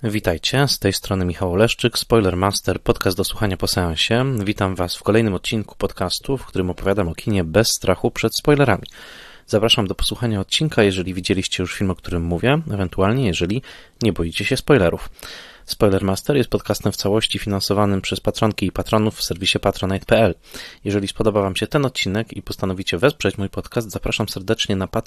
Witajcie, z tej strony Michał Oleszczyk, Spoilermaster, podcast do słuchania po seansie. Witam Was w kolejnym odcinku podcastu, w którym opowiadam o kinie bez strachu przed spoilerami. Zapraszam do posłuchania odcinka, jeżeli widzieliście już film, o którym mówię, ewentualnie jeżeli nie boicie się spoilerów. Spoilermaster jest podcastem w całości finansowanym przez patronki i patronów w serwisie patronite.pl. Jeżeli spodoba Wam się ten odcinek i postanowicie wesprzeć mój podcast, zapraszam serdecznie na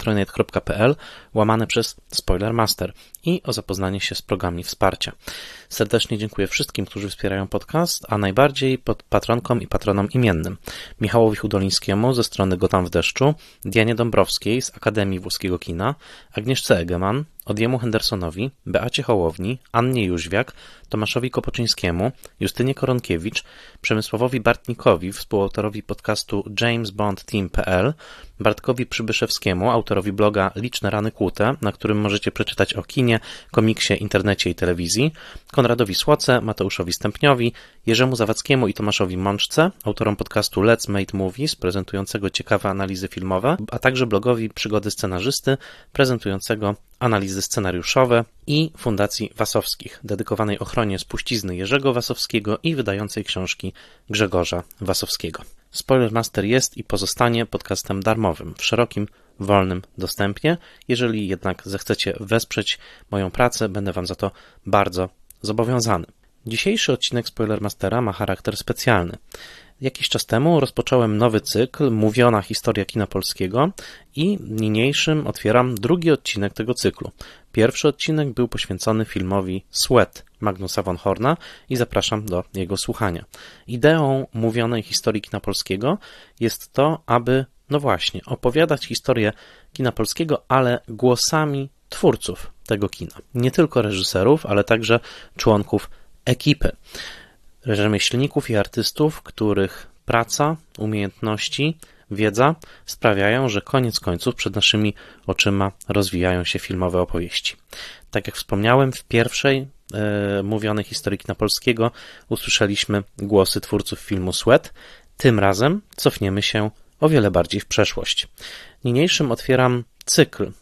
patronite.pl/Spoilermaster i o zapoznanie się z programami wsparcia. Serdecznie dziękuję wszystkim, którzy wspierają podcast, a najbardziej patronkom i patronom imiennym. Michałowi Hudolińskiemu ze strony Gotham w deszczu, Dianie Dąbrowskiej z Akademii Włoskiego Kina, Agnieszce Egeman, Odjemu Hendersonowi, Beacie Hołowni, Annie Jóźwiak, Tomaszowi Kopoczyńskiemu, Justynie Koronkiewicz, Przemysławowi Bartnikowi, współautorowi podcastu JamesBondTeam.pl, Bartkowi Przybyszewskiemu, autorowi bloga Liczne Rany Kłute, na którym możecie przeczytać o kinie, komiksie, internecie i telewizji, Konradowi Słoce, Mateuszowi Stępniowi, Jerzemu Zawadzkiemu i Tomaszowi Mączce, autorom podcastu Let's Make Movies, prezentującego ciekawe analizy filmowe, a także blogowi Przygody Scenarzysty, prezentującego analizy scenariuszowe i Fundacji Wasowskich, dedykowanej ochronie spuścizny Jerzego Wasowskiego i wydającej książki Grzegorza Wasowskiego. Spoilermaster jest i pozostanie podcastem darmowym, w szerokim, wolnym dostępie. Jeżeli jednak zechcecie wesprzeć moją pracę, będę Wam za to bardzo zobowiązany. Dzisiejszy odcinek Spoilermastera ma charakter specjalny. Jakiś czas temu rozpocząłem nowy cykl Mówiona historia kina polskiego i niniejszym otwieram drugi odcinek tego cyklu. Pierwszy odcinek był poświęcony filmowi Sweat Magnusa von Horna i zapraszam do jego słuchania. Ideą Mówionej historii kina polskiego jest to, aby, opowiadać historię kina polskiego, ale głosami twórców tego kina. Nie tylko reżyserów, ale także członków ekipy. Rzemieślników i artystów, których praca, umiejętności, wiedza sprawiają, że koniec końców przed naszymi oczyma rozwijają się filmowe opowieści. Tak jak wspomniałem, w pierwszej Mówionej historii kina polskiego usłyszeliśmy głosy twórców filmu Sweat. Tym razem cofniemy się o wiele bardziej w przeszłość. Niniejszym otwieram cykl,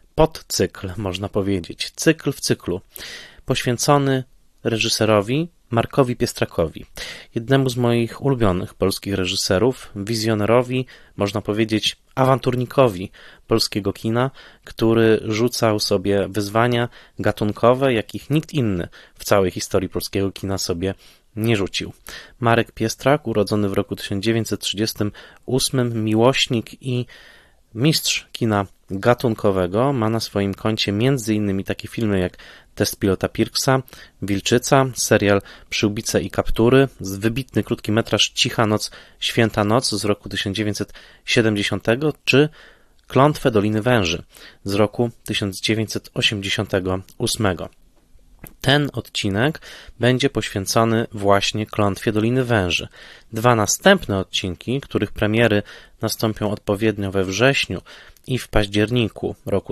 podcykl można powiedzieć, cykl w cyklu, poświęcony reżyserowi Markowi Piestrakowi, jednemu z moich ulubionych polskich reżyserów, wizjonerowi, można powiedzieć awanturnikowi polskiego kina, który rzucał sobie wyzwania gatunkowe, jakich nikt inny w całej historii polskiego kina sobie nie rzucił. Marek Piestrak, urodzony w roku 1938, miłośnik i mistrz kina gatunkowego, ma na swoim koncie m.in. takie filmy jak Test pilota Pirksa, Wilczyca, serial Przyłbice i kaptury, wybitny krótkimetraż Cicha noc, święta noc z roku 1970 czy Klątwę Doliny Węży z roku 1988. Ten odcinek będzie poświęcony właśnie Klątwie Doliny Węży. Dwa następne odcinki, których premiery nastąpią odpowiednio we wrześniu i w październiku roku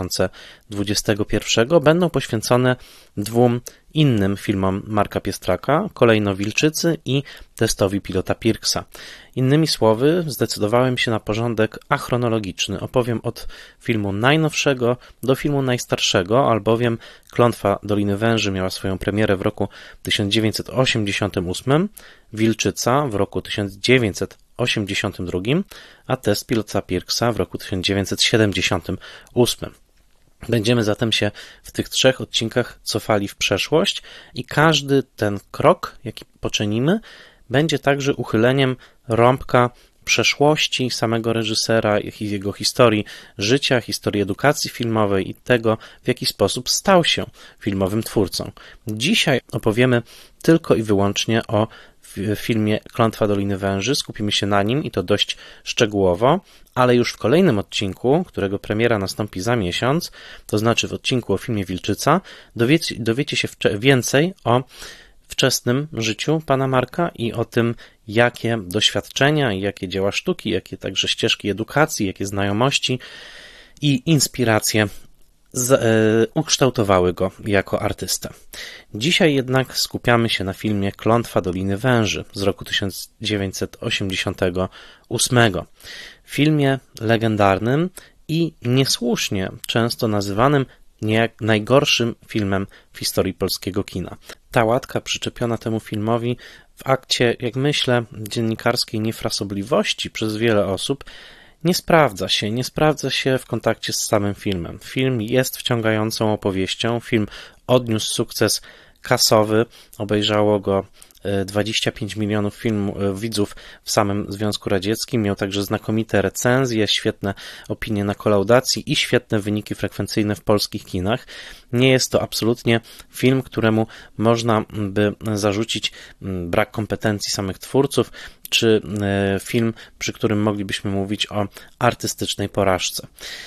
2021, będą poświęcone dwóm innym filmom Marka Piestraka, kolejno Wilczycy i Testowi pilota Pirksa. Innymi słowy, zdecydowałem się na porządek achronologiczny. Opowiem od filmu najnowszego do filmu najstarszego, albowiem Klątwa Doliny Węży miała swoją premierę w roku 1988, Wilczyca w roku 1982, a Test pilota Pirksa w roku 1978. Będziemy zatem się w tych trzech odcinkach cofali w przeszłość i każdy ten krok, jaki poczynimy, będzie także uchyleniem rąbka przeszłości samego reżysera, jak i jego historii życia, historii edukacji filmowej i tego, w jaki sposób stał się filmowym twórcą. Dzisiaj opowiemy tylko i wyłącznie o filmie Klątwa Doliny Węży, skupimy się na nim i to dość szczegółowo, ale już w kolejnym odcinku, którego premiera nastąpi za miesiąc, to znaczy w odcinku o filmie Wilczyca, dowiecie się więcej o wczesnym życiu pana Marka i o tym, jakie doświadczenia, jakie dzieła sztuki, jakie także ścieżki edukacji, jakie znajomości i inspiracje ukształtowały go jako artystę. Dzisiaj jednak skupiamy się na filmie Klątwa Doliny Węży z roku 1988. Filmie legendarnym i niesłusznie często nazywanym najgorszym filmem w historii polskiego kina. Ta łatka przyczepiona temu filmowi w akcie, jak myślę, dziennikarskiej niefrasobliwości przez wiele osób nie sprawdza się w kontakcie z samym filmem. Film jest wciągającą opowieścią, film odniósł sukces kasowy, obejrzało go 25 milionów widzów w samym Związku Radzieckim, miał także znakomite recenzje, świetne opinie na kolaudacji i świetne wyniki frekwencyjne w polskich kinach. Nie jest to absolutnie film, któremu można by zarzucić brak kompetencji samych twórców, czy film, przy którym moglibyśmy mówić o artystycznej porażce.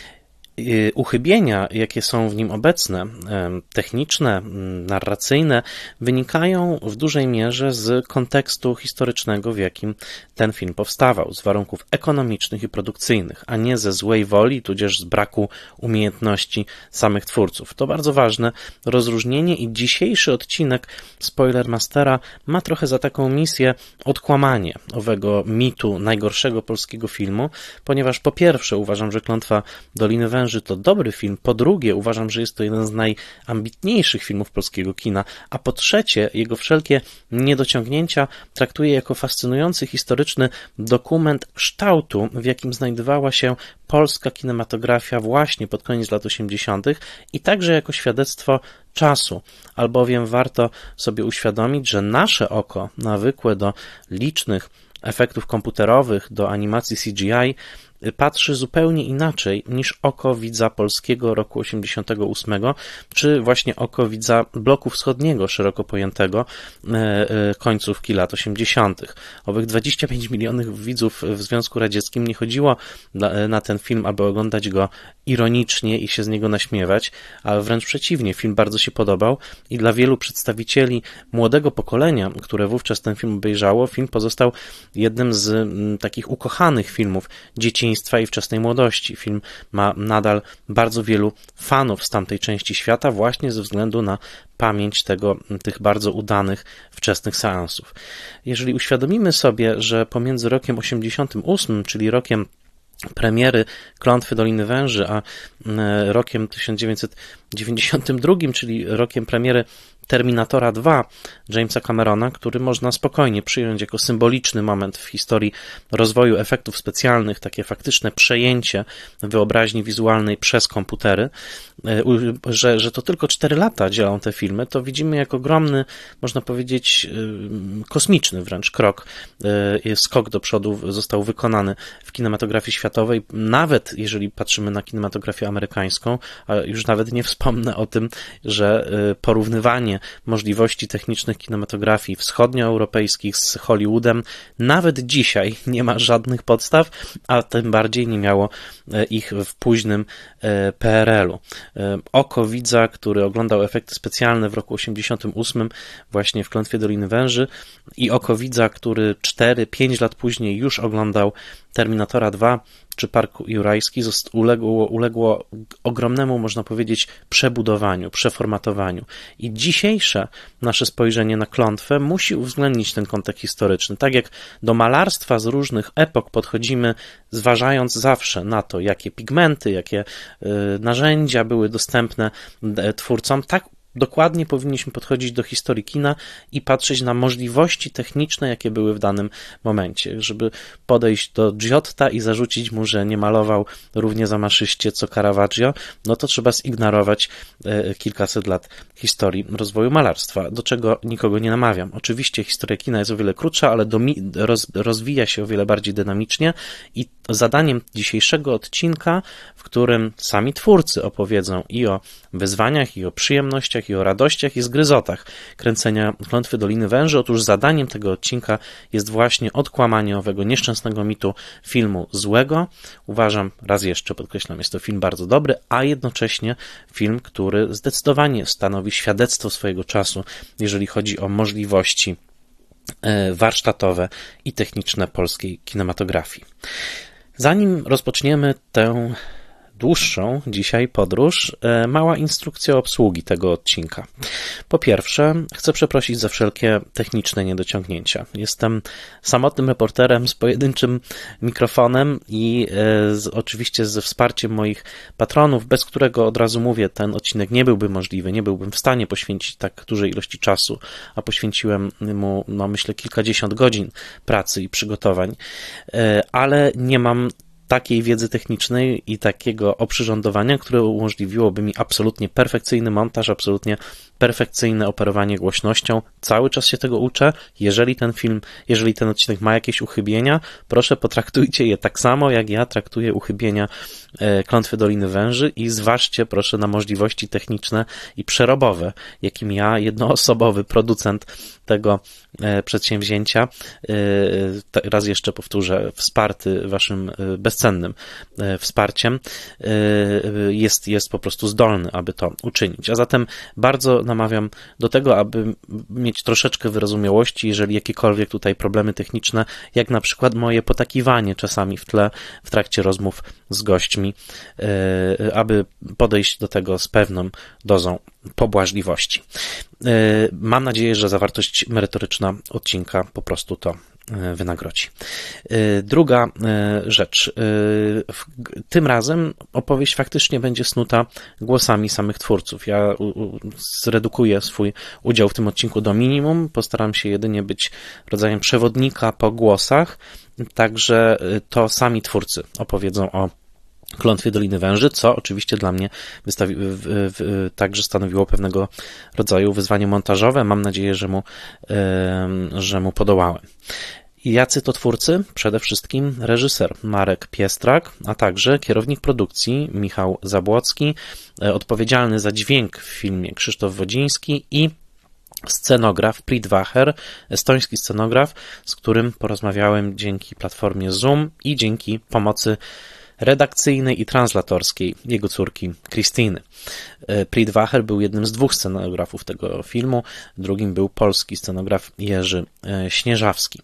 Uchybienia, jakie są w nim obecne, techniczne, narracyjne, wynikają w dużej mierze z kontekstu historycznego, w jakim ten film powstawał, z warunków ekonomicznych i produkcyjnych, a nie ze złej woli, tudzież z braku umiejętności samych twórców. To bardzo ważne rozróżnienie i dzisiejszy odcinek Spoilermastera ma trochę za taką misję odkłamanie owego mitu najgorszego polskiego filmu, ponieważ po pierwsze uważam, że Klątwa Doliny Węży to dobry film, po drugie uważam, że jest to jeden z najambitniejszych filmów polskiego kina, a po trzecie jego wszelkie niedociągnięcia traktuję jako fascynujący historyczny dokument kształtu, w jakim znajdowała się polska kinematografia właśnie pod koniec lat 80. i także jako świadectwo czasu, albowiem warto sobie uświadomić, że nasze oko, nawykłe do licznych efektów komputerowych, do animacji CGI, patrzy zupełnie inaczej niż oko widza polskiego roku 88, czy właśnie oko widza bloku wschodniego, szeroko pojętego, końcówki lat 80. Owych 25 milionów widzów w Związku Radzieckim nie chodziło na ten film, aby oglądać go ironicznie i się z niego naśmiewać, ale wręcz przeciwnie, film bardzo się podobał i dla wielu przedstawicieli młodego pokolenia, które wówczas ten film obejrzało, film pozostał jednym z takich ukochanych filmów dzieciństwa i wczesnej młodości. Film ma nadal bardzo wielu fanów z tamtej części świata właśnie ze względu na pamięć tych bardzo udanych wczesnych seansów. Jeżeli uświadomimy sobie, że pomiędzy rokiem 88, czyli rokiem premiery Klątwy Doliny Węży, a rokiem 1992, czyli rokiem premiery Terminatora 2 Jamesa Camerona, który można spokojnie przyjąć jako symboliczny moment w historii rozwoju efektów specjalnych, takie faktyczne przejęcie wyobraźni wizualnej przez komputery, że to tylko 4 lata dzielą te filmy, to widzimy jak ogromny, można powiedzieć, kosmiczny wręcz krok, skok do przodu został wykonany w kinematografii światowej, nawet jeżeli patrzymy na kinematografię amerykańską, a już nawet nie wspomnę o tym, że porównywanie możliwości technicznych kinematografii wschodnioeuropejskich z Hollywoodem nawet dzisiaj nie ma żadnych podstaw, a tym bardziej nie miało ich w późnym PRL-u. Oko widza, który oglądał efekty specjalne w roku 88 właśnie w Klątwie Doliny Węży i oko widza, który 4-5 lat później już oglądał Terminatora 2 czy Park Jurajski, uległo ogromnemu, można powiedzieć, przebudowaniu, przeformatowaniu. I dzisiejsze nasze spojrzenie na Klątwę musi uwzględnić ten kontekst historyczny. Tak jak do malarstwa z różnych epok podchodzimy, zważając zawsze na to, jakie pigmenty, jakie narzędzia były dostępne twórcom, tak dokładnie powinniśmy podchodzić do historii kina i patrzeć na możliwości techniczne, jakie były w danym momencie. Żeby podejść do Giotta i zarzucić mu, że nie malował równie zamaszyście co Caravaggio, no to trzeba zignorować kilkaset lat historii rozwoju malarstwa, do czego nikogo nie namawiam. Oczywiście historia kina jest o wiele krótsza, ale rozwija się o wiele bardziej dynamicznie i zadaniem dzisiejszego odcinka, w którym sami twórcy opowiedzą i o wyzwaniach, i o przyjemnościach, i o radościach, i zgryzotach kręcenia Klątwy Doliny Węży. Otóż zadaniem tego odcinka jest właśnie odkłamanie owego nieszczęsnego mitu filmu złego. Uważam, raz jeszcze podkreślam, jest to film bardzo dobry, a jednocześnie film, który zdecydowanie stanowi świadectwo swojego czasu, jeżeli chodzi o możliwości warsztatowe i techniczne polskiej kinematografii. Zanim rozpoczniemy tę dłuższą dzisiaj podróż, mała instrukcja obsługi tego odcinka. Po pierwsze, chcę przeprosić za wszelkie techniczne niedociągnięcia. Jestem samotnym reporterem z pojedynczym mikrofonem i oczywiście ze wsparciem moich patronów, bez którego, od razu mówię, ten odcinek nie byłby możliwy, nie byłbym w stanie poświęcić tak dużej ilości czasu, a poświęciłem mu, myślę, kilkadziesiąt godzin pracy i przygotowań, ale nie mam takiej wiedzy technicznej i takiego oprzyrządowania, które umożliwiłoby mi absolutnie perfekcyjny montaż, absolutnie perfekcyjne operowanie głośnością. Cały czas się tego uczę. Jeżeli ten odcinek ma jakieś uchybienia, proszę potraktujcie je tak samo, jak ja traktuję uchybienia Klątwy Doliny Węży i zważcie proszę na możliwości techniczne i przerobowe, jakim ja, jednoosobowy producent tego przedsięwzięcia, raz jeszcze powtórzę, wsparty waszym bezcennym wsparciem, jest po prostu zdolny, aby to uczynić. A zatem bardzo namawiam do tego, aby mieć troszeczkę wyrozumiałości, jeżeli jakiekolwiek tutaj problemy techniczne, jak na przykład moje potakiwanie czasami w tle w trakcie rozmów z gośćmi, aby podejść do tego z pewną dozą pobłażliwości. Mam nadzieję, że zawartość merytoryczna odcinka po prostu to wynagrodzi. Druga rzecz. Tym razem opowieść faktycznie będzie snuta głosami samych twórców. Ja zredukuję swój udział w tym odcinku do minimum. Postaram się jedynie być rodzajem przewodnika po głosach, także to sami twórcy opowiedzą o Klątwie Doliny Węży, co oczywiście dla mnie także stanowiło pewnego rodzaju wyzwanie montażowe. Mam nadzieję, że mu podołałem. I jacy to twórcy? Przede wszystkim reżyser Marek Piestrak, a także kierownik produkcji Michał Zabłocki, odpowiedzialny za dźwięk w filmie Krzysztof Wodziński i scenograf Priit Wacher, estoński scenograf, z którym porozmawiałem dzięki platformie Zoom i dzięki pomocy redakcyjnej i translatorskiej jego córki Krystyny. Priit Wacher był jednym z dwóch scenografów tego filmu, drugim był polski scenograf Jerzy Śnieżawski.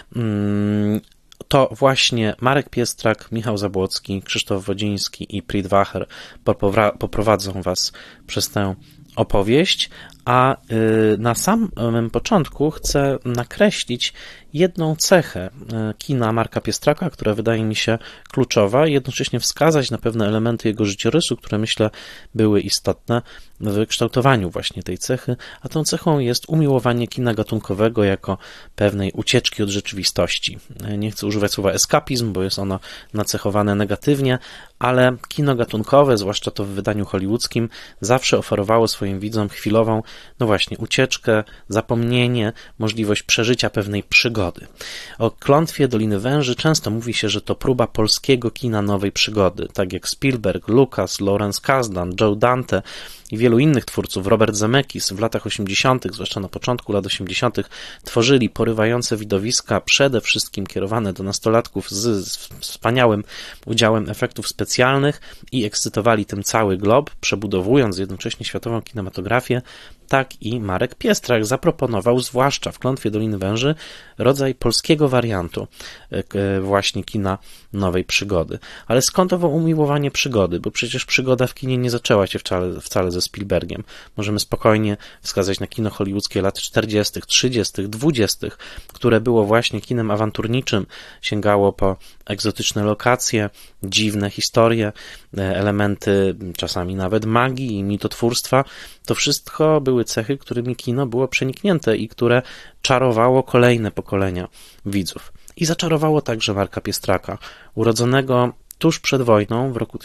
To właśnie Marek Piestrak, Michał Zabłocki, Krzysztof Wodziński i Priit Wacher poprowadzą Was przez tę opowieść, a na samym początku chcę nakreślić jedną cechę kina Marka Piestraka, która wydaje mi się kluczowa i jednocześnie wskazać na pewne elementy jego życiorysu, które myślę były istotne w kształtowaniu właśnie tej cechy, a tą cechą jest umiłowanie kina gatunkowego jako pewnej ucieczki od rzeczywistości. Nie chcę używać słowa eskapizm, bo jest ono nacechowane negatywnie, ale kino gatunkowe, zwłaszcza to w wydaniu hollywoodzkim, zawsze oferowało swoim widzom chwilową, ucieczkę, zapomnienie, możliwość przeżycia pewnej przygody. O Klątwie Doliny Węży często mówi się, że to próba polskiego kina nowej przygody, tak jak Spielberg, Lucas, Lawrence Kasdan, Joe Dante i wielu innych twórców, Robert Zemeckis w latach 80., zwłaszcza na początku lat 80., tworzyli porywające widowiska, przede wszystkim kierowane do nastolatków z wspaniałym udziałem efektów specjalnych i ekscytowali tym cały glob, przebudowując jednocześnie światową kinematografię. Tak i Marek Piestrak zaproponował, zwłaszcza w Klątwie Doliny Węży, rodzaj polskiego wariantu właśnie kina nowej przygody. Ale skąd owo umiłowanie przygody? Bo przecież przygoda w kinie nie zaczęła się wcale ze Spielbergiem. Możemy spokojnie wskazać na kino hollywoodzkie lat 40., 30., 20., które było właśnie kinem awanturniczym, sięgało po egzotyczne lokacje, dziwne historie, elementy czasami nawet magii i mitotwórstwa. To wszystko były cechy, którymi kino było przeniknięte i które czarowało kolejne pokolenia widzów. I zaczarowało także Marka Piestraka, urodzonego tuż przed wojną w roku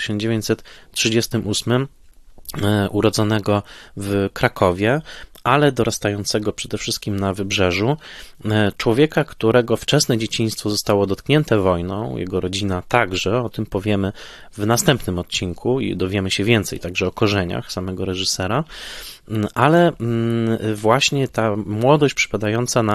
1938, urodzonego w Krakowie, ale dorastającego przede wszystkim na Wybrzeżu, człowieka, którego wczesne dzieciństwo zostało dotknięte wojną, jego rodzina także, o tym powiemy w następnym odcinku i dowiemy się więcej także o korzeniach samego reżysera, ale właśnie ta młodość przypadająca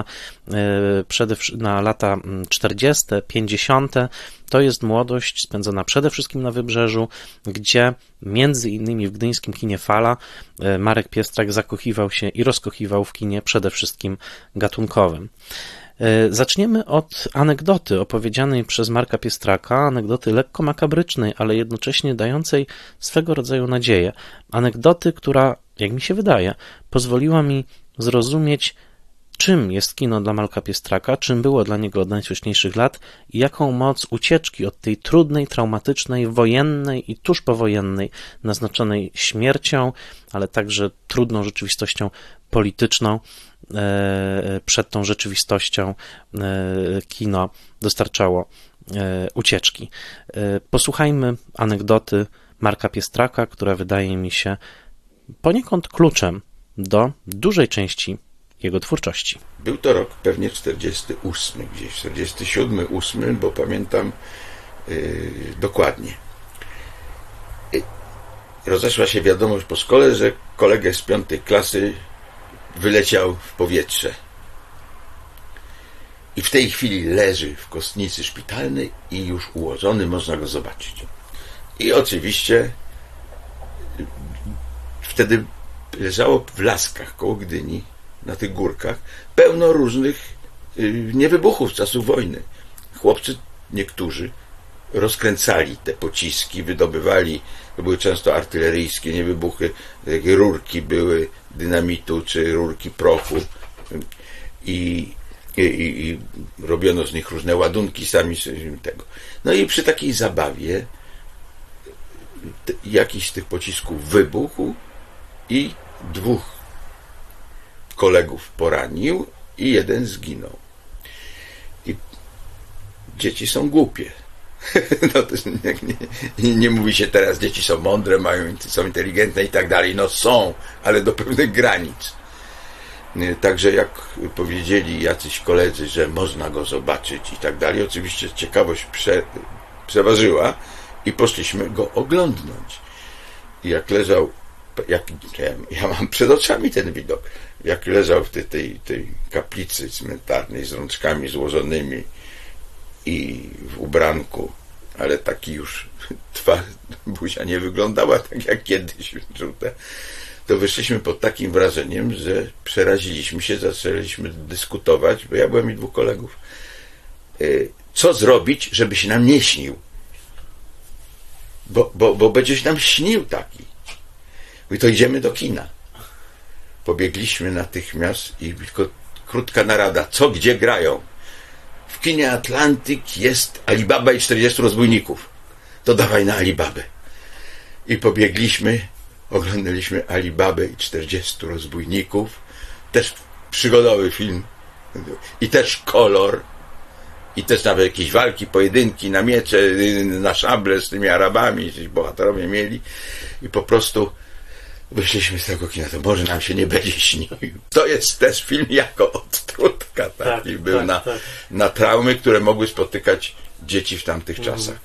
na lata 40., 50., to jest młodość spędzona przede wszystkim na Wybrzeżu, gdzie między innymi w gdyńskim kinie Fala Marek Piestrak zakochiwał się i rozkochiwał w kinie przede wszystkim gatunkowym. Zaczniemy od anegdoty opowiedzianej przez Marka Piestraka, anegdoty lekko makabrycznej, ale jednocześnie dającej swego rodzaju nadzieję. Anegdoty, która, jak mi się wydaje, pozwoliła mi zrozumieć, czym jest kino dla Marka Piestraka, czym było dla niego od najwcześniejszych lat i jaką moc ucieczki od tej trudnej, traumatycznej, wojennej i tuż powojennej, naznaczonej śmiercią, ale także trudną rzeczywistością polityczną, przed tą rzeczywistością kino dostarczało ucieczki. Posłuchajmy anegdoty Marka Piestraka, która wydaje mi się poniekąd kluczem do dużej części jego twórczości. Był to rok pewnie 48, gdzieś 47, 8, bo pamiętam dokładnie. Rozeszła się wiadomość po szkole, że kolega z 5. klasy wyleciał w powietrze. I w tej chwili leży w kostnicy szpitalnej i już ułożony, można go zobaczyć. I oczywiście wtedy leżało w laskach koło Gdyni, na tych górkach, pełno różnych niewybuchów z czasów wojny. Chłopcy niektórzy rozkręcali te pociski, wydobywali, to były często artyleryjskie niewybuchy, takie rurki były dynamitu, czy rurki prochu i robiono z nich różne ładunki sami tego. No i przy takiej zabawie jakiś z tych pocisków wybuchł i 2 kolegów poranił i 1 zginął. I dzieci są głupie. No to nie mówi się teraz, dzieci są mądre, są inteligentne i tak dalej. No są, ale do pewnych granic. Także jak powiedzieli jacyś koledzy, że można go zobaczyć i tak dalej, oczywiście ciekawość przeważyła i poszliśmy go oglądnąć. I jak leżał, ja mam przed oczami ten widok, jak leżał w tej kaplicy cmentarnej z rączkami złożonymi i w ubranku, ale taki już twarz, buzia nie wyglądała tak jak kiedyś żółte, to wyszliśmy pod takim wrażeniem, że przeraziliśmy się, zaczęliśmy dyskutować, bo ja byłem i 2 kolegów, co zrobić, żeby się nam nie śnił, bo będzie się nam śnił taki. I to idziemy do kina. Pobiegliśmy natychmiast i tylko krótka narada, co gdzie grają. W kinie Atlantyk jest Alibaba i 40 rozbójników. To dawaj na Alibabę. I pobiegliśmy, oglądaliśmy Alibabę i 40 rozbójników. Też przygodowy film. I też kolor. I też nawet jakieś walki, pojedynki na miecze, na szable z tymi Arabami, ci bohaterowie mieli. I po prostu wyszliśmy z tego kina, to może nam się nie będzie śnił. To jest też film jako odtrutka, taki był na traumy, które mogły spotykać dzieci w tamtych czasach.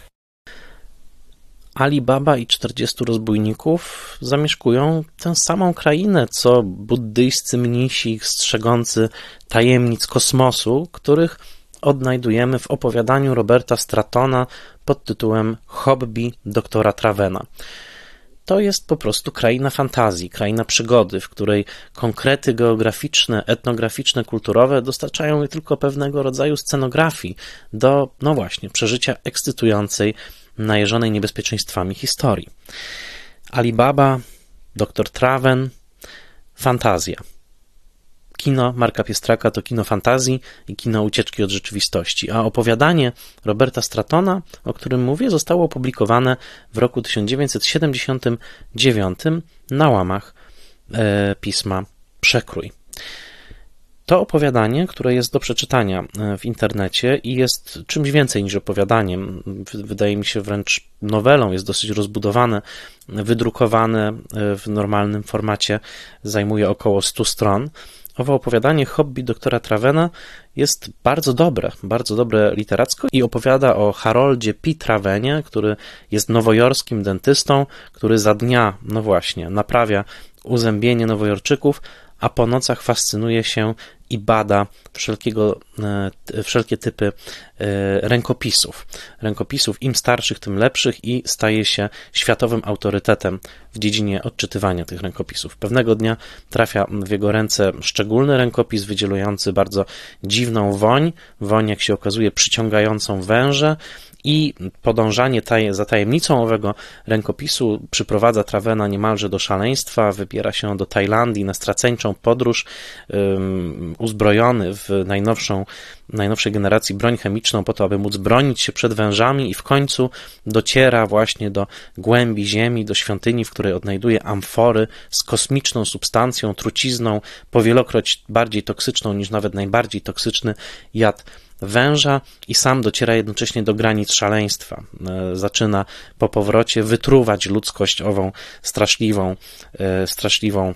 Alibaba i 40 rozbójników zamieszkują tę samą krainę, co buddyjscy mnisi strzegący tajemnic kosmosu, których odnajdujemy w opowiadaniu Roberta Stratona pod tytułem Hobby doktora Travena. To jest po prostu kraina fantazji, kraina przygody, w której konkrety geograficzne, etnograficzne, kulturowe dostarczają tylko pewnego rodzaju scenografii do, no właśnie, przeżycia ekscytującej, najeżonej niebezpieczeństwami historii. Alibaba, doktor Traven, fantazja. Kino Marka Piestraka to kino fantazji i kino ucieczki od rzeczywistości, a opowiadanie Roberta Stratona, o którym mówię, zostało opublikowane w roku 1979 na łamach pisma Przekrój. To opowiadanie, które jest do przeczytania w internecie i jest czymś więcej niż opowiadaniem, wydaje mi się wręcz nowelą, jest dosyć rozbudowane, wydrukowane w normalnym formacie, zajmuje około 100 stron. Owo opowiadanie Hobby doktora Travena jest bardzo dobre literacko i opowiada o Haroldzie P. Travenie, który jest nowojorskim dentystą, który za dnia, no właśnie, naprawia uzębienie Nowojorczyków, a po nocach fascynuje się i bada wszelkie typy rękopisów. Im starszych, tym lepszych i staje się światowym autorytetem w dziedzinie odczytywania tych rękopisów. Pewnego dnia trafia w jego ręce szczególny rękopis wydzielujący bardzo dziwną woń, jak się okazuje, przyciągającą węże, i podążanie za tajemnicą owego rękopisu przyprowadza Travena niemalże do szaleństwa. Wybiera się do Tajlandii na straceńczą podróż, uzbrojony w najnowszej generacji broń chemiczną po to, aby móc bronić się przed wężami, i w końcu dociera właśnie do głębi ziemi, do świątyni, w której odnajduje amfory z kosmiczną substancją, trucizną, powielokroć bardziej toksyczną niż nawet najbardziej toksyczny jad węża, i sam dociera jednocześnie do granic szaleństwa. Zaczyna po powrocie wytruwać ludzkość ową straszliwą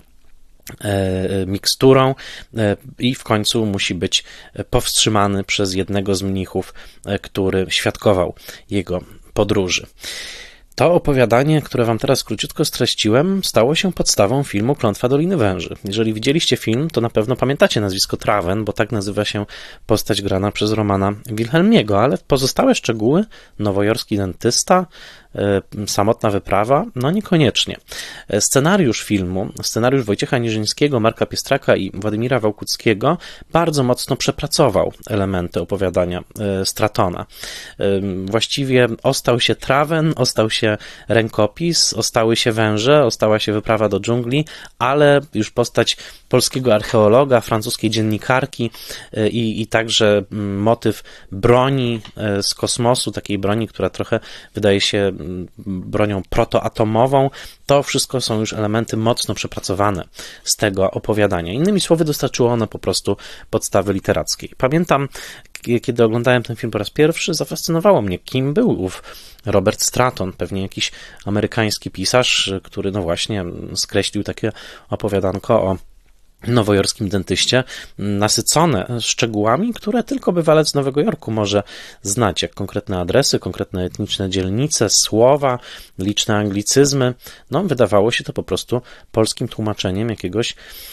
miksturą i w końcu musi być powstrzymany przez jednego z mnichów, który świadkował jego podróży. To opowiadanie, które wam teraz króciutko streściłem, stało się podstawą filmu Klątwa Doliny Węży. Jeżeli widzieliście film, to na pewno pamiętacie nazwisko Traven, bo tak nazywa się postać grana przez Romana Wilhelmiego, ale pozostałe szczegóły, nowojorski dentysta, samotna wyprawa, no niekoniecznie. Scenariusz Wojciecha Niżyńskiego, Marka Piestraka i Władimira Wałkuckiego bardzo mocno przepracował elementy opowiadania Stratona. Właściwie ostał się Traven, ostał się rękopis, ostały się węże, ostała się wyprawa do dżungli, ale już postać polskiego archeologa, francuskiej dziennikarki i także motyw broni z kosmosu, takiej broni, która trochę wydaje się bronią protoatomową, to wszystko są już elementy mocno przepracowane z tego opowiadania. Innymi słowy, dostarczyło ono po prostu podstawy literackiej. Pamiętam, kiedy oglądałem ten film po raz pierwszy, zafascynowało mnie, kim był ów Robert Stratton, pewnie jakiś amerykański pisarz, który no właśnie skreślił takie opowiadanko o nowojorskim dentyście, nasycone szczegółami, które tylko bywalec z Nowego Jorku może znać, jak konkretne adresy, konkretne etniczne dzielnice, słowa, liczne anglicyzmy. No, wydawało się to po prostu polskim tłumaczeniem jakiegoś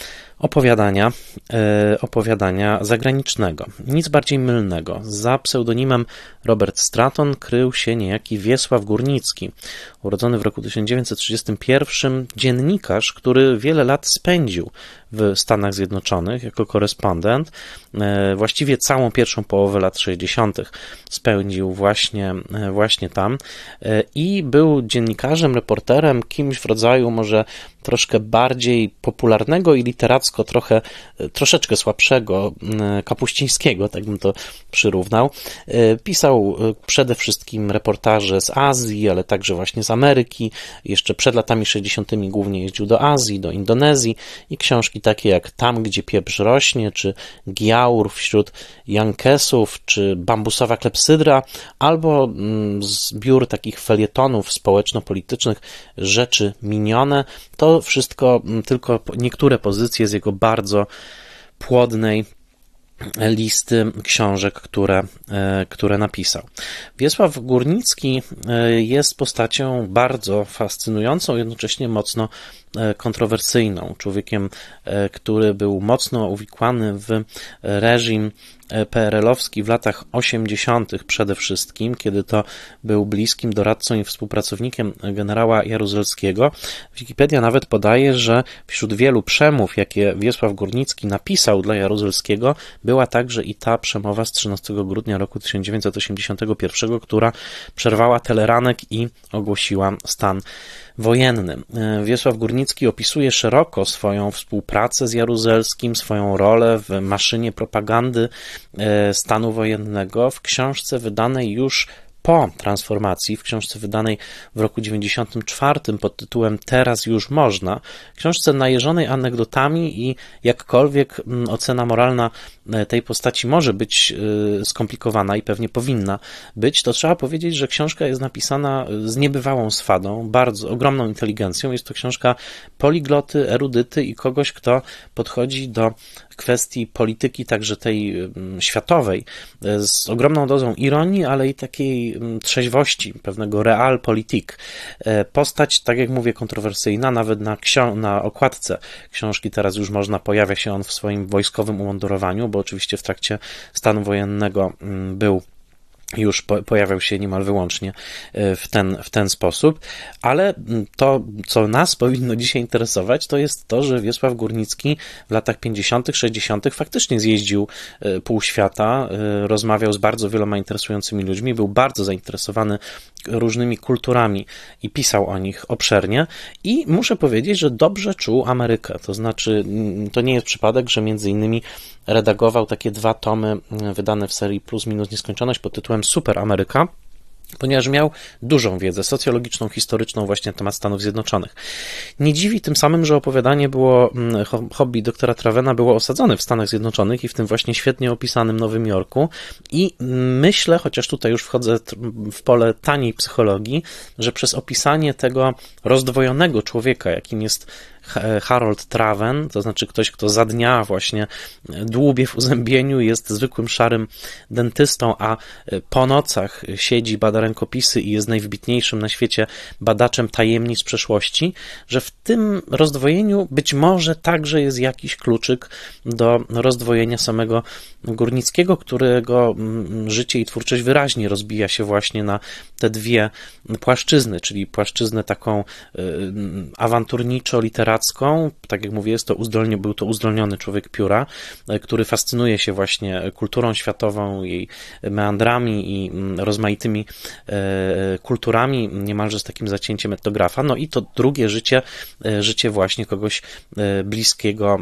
opowiadania zagranicznego. Nic bardziej mylnego. Za pseudonimem Robert Stratton krył się niejaki Wiesław Górnicki, urodzony w roku 1931, dziennikarz, który wiele lat spędził w Stanach Zjednoczonych jako korespondent. Właściwie całą pierwszą połowę lat 60. spędził właśnie tam i był dziennikarzem, reporterem, kimś w rodzaju może troszkę bardziej popularnego i literacko troszeczkę słabszego Kapuścińskiego, tak bym to przyrównał. Pisał przede wszystkim reportaże z Azji, ale także właśnie z Ameryki. Jeszcze przed latami 60. głównie jeździł do Azji, do Indonezji, i książki takie jak Tam, gdzie pieprz rośnie, czy Giaur wśród Jankesów, czy Bambusowa klepsydra, albo zbiór takich felietonów społeczno-politycznych Rzeczy minione. To wszystko tylko niektóre pozycje z jego bardzo płodnej listy książek, które napisał. Wiesław Górnicki jest postacią bardzo fascynującą, jednocześnie mocno kontrowersyjną. Człowiekiem, który był mocno uwikłany w reżim PRL-owski w latach 80. przede wszystkim, kiedy to był bliskim doradcą i współpracownikiem generała Jaruzelskiego. Wikipedia nawet podaje, że wśród wielu przemów, jakie Wiesław Górnicki napisał dla Jaruzelskiego, była także i ta przemowa z 13 grudnia roku 1981, która przerwała teleranek i ogłosiła stan wojenny. Wiesław Górnicki opisuje szeroko swoją współpracę z Jaruzelskim, swoją rolę w maszynie propagandy stanu wojennego w książce wydanej już po transformacji, w książce wydanej w roku 1994 pod tytułem Teraz już można, książce najeżonej anegdotami, i jakkolwiek ocena moralna tej postaci może być skomplikowana i pewnie powinna być, to trzeba powiedzieć, że książka jest napisana z niebywałą swadą, bardzo ogromną inteligencją. Jest to książka poligloty, erudyty i kogoś, kto podchodzi do kwestii polityki, także tej światowej, z ogromną dozą ironii, ale i takiej trzeźwości, pewnego realpolitik. Postać, tak jak mówię, kontrowersyjna, nawet na okładce książki teraz już pojawia się on w swoim wojskowym umundurowaniu, bo oczywiście w trakcie stanu wojennego już pojawiał się niemal wyłącznie w ten sposób, ale to, co nas powinno dzisiaj interesować, to jest to, że Wiesław Górnicki w latach 50., 60. faktycznie zjeździł pół świata, rozmawiał z bardzo wieloma interesującymi ludźmi, był bardzo zainteresowany różnymi kulturami i pisał o nich obszernie i muszę powiedzieć, że dobrze czuł Amerykę, to znaczy to nie jest przypadek, że między innymi redagował takie 2 tomy wydane w serii Plus Minus Nieskończoność pod tytułem Super Ameryka, ponieważ miał dużą wiedzę socjologiczną, historyczną właśnie na temat Stanów Zjednoczonych. Nie dziwi tym samym, że opowiadanie hobby doktora Travena było osadzone w Stanach Zjednoczonych i w tym właśnie świetnie opisanym Nowym Jorku i myślę, chociaż tutaj już wchodzę w pole taniej psychologii, że przez opisanie tego rozdwojonego człowieka, jakim jest Harold Traven, to znaczy ktoś, kto za dnia właśnie dłubie w uzębieniu, jest zwykłym szarym dentystą, a po nocach siedzi, bada rękopisy i jest najwybitniejszym na świecie badaczem tajemnic przeszłości, że w tym rozdwojeniu być może także jest jakiś kluczyk do rozdwojenia samego Górnickiego, którego życie i twórczość wyraźnie rozbija się właśnie na te 2 płaszczyzny, czyli płaszczyznę taką awanturniczo-literacką, tak jak mówię, był to uzdolniony człowiek pióra, który fascynuje się właśnie kulturą światową, jej meandrami i rozmaitymi kulturami, niemalże z takim zacięciem etnografa. No i to drugie życie właśnie kogoś bliskiego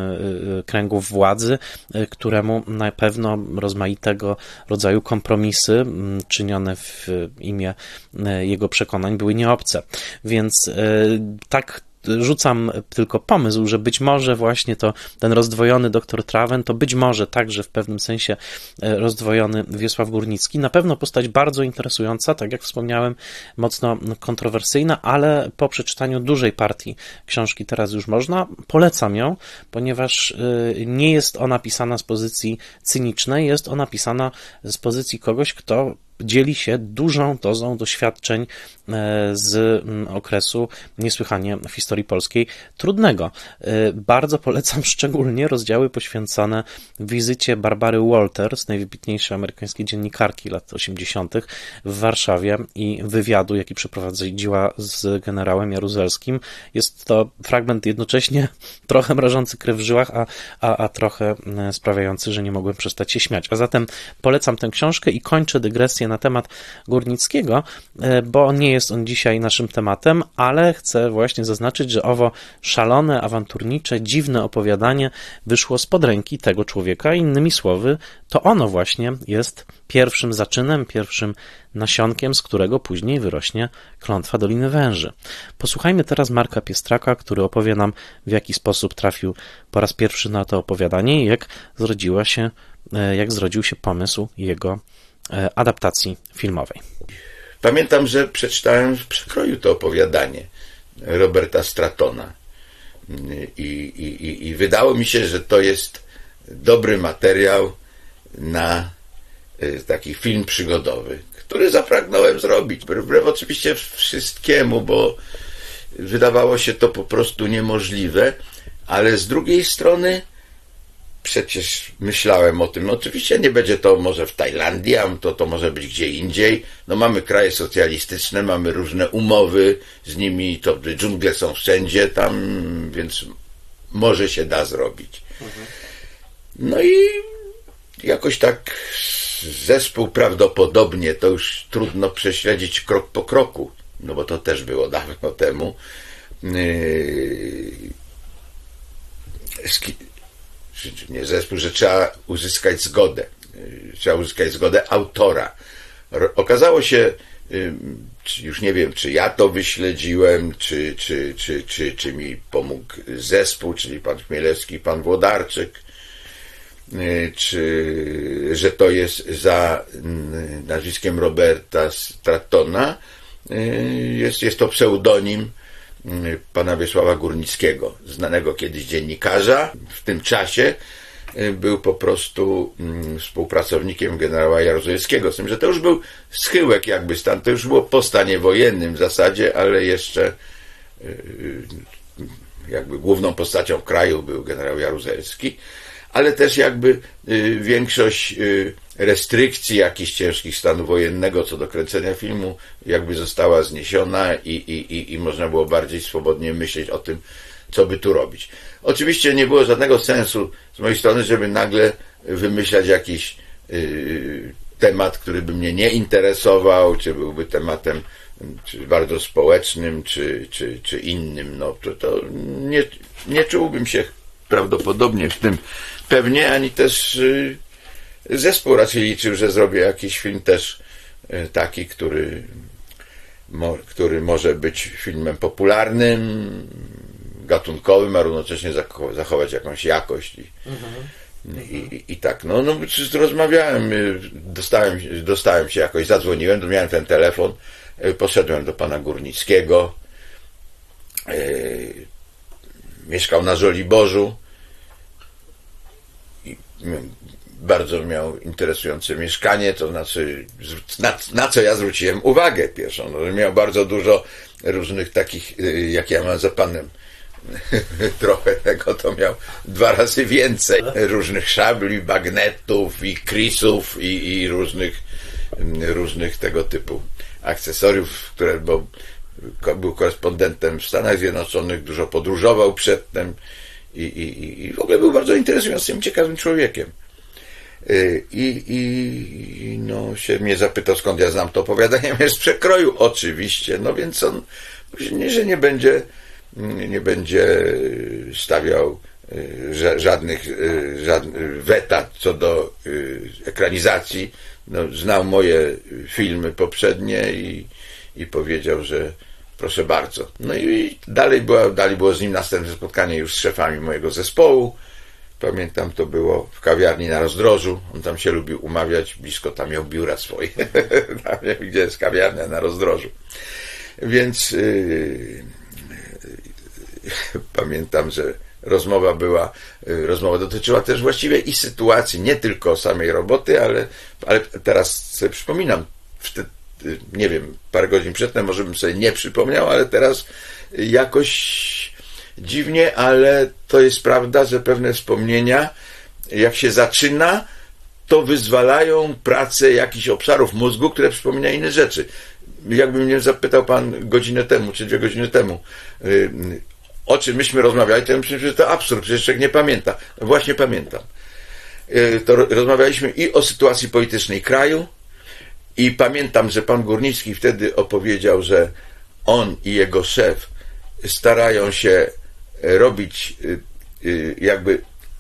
kręgów władzy, któremu na pewno rozmaitego rodzaju kompromisy czynione w imię jego przekonań były nieobce. Więc tak rzucam tylko pomysł, że być może właśnie ten rozdwojony dr Traven, to być może także w pewnym sensie rozdwojony Wiesław Górnicki. Na pewno postać bardzo interesująca, tak jak wspomniałem, mocno kontrowersyjna, ale po przeczytaniu dużej partii książki Teraz już można, polecam ją, ponieważ nie jest ona pisana z pozycji cynicznej, jest ona pisana z pozycji kogoś, kto dzieli się dużą dozą doświadczeń z okresu niesłychanie w historii polskiej trudnego. Bardzo polecam szczególnie rozdziały poświęcone wizycie Barbary Walters, najwybitniejszej amerykańskiej dziennikarki lat 80. w Warszawie i wywiadu, jaki przeprowadziła z generałem Jaruzelskim. Jest to fragment jednocześnie trochę mrożący krew w żyłach, a trochę sprawiający, że nie mogłem przestać się śmiać. A zatem polecam tę książkę i kończę dygresję na temat Górnickiego, bo nie jest on dzisiaj naszym tematem, ale chcę właśnie zaznaczyć, że owo szalone, awanturnicze, dziwne opowiadanie wyszło spod ręki tego człowieka. Innymi słowy, to ono właśnie jest pierwszym zaczynem, pierwszym nasionkiem, z którego później wyrośnie Klątwa Doliny Węży. Posłuchajmy teraz Marka Piestraka, który opowie nam, w jaki sposób trafił po raz pierwszy na to opowiadanie i jak zrodził się pomysł jego adaptacji filmowej. Pamiętam, że przeczytałem w przekroju to opowiadanie Roberta Stratona i wydało mi się, że to jest dobry materiał na taki film przygodowy, który zapragnąłem zrobić, wbrew oczywiście wszystkiemu, bo wydawało się to po prostu niemożliwe, ale z drugiej strony przecież myślałem o tym, no oczywiście nie będzie to może w Tajlandii, a to może być gdzie indziej. No mamy kraje socjalistyczne, mamy różne umowy z nimi, to dżungle są wszędzie tam, więc może się da zrobić. No i jakoś tak zespół prawdopodobnie, to już trudno prześledzić krok po kroku, no bo to też było dawno temu, nie zespół, że trzeba uzyskać zgodę autora. Okazało się, już nie wiem, czy ja to wyśledziłem, czy mi pomógł zespół, czyli pan Chmielewski, pan Włodarczyk, że to jest za nazwiskiem Roberta Stratona, jest to pseudonim pana Wiesława Górnickiego, znanego kiedyś dziennikarza. W tym czasie był po prostu współpracownikiem generała Jaruzelskiego, z tym, że to już był schyłek jakby stan, to już było po stanie wojennym w zasadzie, ale jeszcze jakby główną postacią kraju był generał Jaruzelski, ale też jakby większość restrykcji jakichś ciężkich stanu wojennego co do kręcenia filmu jakby została zniesiona i można było bardziej swobodnie myśleć o tym, co by tu robić. Oczywiście nie było żadnego sensu z mojej strony, żeby nagle wymyślać jakiś temat, który by mnie nie interesował, czy byłby tematem czy bardzo społecznym, czy innym. No, to nie czułbym się prawdopodobnie w tym pewnie, ani też zespół raczej liczył, że zrobię jakiś film też taki, który może być filmem popularnym, gatunkowym, a równocześnie zachować jakąś jakość. I tak, no rozmawiałem, dostałem się jakoś, zadzwoniłem, miałem ten telefon, poszedłem do pana Górnickiego, mieszkał na Żoliborzu i bardzo miał interesujące mieszkanie, to znaczy na co ja zwróciłem uwagę pierwszą, no, że miał bardzo dużo różnych takich, jak ja mam za panem trochę tego, to miał 2 razy więcej różnych szabli, bagnetów i krisów i różnych tego typu akcesoriów, bo był korespondentem w Stanach Zjednoczonych, dużo podróżował przedtem i w ogóle był bardzo interesującym, ciekawym człowiekiem. No się mnie zapytał, skąd ja znam to opowiadanie, z przekroju oczywiście, no więc on że nie będzie stawiał żadnych weta co do ekranizacji. No, znał moje filmy poprzednie i powiedział, że proszę bardzo. No i dalej było z nim następne spotkanie już z szefami mojego zespołu. Pamiętam, to było w kawiarni na Rozdrożu. On tam się lubił umawiać, blisko tam miał biura swoje. Tam, gdzie jest kawiarnia na Rozdrożu. Więc pamiętam, że rozmowa dotyczyła też właściwie i sytuacji, nie tylko samej roboty, ale teraz sobie przypominam, nie wiem, parę godzin przedtem może bym sobie nie przypomniał, ale teraz jakoś dziwnie, ale to jest prawda, że pewne wspomnienia, jak się zaczyna, to wyzwalają pracę jakichś obszarów mózgu, które przypominają inne rzeczy. Jakby mnie zapytał pan godzinę temu, czy 2 godziny temu, o czym myśmy rozmawiali, to ja myślę, że to absurd, przecież człowiek nie pamięta. No właśnie pamiętam. To rozmawialiśmy i o sytuacji politycznej kraju i pamiętam, że pan Górnicki wtedy opowiedział, że on i jego szef starają się robić jakby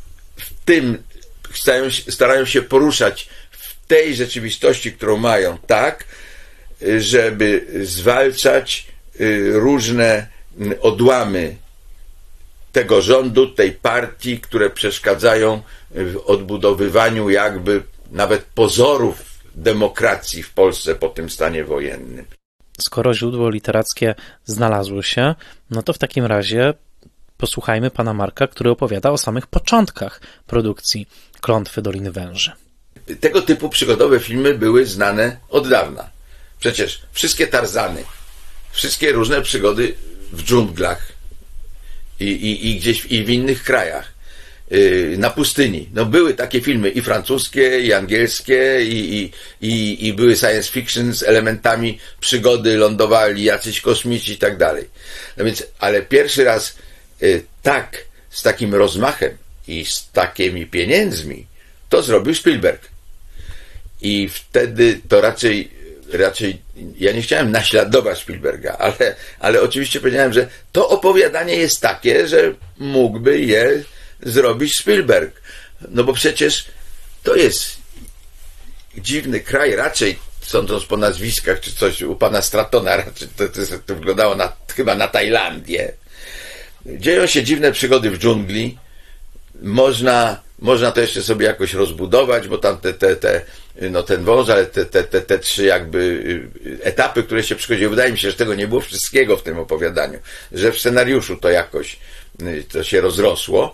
starają się poruszać w tej rzeczywistości, którą mają, tak, żeby zwalczać różne odłamy tego rządu, tej partii, które przeszkadzają w odbudowywaniu jakby nawet pozorów demokracji w Polsce po tym stanie wojennym. Skoro źródło literackie znalazło się, no to w takim razie posłuchajmy pana Marka, który opowiada o samych początkach produkcji Klątwy Doliny Węży. Tego typu przygodowe filmy były znane od dawna. Przecież wszystkie Tarzany, wszystkie różne przygody w dżunglach i gdzieś w innych krajach, na pustyni. No były takie filmy i francuskie, i angielskie, i były science fiction z elementami przygody, lądowali jacyś kosmici i tak dalej. No więc, ale pierwszy raz tak, z takim rozmachem i z takimi pieniędzmi, to zrobił Spielberg. I wtedy to raczej ja nie chciałem naśladować Spielberga, ale oczywiście powiedziałem, że to opowiadanie jest takie, że mógłby je zrobić Spielberg. No bo przecież to jest dziwny kraj, raczej sądząc po nazwiskach czy coś u pana Stratona, raczej to wyglądało chyba na Tajlandię. Dzieją się dziwne przygody w dżungli. Można to jeszcze sobie jakoś rozbudować, bo tam ten wąż, ale te 3 jakby etapy, które się przychodziły. Wydaje mi się, że tego nie było wszystkiego w tym opowiadaniu, że w scenariuszu to jakoś to się rozrosło,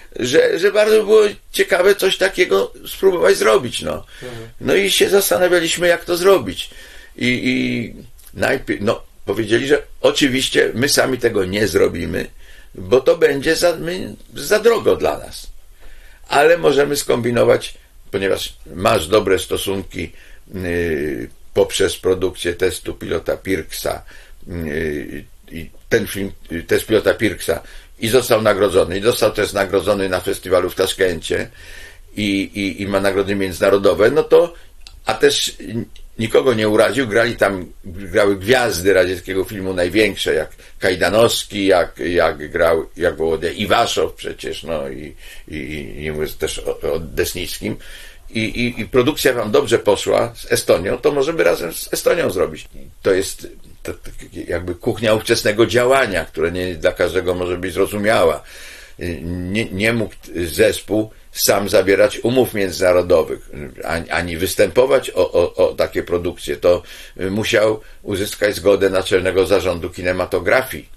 że bardzo było ciekawe coś takiego spróbować zrobić. No i się zastanawialiśmy, jak to zrobić. I najpierw powiedzieli, że oczywiście my sami tego nie zrobimy, bo to będzie za drogo dla nas. Ale możemy skombinować, ponieważ masz dobre stosunki poprzez produkcję testu pilota Pirksa, i ten film, test pilota Pirksa, i został nagrodzony. I został też nagrodzony na festiwalu w Taszkencie i ma nagrody międzynarodowe, a też nikogo nie uraził. Grały gwiazdy radzieckiego filmu największe, jak Kajdanowski, jak Wołodia Iwaszow przecież, i nie mówię też o Desnickim. I produkcja wam dobrze poszła z Estonią, to możemy razem z Estonią zrobić. To jest jakby kuchnia ówczesnego działania, które nie dla każdego może być zrozumiała. Nie mógł zespół sam zabierać umów międzynarodowych, ani występować o takie produkcje. To musiał uzyskać zgodę Naczelnego Zarządu Kinematografii.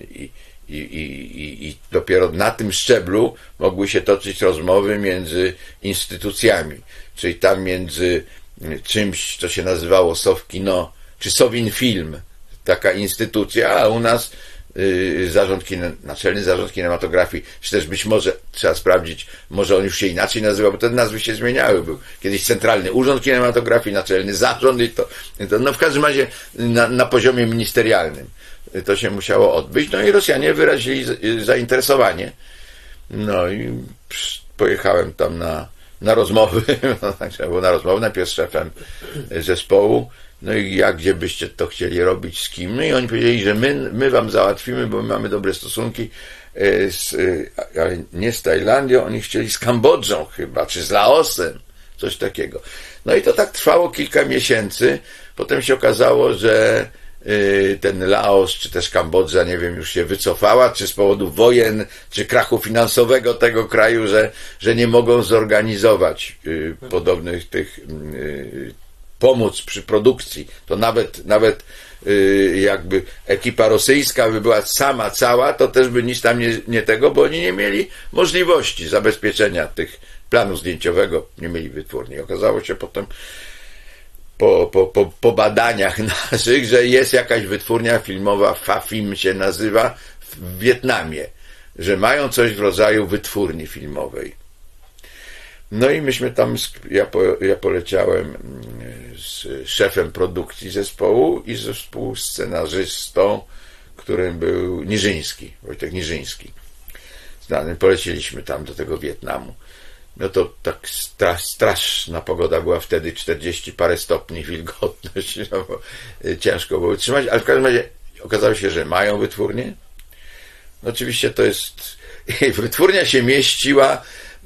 I dopiero na tym szczeblu mogły się toczyć rozmowy między instytucjami, czyli tam między czymś, co się nazywało Sovkino, czy Sovinfilm, taka instytucja, a u nas Naczelny Zarząd Kinematografii, czy też być może, trzeba sprawdzić, może on już się inaczej nazywał, bo te nazwy się zmieniały. Był kiedyś Centralny Urząd Kinematografii, Naczelny Zarząd i to w każdym razie na poziomie ministerialnym to się musiało odbyć. No i Rosjanie wyrazili zainteresowanie. No i pojechałem tam na rozmowy, najpierw z szefem zespołu, no i gdzie byście to chcieli robić, z kim? No i oni powiedzieli, że my wam załatwimy, bo my mamy dobre stosunki, ale nie z Tajlandią, oni chcieli z Kambodżą chyba, czy z Laosem, coś takiego. No i to tak trwało kilka miesięcy, potem się okazało, że ten Laos, czy też Kambodża, nie wiem, już się wycofała, czy z powodu wojen, czy krachu finansowego tego kraju, że nie mogą zorganizować podobnych tych pomóc przy produkcji. To nawet jakby ekipa rosyjska by była sama cała, to też by nic tam nie tego, bo oni nie mieli możliwości zabezpieczenia tych planu zdjęciowego, nie mieli wytwórni. Okazało się potem po badaniach naszych, że jest jakaś wytwórnia filmowa, Fafim się nazywa, w Wietnamie, że mają coś w rodzaju wytwórni filmowej. No i myśmy tam, ja poleciałem z szefem produkcji zespołu i ze współscenarzystą, którym był Niżyński, Wojtek Niżyński. Poleciliśmy tam do tego Wietnamu. No to tak straszna pogoda była wtedy, 40 parę stopni wilgotność, ciężko było utrzymać, ale w każdym razie okazało się, że mają wytwórnię. No oczywiście to jest, wytwórnia się mieściła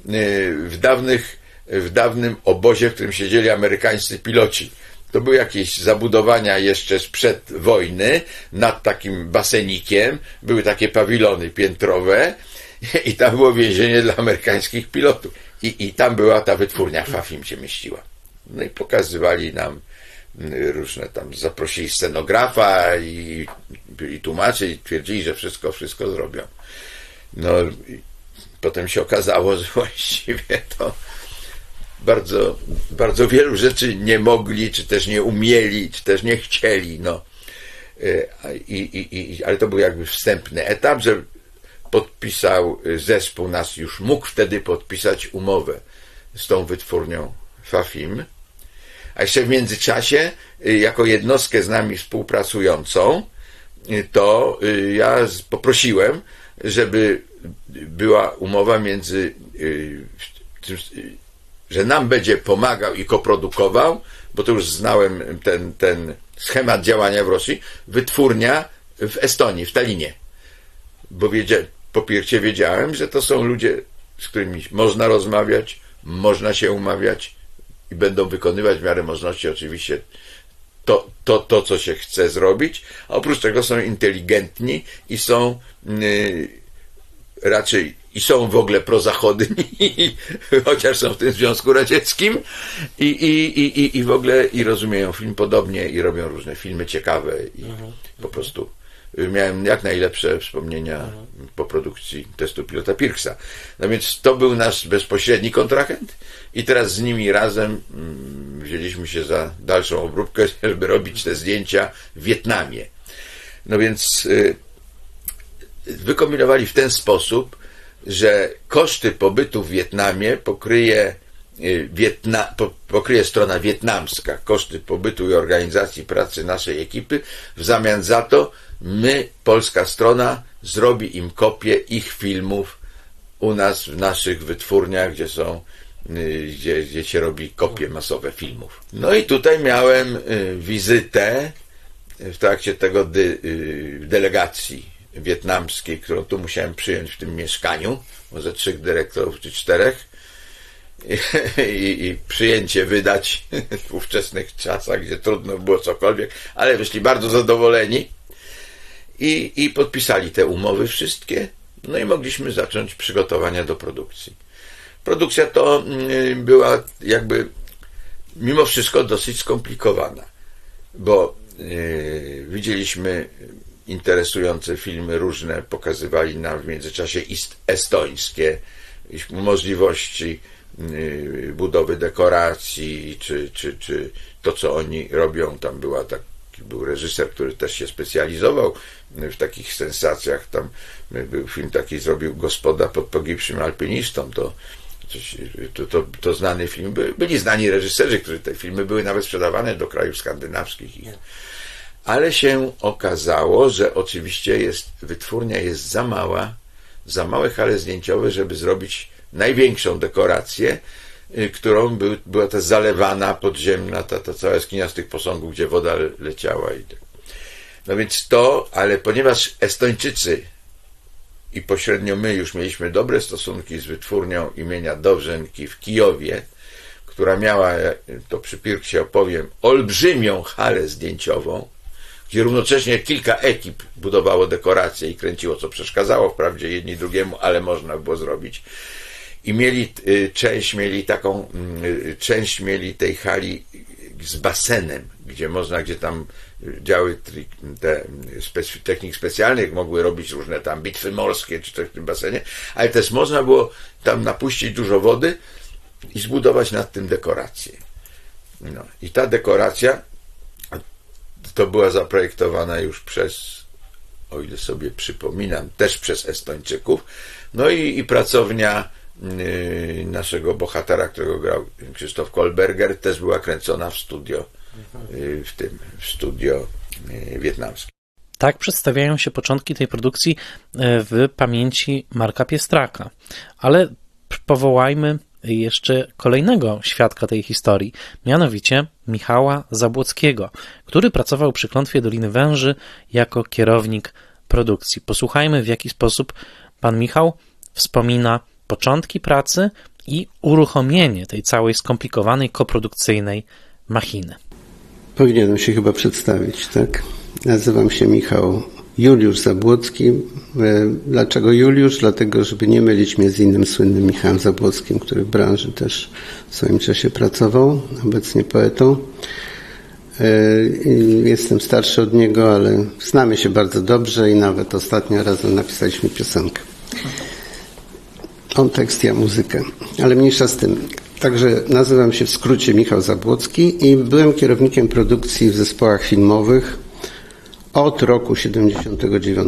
w dawnym obozie, w którym siedzieli amerykańscy piloci. To były jakieś zabudowania jeszcze sprzed wojny, nad takim basenikiem, były takie pawilony piętrowe i tam było więzienie dla amerykańskich pilotów. I tam była ta wytwórnia Fafim się mieściła. No i pokazywali nam różne tam, zaprosili scenografa i tłumaczy i twierdzili, że wszystko zrobią. No potem się okazało, że właściwie to bardzo, bardzo wielu rzeczy nie mogli, czy też nie umieli, czy też nie chcieli. Ale to był jakby wstępny etap, że podpisał zespół, nas już mógł wtedy podpisać umowę z tą wytwórnią Fafim, a jeszcze w międzyczasie jako jednostkę z nami współpracującą to ja poprosiłem, żeby była umowa między że nam będzie pomagał i koprodukował, bo to już znałem ten schemat działania w Rosji, wytwórnia w Estonii, w Tallinie, bo po pierwsze wiedziałem, że to są ludzie, z którymi można rozmawiać, można się umawiać i będą wykonywać w miarę możliwości oczywiście to, co się chce zrobić, a oprócz tego są inteligentni i są raczej są w ogóle prozachodni, chociaż są w tym Związku Radzieckim i w ogóle i rozumieją film podobnie i robią różne filmy ciekawe i po prostu miałem jak najlepsze wspomnienia po produkcji testu pilota Pirksa. No więc to był nasz bezpośredni kontrahent i teraz z nimi razem wzięliśmy się za dalszą obróbkę, żeby robić te zdjęcia w Wietnamie. No więc wykombinowali w ten sposób, że koszty pobytu w Wietnamie pokryje strona wietnamska, koszty pobytu i organizacji pracy naszej ekipy. W zamian za to my, polska strona, zrobi im kopię ich filmów u nas w naszych wytwórniach, gdzie się robi kopie masowe filmów. No i tutaj miałem wizytę w trakcie tego delegacji wietnamskiej, którą tu musiałem przyjąć w tym mieszkaniu, może 3 dyrektorów czy 4 i przyjęcie wydać w ówczesnych czasach, gdzie trudno było cokolwiek, ale wyszli bardzo zadowoleni i podpisali te umowy wszystkie, no i mogliśmy zacząć przygotowania do produkcji. Produkcja to była jakby mimo wszystko dosyć skomplikowana, bo widzieliśmy interesujące filmy różne, pokazywali nam w międzyczasie estońskie możliwości budowy dekoracji, czy to, co oni robią. Tam był reżyser, który też się specjalizował w takich sensacjach. Tam był film taki, zrobił Gospoda pod pogibszym alpinistą. To znany film. Byli znani reżyserzy, którzy te filmy były nawet sprzedawane do krajów skandynawskich. Ale się okazało, że oczywiście wytwórnia jest za małe hale zdjęciowe, żeby zrobić największą dekorację, którą była ta zalewana podziemna, ta cała jaskinia z tych posągów, gdzie woda leciała. No więc ale ponieważ Estończycy i pośrednio my już mieliśmy dobre stosunki z wytwórnią imienia Dowrzenki w Kijowie, która miała, to przy Pirksie opowiem, olbrzymią halę zdjęciową, gdzie równocześnie kilka ekip budowało dekoracje i kręciło, co przeszkadzało wprawdzie jedni drugiemu, ale można było zrobić. I część mieli tej hali z basenem, gdzie tam działy technik specjalnych, mogły robić różne tam bitwy morskie, czy coś w tym basenie, ale też można było tam napuścić dużo wody i zbudować nad tym dekorację. No. I ta dekoracja to była zaprojektowana już o ile sobie przypominam, też przez Estończyków. No i pracownia naszego bohatera, którego grał Krzysztof Kohlberger, też była kręcona w studio wietnamskim. Tak przedstawiają się początki tej produkcji w pamięci Marka Piestraka. Ale powołajmy jeszcze kolejnego świadka tej historii, mianowicie Michała Zabłockiego, który pracował przy Klątwie Doliny Węży jako kierownik produkcji. Posłuchajmy, w jaki sposób pan Michał wspomina początki pracy i uruchomienie tej całej skomplikowanej, koprodukcyjnej machiny. Powinienem się chyba przedstawić, tak? Nazywam się Michał Juliusz Zabłocki. Dlaczego Juliusz? Dlatego, żeby nie mylić mnie z innym słynnym Michałem Zabłockim, który w branży też w swoim czasie pracował, obecnie poetą. Jestem starszy od niego, ale znamy się bardzo dobrze i nawet ostatnio razem napisaliśmy piosenkę. On tekst, ja muzykę, ale mniejsza z tym. Także nazywam się w skrócie Michał Zabłocki i byłem kierownikiem produkcji w zespołach filmowych od roku 79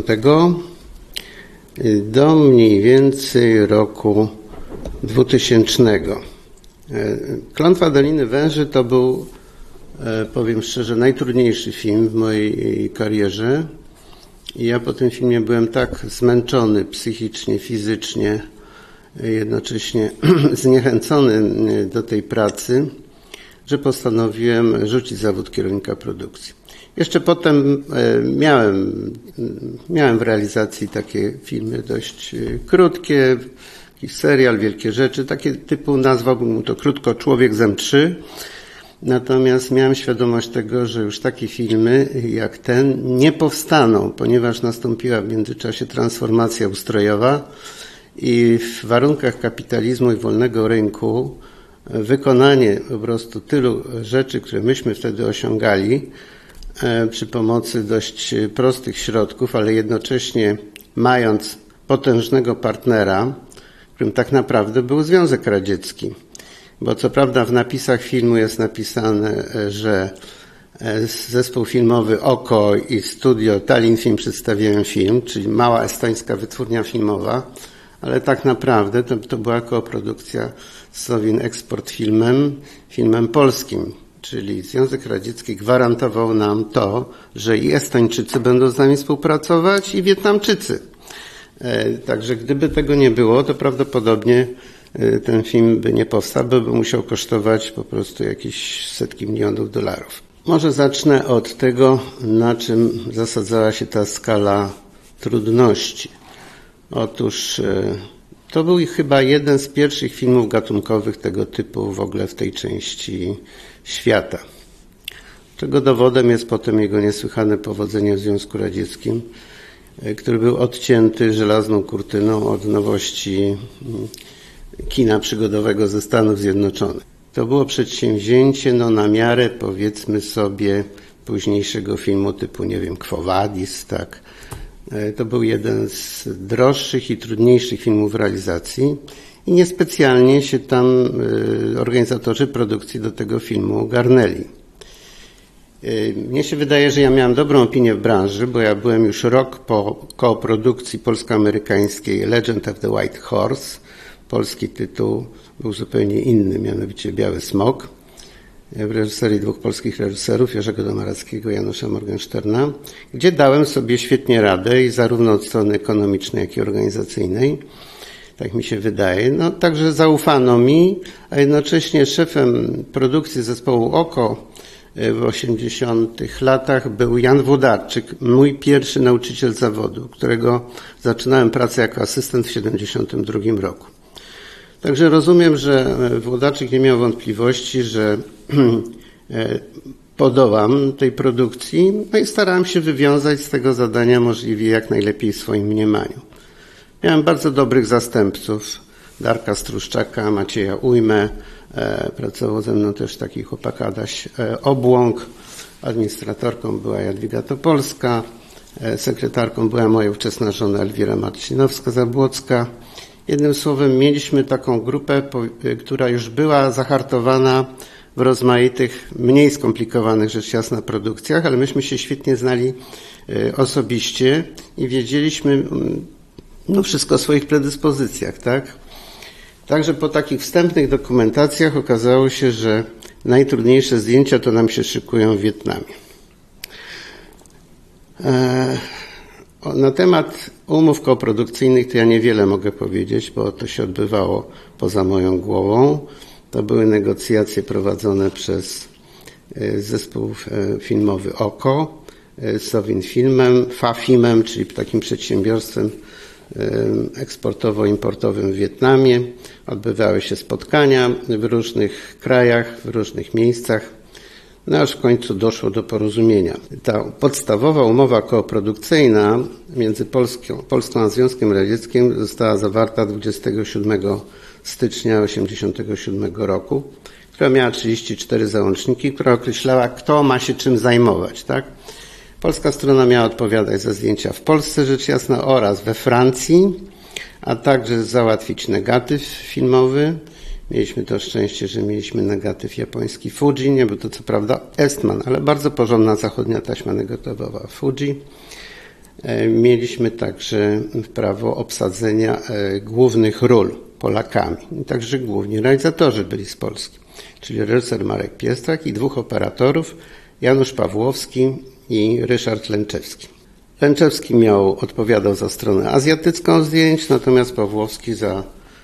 do mniej więcej roku 2000. Klątwa Doliny Węży to był, powiem szczerze, najtrudniejszy film w mojej karierze. I ja po tym filmie byłem tak zmęczony psychicznie, fizycznie, jednocześnie zniechęcony do tej pracy, że postanowiłem rzucić zawód kierownika produkcji. Jeszcze potem miałem w realizacji takie filmy dość krótkie, jakiś serial, Wielkie Rzeczy, takie typu, nazwałbym mu to krótko, Człowiek z M3. Natomiast miałem świadomość tego, że już takie filmy jak ten nie powstaną, ponieważ nastąpiła w międzyczasie transformacja ustrojowa i w warunkach kapitalizmu i wolnego rynku wykonanie po prostu tylu rzeczy, które myśmy wtedy osiągali, przy pomocy dość prostych środków, ale jednocześnie mając potężnego partnera, którym tak naprawdę był Związek Radziecki. Bo co prawda w napisach filmu jest napisane, że zespół filmowy Oko i studio Tallinn Film przedstawiają film, czyli mała estońska wytwórnia filmowa, ale tak naprawdę to była koprodukcja z Sowin Export filmem polskim. Czyli Związek Radziecki gwarantował nam to, że i Estończycy będą z nami współpracować, i Wietnamczycy. Także gdyby tego nie było, to prawdopodobnie ten film by nie powstał, bo by musiał kosztować po prostu jakieś setki milionów dolarów. Może zacznę od tego, na czym zasadzała się ta skala trudności. Otóż to był chyba jeden z pierwszych filmów gatunkowych tego typu w ogóle w tej części świata. Czego dowodem jest potem jego niesłychane powodzenie w Związku Radzieckim, który był odcięty żelazną kurtyną od nowości kina przygodowego ze Stanów Zjednoczonych. To było przedsięwzięcie na miarę, powiedzmy sobie, późniejszego filmu typu, nie wiem, Quo Vadis, tak. To był jeden z droższych i trudniejszych filmów w realizacji i niespecjalnie się tam organizatorzy produkcji do tego filmu garnęli. Mnie się wydaje, że ja miałem dobrą opinię w branży, bo ja byłem już rok po koprodukcji polsko-amerykańskiej Legend of the White Horse. Polski tytuł był zupełnie inny, mianowicie Biały Smok, w reżyserii dwóch polskich reżyserów, Jerzego Domarackiego i Janusza Morgensterna, gdzie dałem sobie świetnie radę i zarówno od strony ekonomicznej, jak i organizacyjnej. Tak mi się wydaje. No, także zaufano mi, a jednocześnie szefem produkcji zespołu Oko w 80 latach był Jan Włodarczyk, mój pierwszy nauczyciel zawodu, którego zaczynałem pracę jako asystent w 72 roku. Także rozumiem, że Włodarczyk nie miał wątpliwości, że podołam tej produkcji, no i starałem się wywiązać z tego zadania możliwie jak najlepiej w swoim mniemaniu. Miałem bardzo dobrych zastępców, Darka Struszczaka, Macieja Ujmę, pracował ze mną też taki chłopak Adaś Obłąk, administratorką była Jadwiga Topolska, sekretarką była moja ówczesna żona Elwira Marcinowska-Zabłocka. Jednym słowem mieliśmy taką grupę, która już była zahartowana w rozmaitych, mniej skomplikowanych rzecz jasna produkcjach, ale myśmy się świetnie znali osobiście i wiedzieliśmy wszystko o swoich predyspozycjach, tak? Także po takich wstępnych dokumentacjach okazało się, że najtrudniejsze zdjęcia to nam się szykują w Wietnamie. Na temat umów koprodukcyjnych to ja niewiele mogę powiedzieć, bo to się odbywało poza moją głową. To były negocjacje prowadzone przez zespół filmowy Oko, Sowin Fafimem, czyli takim przedsiębiorstwem eksportowo-importowym w Wietnamie. Odbywały się spotkania w różnych krajach, w różnych miejscach. No aż w końcu doszło do porozumienia. Ta podstawowa umowa kooprodukcyjna między Polską a Związkiem Radzieckim została zawarta 27 stycznia 1987 roku, która miała 34 załączniki, która określała, kto ma się czym zajmować, tak? Polska strona miała odpowiadać za zdjęcia w Polsce, rzecz jasna, oraz we Francji, a także załatwić negatyw filmowy. Mieliśmy to szczęście, że mieliśmy negatyw japoński Fuji, nie był to co prawda Eastman, ale bardzo porządna zachodnia taśma negatowowa Fuji. Mieliśmy także prawo obsadzenia głównych ról Polakami. I także główni realizatorzy byli z Polski, czyli reżyser Marek Piestrak i dwóch operatorów, Janusz Pawłowski i Ryszard Lęczewski. Lęczewski odpowiadał za stronę azjatycką zdjęć, natomiast Pawłowski za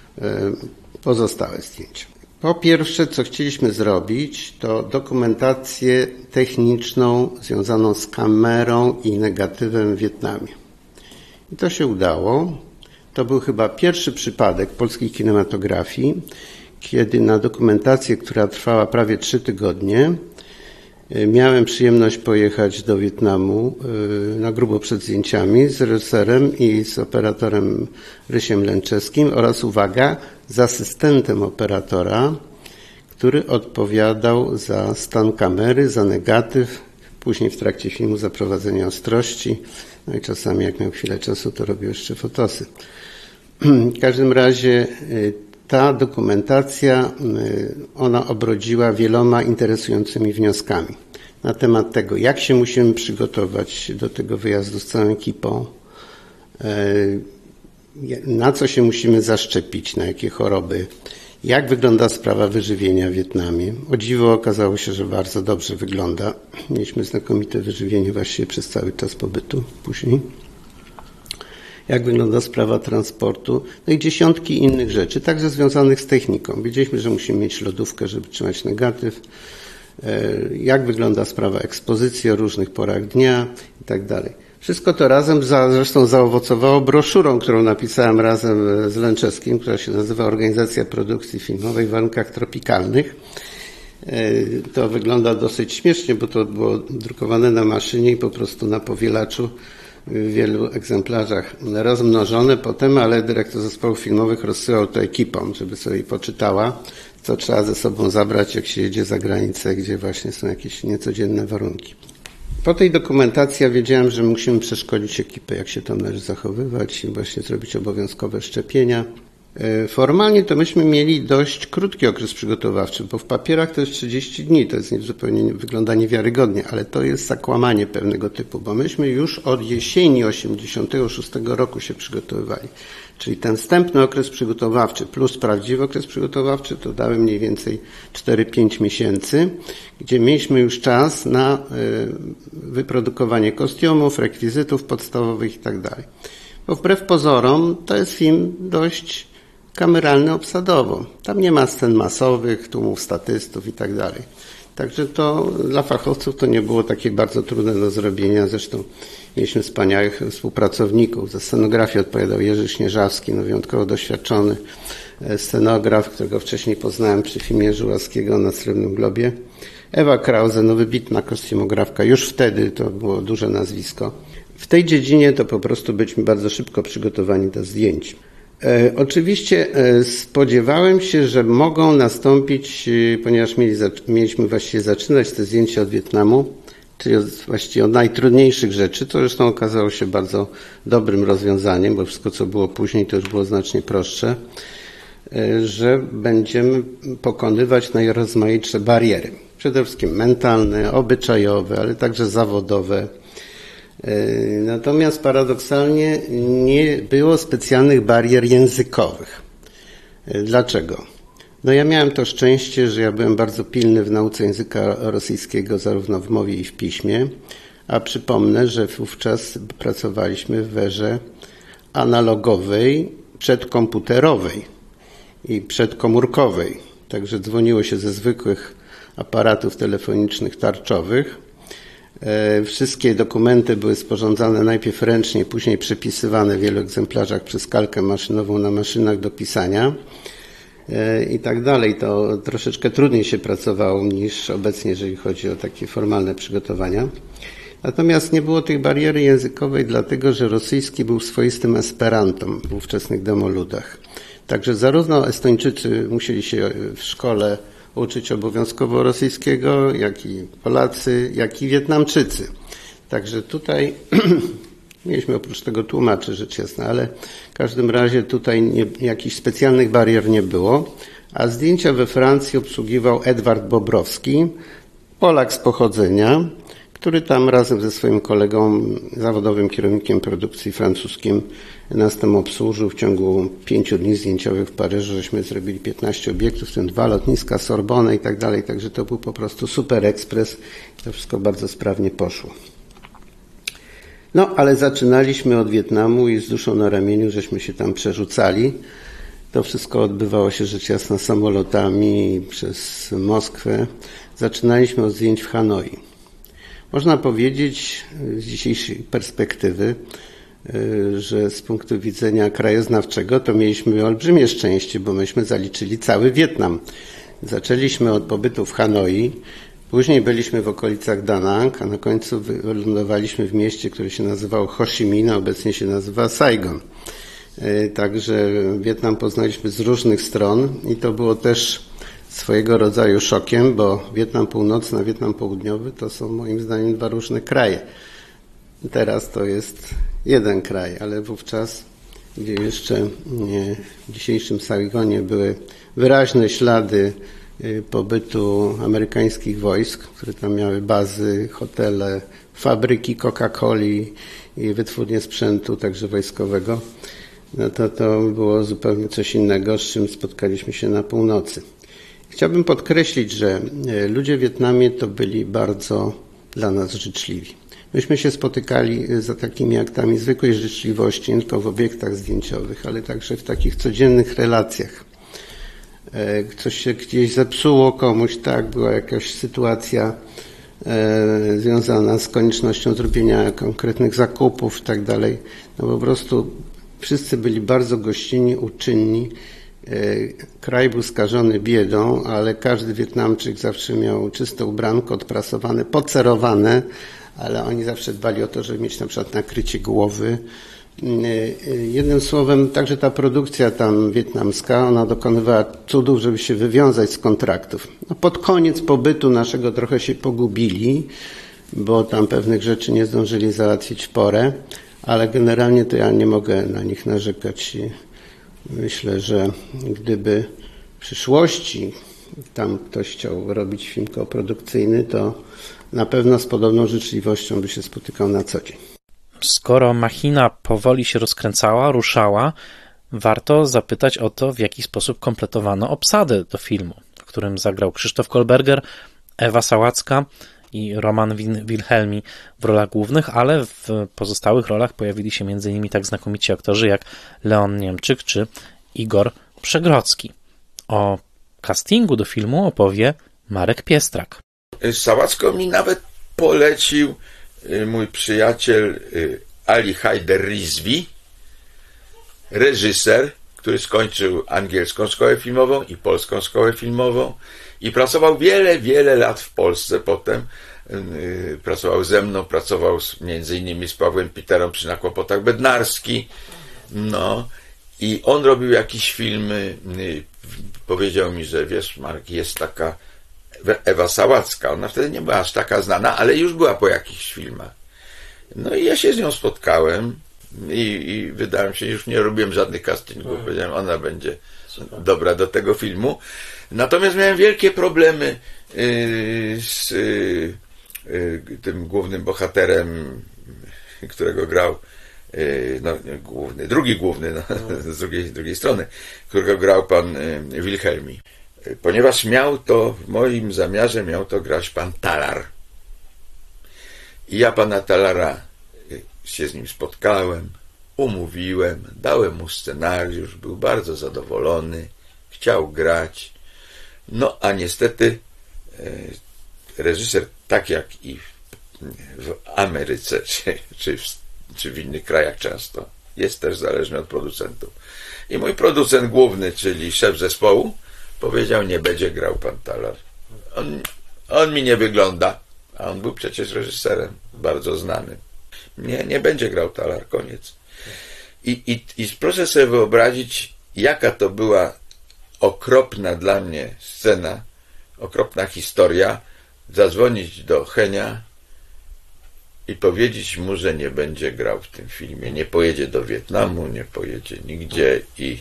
pozostałe zdjęcia. Po pierwsze, co chcieliśmy zrobić, to dokumentację techniczną związaną z kamerą i negatywem w Wietnamie. I to się udało. To był chyba pierwszy przypadek polskiej kinematografii, kiedy na dokumentację, która trwała prawie 3 tygodnie, miałem przyjemność pojechać do Wietnamu na grubo przed zdjęciami z reżyserem i z operatorem Rysiem Lęczewskim oraz, uwaga, z asystentem operatora, który odpowiadał za stan kamery, za negatyw, później w trakcie filmu zaprowadzenie ostrości, no i czasami jak miał chwilę czasu, to robił jeszcze fotosy. W każdym razie ta dokumentacja, ona obrodziła wieloma interesującymi wnioskami na temat tego, jak się musimy przygotować do tego wyjazdu z całą ekipą, na co się musimy zaszczepić, na jakie choroby, jak wygląda sprawa wyżywienia w Wietnamie. O dziwo okazało się, że bardzo dobrze wygląda. Mieliśmy znakomite wyżywienie właściwie przez cały czas pobytu później. Jak wygląda sprawa transportu, no i dziesiątki innych rzeczy, także związanych z techniką. Wiedzieliśmy, że musimy mieć lodówkę, żeby trzymać negatyw, jak wygląda sprawa ekspozycji o różnych porach dnia i tak dalej. Wszystko to razem zresztą zaowocowało broszurą, którą napisałem razem z Lęczewskim, która się nazywa Organizacja Produkcji Filmowej w warunkach tropikalnych. To wygląda dosyć śmiesznie, bo to było drukowane na maszynie i po prostu na powielaczu w wielu egzemplarzach rozmnożone potem, ale dyrektor zespołów filmowych rozsyłał to ekipom, żeby sobie poczytała, co trzeba ze sobą zabrać, jak się jedzie za granicę, gdzie właśnie są jakieś niecodzienne warunki. Po tej dokumentacji ja wiedziałem, że musimy przeszkolić ekipę, jak się tam należy zachowywać i właśnie zrobić obowiązkowe szczepienia. Formalnie to myśmy mieli dość krótki okres przygotowawczy, bo w papierach to jest 30 dni, to jest zupełnie wygląda niewiarygodnie, ale to jest zakłamanie pewnego typu, bo myśmy już od jesieni 86 roku się przygotowywali. Czyli ten wstępny okres przygotowawczy plus prawdziwy okres przygotowawczy to dały mniej więcej 4-5 miesięcy, gdzie mieliśmy już czas na wyprodukowanie kostiumów, rekwizytów podstawowych i tak dalej. Bo wbrew pozorom to jest film dość kameralny obsadowo. Tam nie ma scen masowych, tłumów statystów i tak dalej. Także to dla fachowców to nie było takie bardzo trudne do zrobienia. Zresztą mieliśmy wspaniałych współpracowników. Za scenografię odpowiadał Jerzy Śnieżawski, wyjątkowo doświadczony scenograf, którego wcześniej poznałem przy filmie Żuławskiego na Srebrnym Globie. Ewa Krause, wybitna kostiumografka. Już wtedy to było duże nazwisko. W tej dziedzinie to po prostu byliśmy bardzo szybko przygotowani do zdjęć. Oczywiście spodziewałem się, że mogą nastąpić, ponieważ mieliśmy właściwie zaczynać te zdjęcia od Wietnamu, czyli właściwie od najtrudniejszych rzeczy, to zresztą okazało się bardzo dobrym rozwiązaniem, bo wszystko co było później to już było znacznie prostsze, że będziemy pokonywać najrozmaitsze bariery. Przede wszystkim mentalne, obyczajowe, ale także zawodowe. Natomiast paradoksalnie nie było specjalnych barier językowych. Dlaczego? No ja miałem to szczęście, że ja byłem bardzo pilny w nauce języka rosyjskiego zarówno w mowie i w piśmie, a przypomnę, że wówczas pracowaliśmy w erze analogowej, przedkomputerowej i przedkomórkowej. Także dzwoniło się ze zwykłych aparatów telefonicznych tarczowych. Wszystkie dokumenty były sporządzane najpierw ręcznie, później przepisywane w wielu egzemplarzach przez kalkę maszynową na maszynach do pisania i tak dalej. To troszeczkę trudniej się pracowało niż obecnie, jeżeli chodzi o takie formalne przygotowania. Natomiast nie było tej bariery językowej, dlatego że rosyjski był swoistym esperantą w ówczesnych demoludach. Także zarówno Estończycy musieli się w szkole uczyć obowiązkowo rosyjskiego, jak i Polacy, jak i Wietnamczycy. Także tutaj mieliśmy oprócz tego tłumaczy, rzecz jasna, ale w każdym razie tutaj jakichś specjalnych barier nie było. A zdjęcia we Francji obsługiwał Edward Bobrowski, Polak z pochodzenia, który tam razem ze swoim kolegą, zawodowym kierownikiem produkcji francuskim, nas tam obsłużył w ciągu 5 dni zdjęciowych w Paryżu. Żeśmy zrobili 15 obiektów, w tym 2 lotniska, Sorbonę i tak dalej. Także to był po prostu super ekspres. To wszystko bardzo sprawnie poszło. No, ale zaczynaliśmy od Wietnamu i z duszą na ramieniu żeśmy się tam przerzucali. To wszystko odbywało się rzecz jasna samolotami przez Moskwę. Zaczynaliśmy od zdjęć w Hanoi. Można powiedzieć z dzisiejszej perspektywy, że z punktu widzenia krajoznawczego to mieliśmy olbrzymie szczęście, bo myśmy zaliczyli cały Wietnam. Zaczęliśmy od pobytu w Hanoi, później byliśmy w okolicach Da Nang, a na końcu wylądowaliśmy w mieście, które się nazywało Ho Chi Minh, a obecnie się nazywa Saigon. Także Wietnam poznaliśmy z różnych stron i to było też swojego rodzaju szokiem, bo Wietnam Północny a Wietnam Południowy to są moim zdaniem dwa różne kraje. Teraz to jest jeden kraj, ale wówczas, gdzie jeszcze w dzisiejszym Saigonie były wyraźne ślady pobytu amerykańskich wojsk, które tam miały bazy, hotele, fabryki Coca-Coli i wytwórnie sprzętu, także wojskowego, no to było zupełnie coś innego, z czym spotkaliśmy się na północy. Chciałbym podkreślić, że ludzie w Wietnamie to byli bardzo dla nas życzliwi. Myśmy się spotykali za takimi aktami zwykłej życzliwości, nie tylko w obiektach zdjęciowych, ale także w takich codziennych relacjach. Coś się gdzieś zepsuło komuś, tak, była jakaś sytuacja związana z koniecznością zrobienia konkretnych zakupów i tak dalej. No po prostu wszyscy byli bardzo gościnni, uczynni. Kraj był skażony biedą, ale każdy Wietnamczyk zawsze miał czyste ubranko, odprasowane, pocerowane, ale oni zawsze dbali o to, żeby mieć na przykład nakrycie głowy. Jednym słowem, także ta produkcja tam wietnamska, ona dokonywała cudów, żeby się wywiązać z kontraktów. No, pod koniec pobytu naszego trochę się pogubili, bo tam pewnych rzeczy nie zdążyli załatwić w porę, ale generalnie to ja nie mogę na nich narzekać. Myślę, że gdyby w przyszłości tam ktoś chciał robić film koprodukcyjny, to na pewno z podobną życzliwością by się spotykał na co dzień. Skoro machina powoli się rozkręcała, ruszała, warto zapytać o to, w jaki sposób kompletowano obsadę do filmu, w którym zagrał Krzysztof Kolberger, Ewa Sałacka i Roman Wilhelmi w rolach głównych, ale w pozostałych rolach pojawili się m.in. tak znakomici aktorzy jak Leon Niemczyk czy Igor Przegrodzki. O castingu do filmu opowie Marek Piestrak. Sałacko mi nawet polecił mój przyjaciel Ali Haider Rizvi, reżyser, który skończył angielską szkołę filmową i polską szkołę filmową i pracował wiele lat w Polsce potem. Pracował ze mną, pracował między innymi z Pawłem Piterą przy Na kłopotach Bednarski. No i on robił jakieś filmy, powiedział mi, że wiesz, Marek, jest taka Ewa Sałacka, ona wtedy nie była aż taka znana, ale już była po jakichś filmach. No i ja się z nią spotkałem i wydałem się, już nie robiłem żadnych castingów, powiedziałem, ona będzie dobra do tego filmu. Natomiast miałem wielkie problemy z tym głównym bohaterem, którego grał drugi główny, z drugiej strony, którego grał pan Wilhelmi. Ponieważ w moim zamiarze miał to grać pan Talar. I ja pana Talara się z nim spotkałem, umówiłem, dałem mu scenariusz, był bardzo zadowolony, chciał grać. No a niestety reżyser, tak jak i w Ameryce, czy w innych krajach często, jest też zależny od producentów. I mój producent główny, czyli szef zespołu, powiedział, nie będzie grał pan Talar. On mi nie wygląda, a on był przecież reżyserem bardzo znanym. Nie będzie grał Talar, koniec. I proszę sobie wyobrazić, jaka to była okropna dla mnie scena, okropna historia, zadzwonić do Henia i powiedzieć mu, że nie będzie grał w tym filmie. Nie pojedzie do Wietnamu, nie pojedzie nigdzie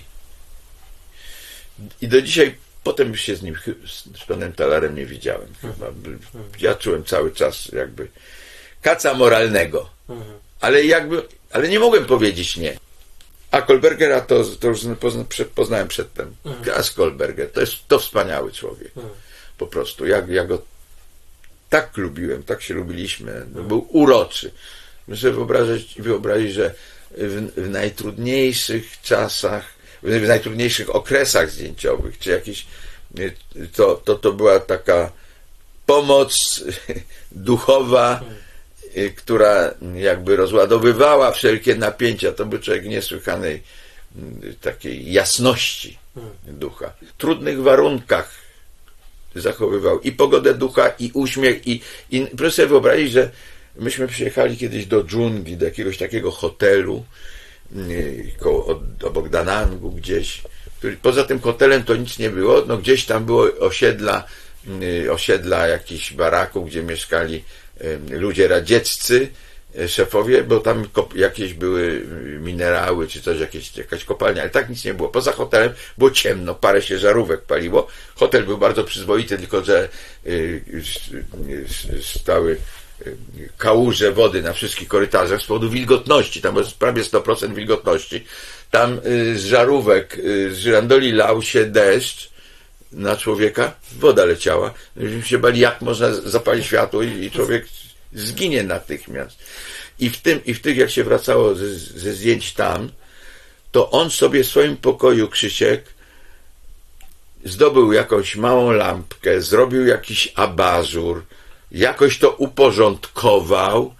i do dzisiaj potem już się z panem Talarem nie widziałem. Chyba. Ja czułem cały czas jakby kaca moralnego. Ale nie mogłem powiedzieć nie. A Kolbergera to już poznałem przedtem. Gas Kolberger, to wspaniały człowiek. Po prostu. Ja go tak lubiłem, tak się lubiliśmy. Był uroczy. Muszę wyobrazić, że w najtrudniejszych czasach, w najtrudniejszych okresach zdjęciowych, czy jakieś, to była taka pomoc duchowa, która jakby rozładowywała wszelkie napięcia. To był człowiek niesłychanej takiej jasności ducha. W trudnych warunkach zachowywał i pogodę ducha, i uśmiech, i proszę sobie wyobrazić, że myśmy przyjechali kiedyś do dżungli, do jakiegoś takiego hotelu obok Danangu gdzieś Poza tym hotelem to nic nie było, no gdzieś tam było osiedla jakichś baraków, gdzie mieszkali ludzie radzieccy, szefowie, bo tam jakieś były minerały, czy coś, jakaś kopalnia, ale tak nic nie było. Poza hotelem było ciemno, parę się żarówek paliło. Hotel był bardzo przyzwoity, tylko że stały kałuże wody na wszystkich korytarzach z powodu wilgotności, tam jest prawie 100% wilgotności. Tam z żarówek, z żyrandoli lał się deszcz na człowieka, woda leciała. Myśmy się bali, jak można zapalić światło i człowiek zginie natychmiast. I w tych, jak się wracało ze zdjęć tam, to on sobie w swoim pokoju, Krzysiek, zdobył jakąś małą lampkę, zrobił jakiś abażur, jakoś to uporządkował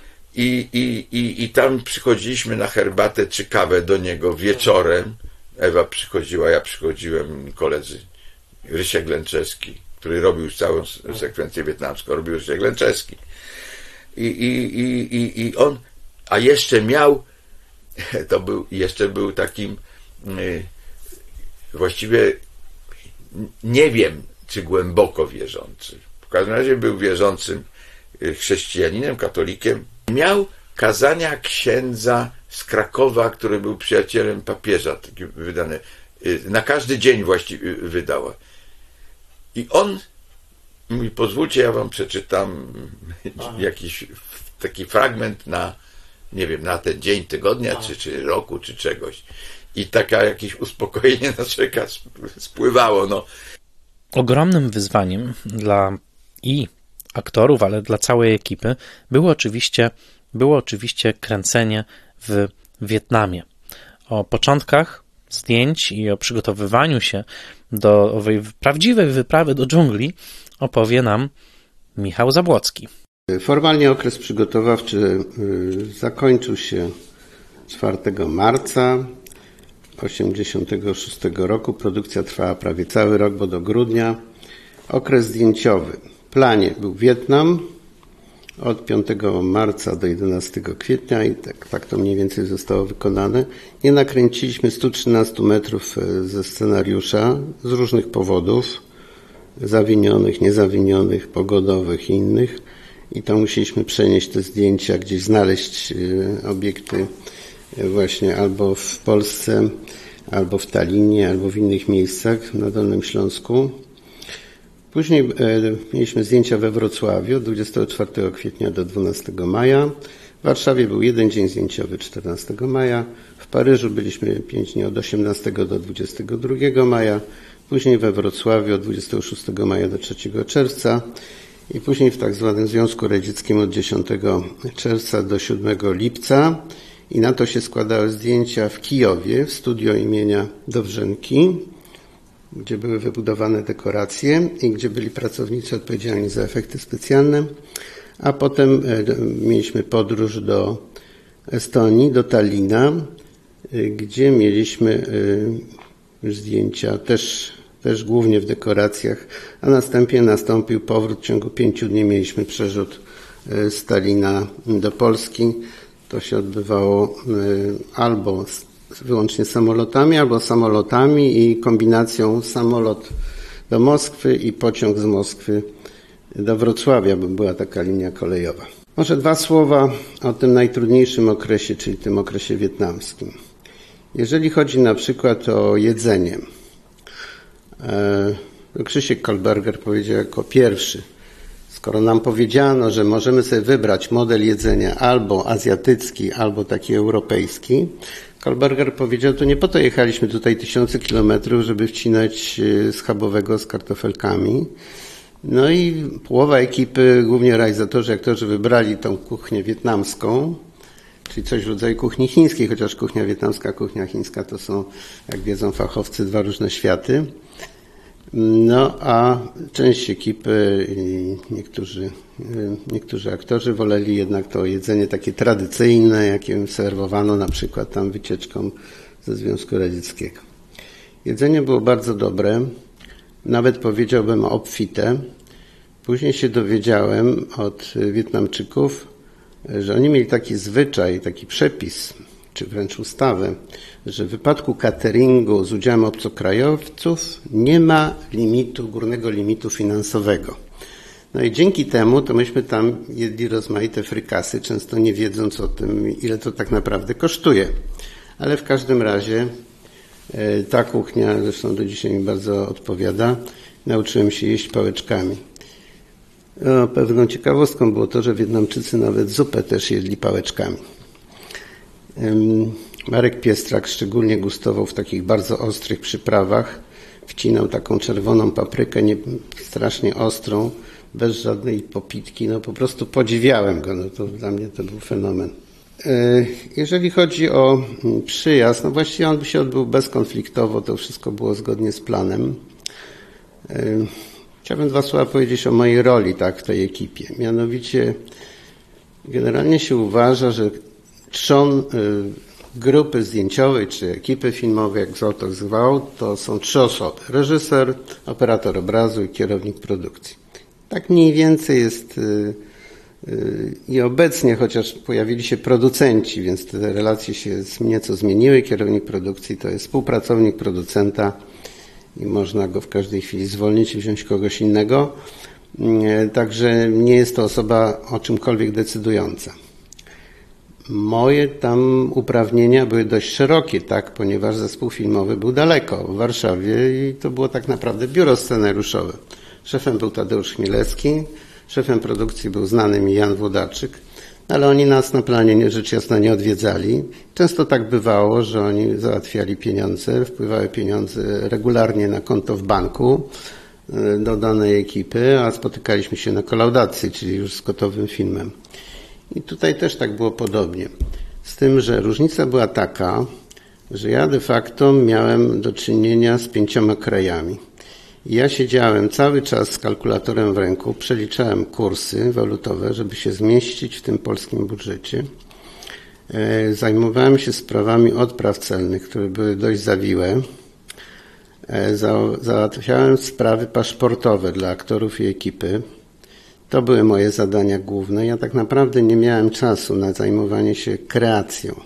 i tam przychodziliśmy na herbatę czy kawę do niego wieczorem. Ewa przychodziła, ja przychodziłem, koledzy. Rysiek Glęczewski, który robił całą sekwencję wietnamską, robił Rysiek Glęczewski. I on, a jeszcze miał, jeszcze był takim, właściwie nie wiem, czy głęboko wierzący. W każdym razie był wierzącym chrześcijaninem, katolikiem. Miał kazania księdza z Krakowa, który był przyjacielem papieża, takie wydane. Na każdy dzień właściwie wydała. I on mówi, pozwólcie, ja wam przeczytam jakiś taki fragment na, nie wiem, na ten dzień tygodnia, czy roku, czy czegoś. I taka jakieś uspokojenie na człowieka spływało. No. Ogromnym wyzwaniem dla i aktorów, ale dla całej ekipy było oczywiście kręcenie w Wietnamie. O początkach zdjęć i o przygotowywaniu się do owej prawdziwej wyprawy do dżungli opowie nam Michał Zabłocki. Formalnie okres przygotowawczy zakończył się 4 marca 1986 roku. Produkcja trwała prawie cały rok, bo do grudnia. Okres zdjęciowy. W planie był Wietnam od 5 marca do 11 kwietnia i tak to mniej więcej zostało wykonane. Nie nakręciliśmy 113 metrów ze scenariusza z różnych powodów, zawinionych, niezawinionych, pogodowych i innych. I to musieliśmy przenieść te zdjęcia, gdzieś znaleźć obiekty właśnie albo w Polsce, albo w Tallinie, albo w innych miejscach na Dolnym Śląsku. Później mieliśmy zdjęcia we Wrocławiu od 24 kwietnia do 12 maja. W Warszawie był jeden dzień zdjęciowy 14 maja. W Paryżu byliśmy 5 dni od 18 do 22 maja. Później we Wrocławiu od 26 maja do 3 czerwca. I później w tak zwanym Związku Radzieckim od 10 czerwca do 7 lipca. I na to się składały zdjęcia w Kijowie, w studio imienia Dowrzenki, gdzie były wybudowane dekoracje i gdzie byli pracownicy odpowiedzialni za efekty specjalne. A potem mieliśmy podróż do Estonii, do Tallina, gdzie mieliśmy zdjęcia też głównie w dekoracjach, a następnie nastąpił powrót. W ciągu 5 dni mieliśmy przerzut z Tallina do Polski. To się odbywało albo wyłącznie samolotami, albo samolotami i kombinacją samolot do Moskwy i pociąg z Moskwy do Wrocławia, bo była taka linia kolejowa. Może 2 słowa o tym najtrudniejszym okresie, czyli tym okresie wietnamskim. Jeżeli chodzi na przykład o jedzenie, Krzysiek Kolberger powiedział jako pierwszy, skoro nam powiedziano, że możemy sobie wybrać model jedzenia albo azjatycki, albo taki europejski, Kolberger powiedział, to nie po to jechaliśmy tutaj 1000 kilometrów, żeby wcinać schabowego z kartofelkami. No i połowa ekipy, głównie realizatorzy, aktorzy wybrali tą kuchnię wietnamską, czyli coś w rodzaju kuchni chińskiej, chociaż kuchnia wietnamska, kuchnia chińska to są, jak wiedzą fachowcy, 2 różne światy. No a część ekipy i niektórzy aktorzy woleli jednak to jedzenie takie tradycyjne, jakie serwowano na przykład tam wycieczkom ze Związku Radzieckiego. Jedzenie było bardzo dobre, nawet powiedziałbym obfite. Później się dowiedziałem od Wietnamczyków, że oni mieli taki zwyczaj, taki przepis, czy wręcz ustawę, że w wypadku cateringu z udziałem obcokrajowców nie ma górnego limitu finansowego. No i dzięki temu to myśmy tam jedli rozmaite frykasy, często nie wiedząc o tym, ile to tak naprawdę kosztuje. Ale w każdym razie ta kuchnia, zresztą do dzisiaj mi bardzo odpowiada, nauczyłem się jeść pałeczkami. No, pewną ciekawostką było to, że Wietnamczycy nawet zupę też jedli pałeczkami. Marek Piestrak szczególnie gustował w takich bardzo ostrych przyprawach. Wcinał taką czerwoną paprykę, strasznie ostrą, bez żadnej popitki. No po prostu podziwiałem go. No to dla mnie to był fenomen. Jeżeli chodzi o przyjazd, no właściwie on by się odbył bezkonfliktowo, to wszystko było zgodnie z planem. Chciałbym 2 słowa powiedzieć o mojej roli w tej ekipie. Mianowicie generalnie się uważa, że trzon grupy zdjęciowej czy ekipy filmowej, jak to zwał, to są 3 osoby. Reżyser, operator obrazu i kierownik produkcji. Tak mniej więcej jest i obecnie, chociaż pojawili się producenci, więc te relacje się nieco zmieniły. Kierownik produkcji to jest współpracownik producenta i można go w każdej chwili zwolnić i wziąć kogoś innego. Także nie jest to osoba o czymkolwiek decydująca. Moje tam uprawnienia były dość szerokie, ponieważ zespół filmowy był daleko, w Warszawie i to było tak naprawdę biuro scenariuszowe. Szefem był Tadeusz Chmielewski, szefem produkcji był znany mi Jan Włodarczyk, ale oni nas na planie rzecz jasna nie odwiedzali. Często tak bywało, że oni załatwiali pieniądze, wpływały pieniądze regularnie na konto w banku do danej ekipy, a spotykaliśmy się na kolaudacji, czyli już z gotowym filmem. I tutaj też tak było podobnie. Z tym, że różnica była taka, że ja de facto miałem do czynienia z 5 krajami. I ja siedziałem cały czas z kalkulatorem w ręku, przeliczałem kursy walutowe, żeby się zmieścić w tym polskim budżecie. Zajmowałem się sprawami odpraw celnych, które były dość zawiłe. Załatwiałem sprawy paszportowe dla aktorów i ekipy. To były moje zadania główne. Ja tak naprawdę nie miałem czasu na zajmowanie się kreacją.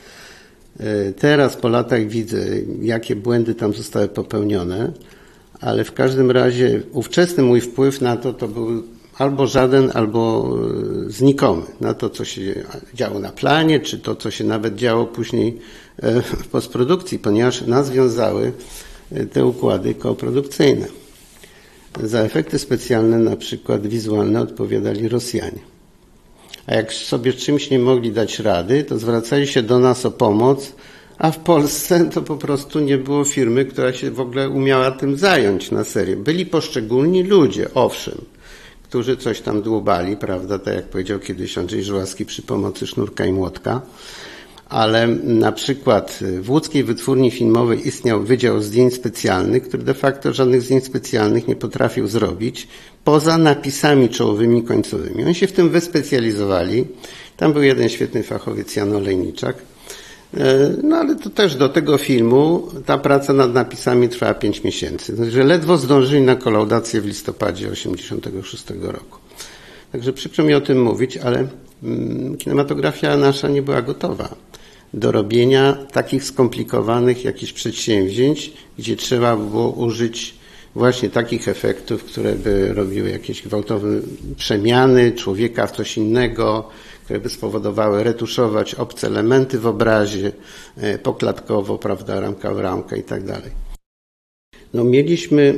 Teraz po latach widzę, jakie błędy tam zostały popełnione, ale w każdym razie ówczesny mój wpływ na to był albo żaden, albo znikomy. Na to, co się działo na planie, czy to, co się nawet działo później w postprodukcji, ponieważ nas wiązały te układy koprodukcyjne. Za efekty specjalne, na przykład wizualne, odpowiadali Rosjanie. A jak sobie czymś nie mogli dać rady, to zwracali się do nas o pomoc, a w Polsce to po prostu nie było firmy, która się w ogóle umiała tym zająć na serio. Byli poszczególni ludzie, owszem, którzy coś tam dłubali, prawda, tak jak powiedział kiedyś Andrzej Żuławski, przy pomocy sznurka i młotka, ale na przykład w łódzkiej wytwórni filmowej istniał Wydział Zdjęć Specjalnych, który de facto żadnych zdjęć specjalnych nie potrafił zrobić, poza napisami czołowymi, końcowymi. Oni się w tym wyspecjalizowali. Tam był jeden świetny fachowiec, Jan Olejniczak. No ale to też do tego filmu ta praca nad napisami trwała 5 miesięcy. Znaczy, że ledwo zdążyli na kolaudację w listopadzie 1986 roku. Także przykro mi o tym mówić, ale kinematografia nasza nie była gotowa do robienia takich skomplikowanych jakichś przedsięwzięć, gdzie trzeba było użyć właśnie takich efektów, które by robiły jakieś gwałtowne przemiany człowieka w coś innego, które by spowodowały retuszować obce elementy w obrazie, poklatkowo, prawda, ramka w ramkę i tak dalej. No, mieliśmy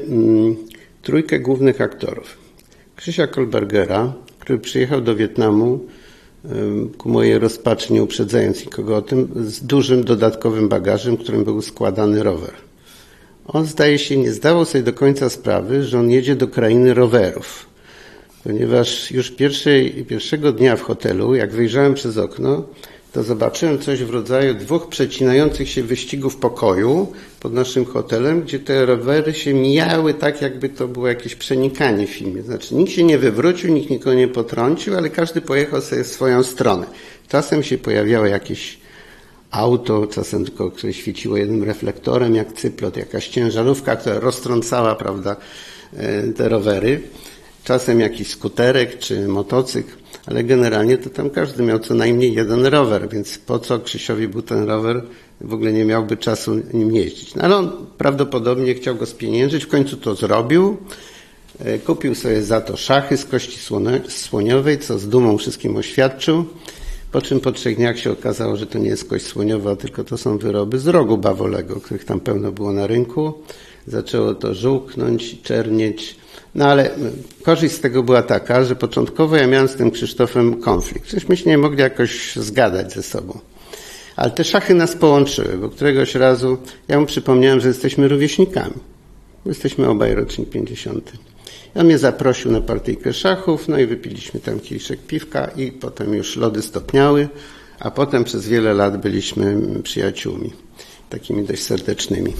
3 głównych aktorów. Krzysia Kolbergera, który przyjechał do Wietnamu ku mojej rozpaczy, nie uprzedzając nikogo o tym, z dużym dodatkowym bagażem, którym był składany rower. On, zdaje się, nie zdawał sobie do końca sprawy, że on jedzie do krainy rowerów. Ponieważ już pierwszego dnia w hotelu, jak wyjrzałem przez okno, to zobaczyłem coś w rodzaju 2 przecinających się wyścigów pokoju pod naszym hotelem, gdzie te rowery się mijały tak, jakby to było jakieś przenikanie w filmie. Znaczy nikt się nie wywrócił, nikt nikogo nie potrącił, ale każdy pojechał sobie w swoją stronę. Czasem się pojawiało jakieś auto, czasem tylko, które świeciło jednym reflektorem, jak cyplot, jakaś ciężarówka, która roztrącała, prawda, te rowery. czasem jakiś skuterek czy motocykl, ale generalnie to tam każdy miał co najmniej jeden rower, więc po co Krzysiowi był ten rower, w ogóle nie miałby czasu nim jeździć. No ale on prawdopodobnie chciał go spieniężyć, w końcu to zrobił. Kupił sobie za to szachy z kości słoniowej, co z dumą wszystkim oświadczył, po czym po 3 dniach się okazało, że to nie jest kość słoniowa, tylko to są wyroby z rogu bawolego, których tam pełno było na rynku. Zaczęło to żółknąć, czernieć. No ale korzyść z tego była taka, że początkowo ja miałem z tym Krzysztofem konflikt. Żeśmy się nie mogli jakoś zgadać ze sobą. Ale te szachy nas połączyły, bo któregoś razu ja mu przypomniałem, że jesteśmy rówieśnikami. Jesteśmy obaj rocznik 50. On mnie zaprosił na partyjkę szachów, no i wypiliśmy tam kieliszek piwka i potem już lody stopniały, a potem przez wiele lat byliśmy przyjaciółmi, takimi dość serdecznymi.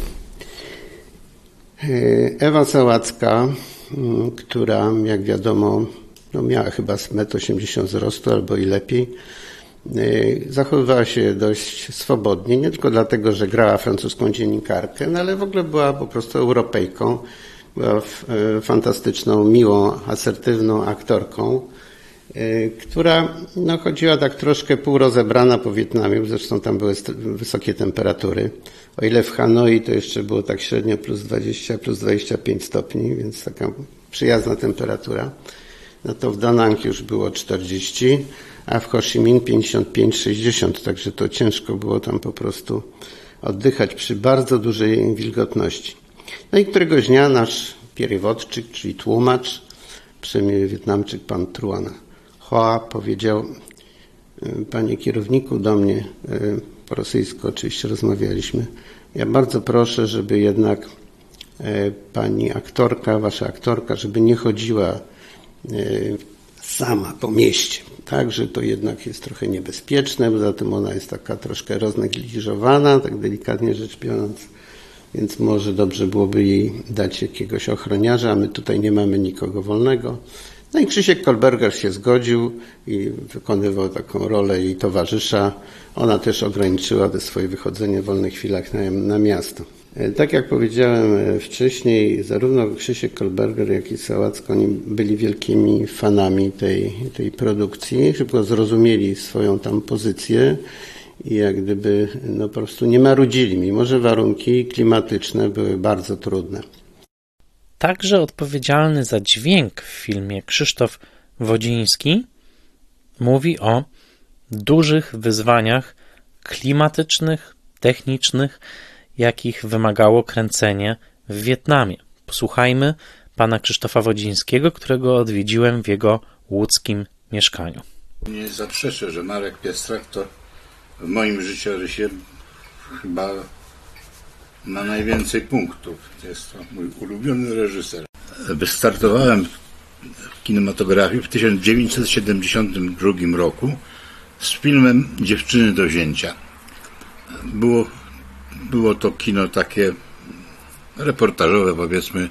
Ewa Sałacka, która jak wiadomo no miała chyba 1,80 m wzrostu albo i lepiej, zachowywała się dość swobodnie, nie tylko dlatego, że grała francuską dziennikarkę, no ale w ogóle była po prostu Europejką, była fantastyczną, miłą, asertywną aktorką, która no, chodziła tak troszkę półrozebrana po Wietnamie, zresztą tam były wysokie temperatury. O ile w Hanoi to jeszcze było tak średnio plus 20, plus 25 stopni, więc taka przyjazna temperatura. No to w Da Nang już było 40, a w Ho Chi Minh 55-60, także to ciężko było tam po prostu oddychać przy bardzo dużej wilgotności. No i któregoś dnia nasz pierywodczyk, czyli tłumacz, przynajmniej Wietnamczyk, pan Truan Hoa, powiedział: panie kierowniku, do mnie, po rosyjsku oczywiście rozmawialiśmy, ja bardzo proszę, żeby jednak pani aktorka, wasza aktorka, żeby nie chodziła sama po mieście. Tak, że to jednak jest trochę niebezpieczne, poza tym ona jest taka troszkę roznegliżowana, tak delikatnie rzecz biorąc, więc może dobrze byłoby jej dać jakiegoś ochroniarza, a my tutaj nie mamy nikogo wolnego. No i Krzysiek Kolberger się zgodził i wykonywał taką rolę jej towarzysza. Ona też ograniczyła te swoje wychodzenie w wolnych chwilach na miasto. Tak jak powiedziałem wcześniej, zarówno Krzysiek Kolberger, jak i Sałacka, oni byli wielkimi fanami tej produkcji, szybko zrozumieli swoją tam pozycję i jak gdyby no po prostu nie marudzili, mimo że warunki klimatyczne były bardzo trudne. Także odpowiedzialny za dźwięk w filmie Krzysztof Wodziński mówi o dużych wyzwaniach klimatycznych, technicznych, jakich wymagało kręcenie w Wietnamie. Posłuchajmy pana Krzysztofa Wodzińskiego, którego odwiedziłem w jego łódzkim mieszkaniu. Nie zaprzeczę, że Marek Piestrak to w moim życiorysie chyba ma najwięcej punktów. Jest to mój ulubiony reżyser. Wystartowałem w kinematografii w 1972 roku z filmem Dziewczyny do wzięcia. Było to kino takie reportażowe, powiedzmy.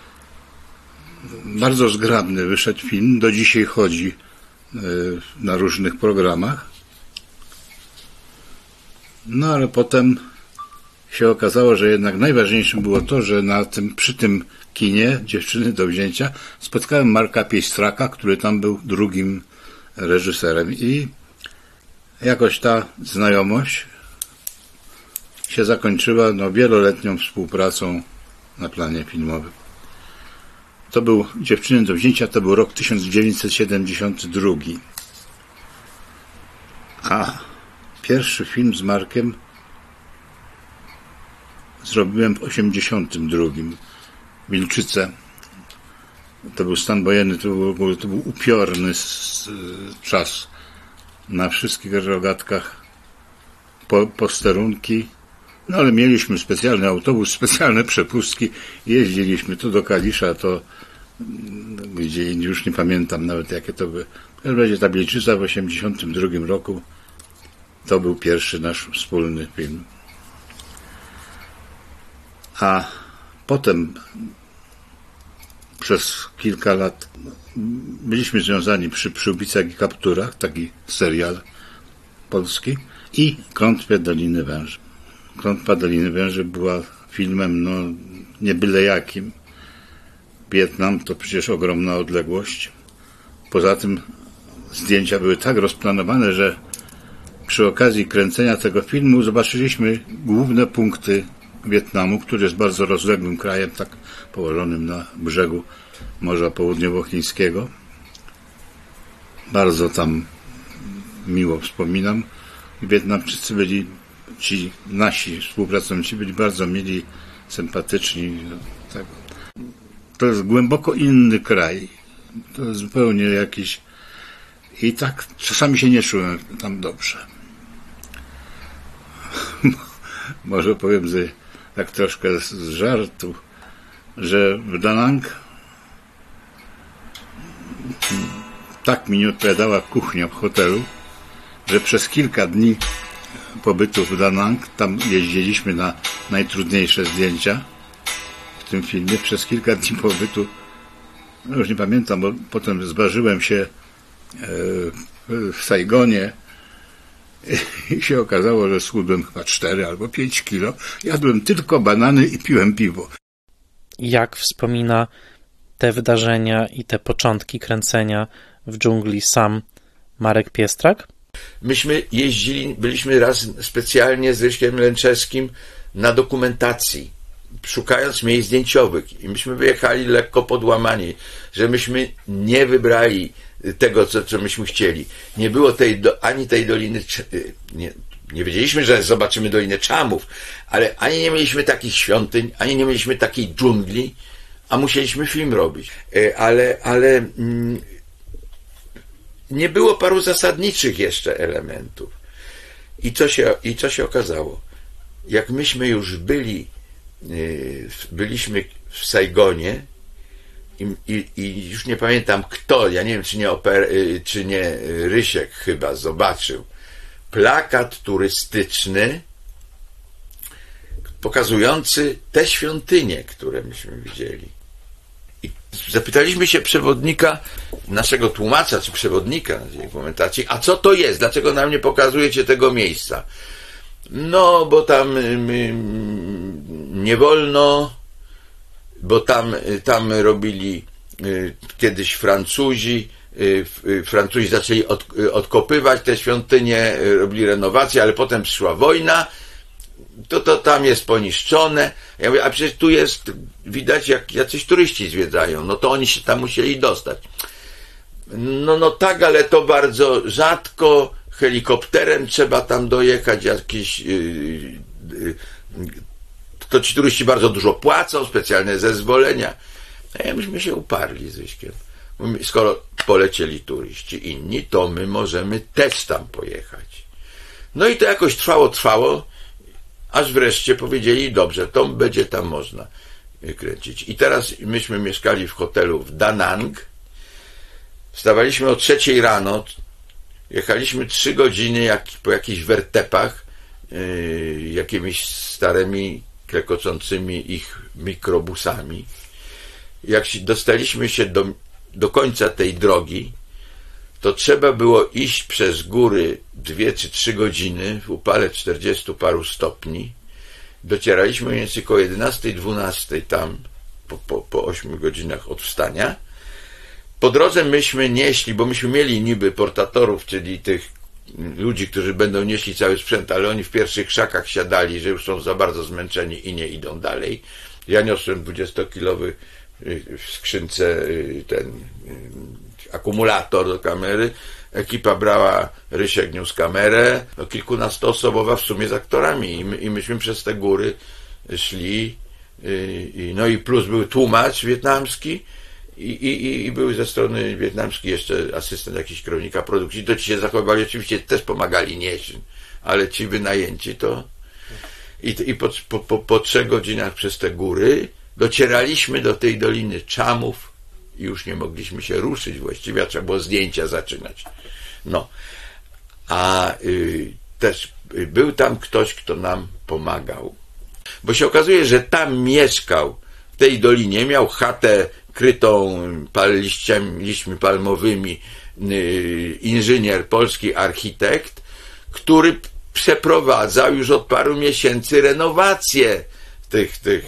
Bardzo zgrabny wyszedł film. Do dzisiaj chodzi na różnych programach. No ale potem się okazało, że jednak najważniejszym było to, że przy tym kinie Dziewczyny do wzięcia spotkałem Marka Piestraka, który tam był drugim reżyserem i jakoś ta znajomość się zakończyła wieloletnią współpracą na planie filmowym. To był Dziewczyny do wzięcia, to był rok 1972. A pierwszy film z Markiem zrobiłem w 1982. Wilczyce. To był stan wojenny, to był upiorny czas. Na wszystkich rogatkach posterunki. No ale mieliśmy specjalny autobus, specjalne przepustki. Jeździliśmy to do Kalisza, to gdzie już nie pamiętam nawet jakie to były. W każdym razie ta Wilczyca w 1982 roku to był pierwszy nasz wspólny film. A potem przez kilka lat byliśmy związani przy Przyłbicach i Kapturach, taki serial polski, i Klątwie Doliny Węży. Klątwa Doliny Węży była filmem nie byle jakim. Wietnam to przecież ogromna odległość. Poza tym zdjęcia były tak rozplanowane, że przy okazji kręcenia tego filmu zobaczyliśmy główne punkty Wietnamu, który jest bardzo rozległym krajem, tak położonym na brzegu Morza Południowochińskiego. Bardzo tam miło wspominam. Wietnamczycy byli, ci nasi współpracownicy byli bardzo mili, sympatyczni. Tak. To jest głęboko inny kraj. To jest zupełnie jakiś... I tak czasami się nie czułem tam dobrze. Może powiem, że tak troszkę z żartu, że w Da Nang tak mi nie odpowiadała kuchnia w hotelu, że przez kilka dni pobytu w Da Nang, tam jeździliśmy na najtrudniejsze zdjęcia w tym filmie, przez kilka dni pobytu, no już nie pamiętam, bo potem zważyłem się w Saigonie i się okazało, że schudłem chyba 4 albo 5 kilo. Jadłem tylko banany i piłem piwo. Jak wspomina te wydarzenia i te początki kręcenia w dżungli sam Marek Piestrak? Myśmy jeździli, byliśmy raz specjalnie z Ryśkiem Lęczewskim na dokumentacji, szukając miejsc zdjęciowych. I myśmy wyjechali lekko podłamani, że myśmy nie wybrali tego, co myśmy chcieli. Nie było ani tej doliny, nie wiedzieliśmy, że zobaczymy Dolinę Chamów, ale ani nie mieliśmy takich świątyń, ani nie mieliśmy takiej dżungli, a musieliśmy film robić. Ale nie było paru zasadniczych jeszcze elementów. I co się okazało? Jak myśmy już byliśmy w Saigonie i już nie pamiętam kto, ja nie wiem, czy nie Rysiek chyba zobaczył plakat turystyczny pokazujący te świątynie, które myśmy widzieli. I zapytaliśmy się przewodnika, naszego tłumacza, czy przewodnika na tej dokumentacji, a co to jest? Dlaczego nam nie pokazujecie tego miejsca? No, bo tam nie wolno, bo tam robili kiedyś Francuzi zaczęli odkopywać te świątynie, robili renowację, ale potem przyszła wojna, to tam jest poniszczone. Ja mówię, a przecież tu jest, widać jak jacyś turyści zwiedzają, no to oni się tam musieli dostać. No tak, ale to bardzo rzadko, helikopterem trzeba tam dojechać, jakieś to ci turyści bardzo dużo płacą, specjalne zezwolenia. A myśmy się uparli z Ryśkiem. Skoro polecieli turyści inni, to my możemy też tam pojechać. No i to jakoś trwało, aż wreszcie powiedzieli, dobrze, to będzie tam można kręcić. I teraz myśmy mieszkali w hotelu w Da Nang. Wstawaliśmy o 3 rano, jechaliśmy 3 godziny po jakichś wertepach, jakimiś starymi, klekocącymi ich mikrobusami. Jak dostaliśmy się do końca tej drogi, to trzeba było iść przez góry 2 czy 3 godziny w upale 40 paru stopni. Docieraliśmy mniej więcej koło 11-12 tam, po 8 godzinach od wstania. Po drodze myśmy nieśli, bo myśmy mieli niby portatorów, czyli tych ludzi, którzy będą nieśli cały sprzęt, ale oni w pierwszych krzakach siadali, że już są za bardzo zmęczeni i nie idą dalej. Ja niosłem 20-kilowy w skrzynce ten akumulator do kamery. Ekipa brała, Rysiek niósł kamerę, kilkunastoosobowa w sumie z aktorami i myśmy przez te góry szli. No i plus był tłumacz wietnamski i był ze strony wietnamskiej jeszcze asystent jakiś kierownika produkcji. To ci się zachowywali, oczywiście też pomagali nieść, ale ci wynajęci to po 3 godzinach przez te góry docieraliśmy do tej Doliny Chamów i już nie mogliśmy się ruszyć właściwie, a trzeba było zdjęcia zaczynać. No. A też był tam ktoś, kto nam pomagał. Bo się okazuje, że tam mieszkał w tej dolinie, miał chatę krytą liśćmi palmowymi, inżynier, polski architekt, który przeprowadzał już od paru miesięcy renowację tych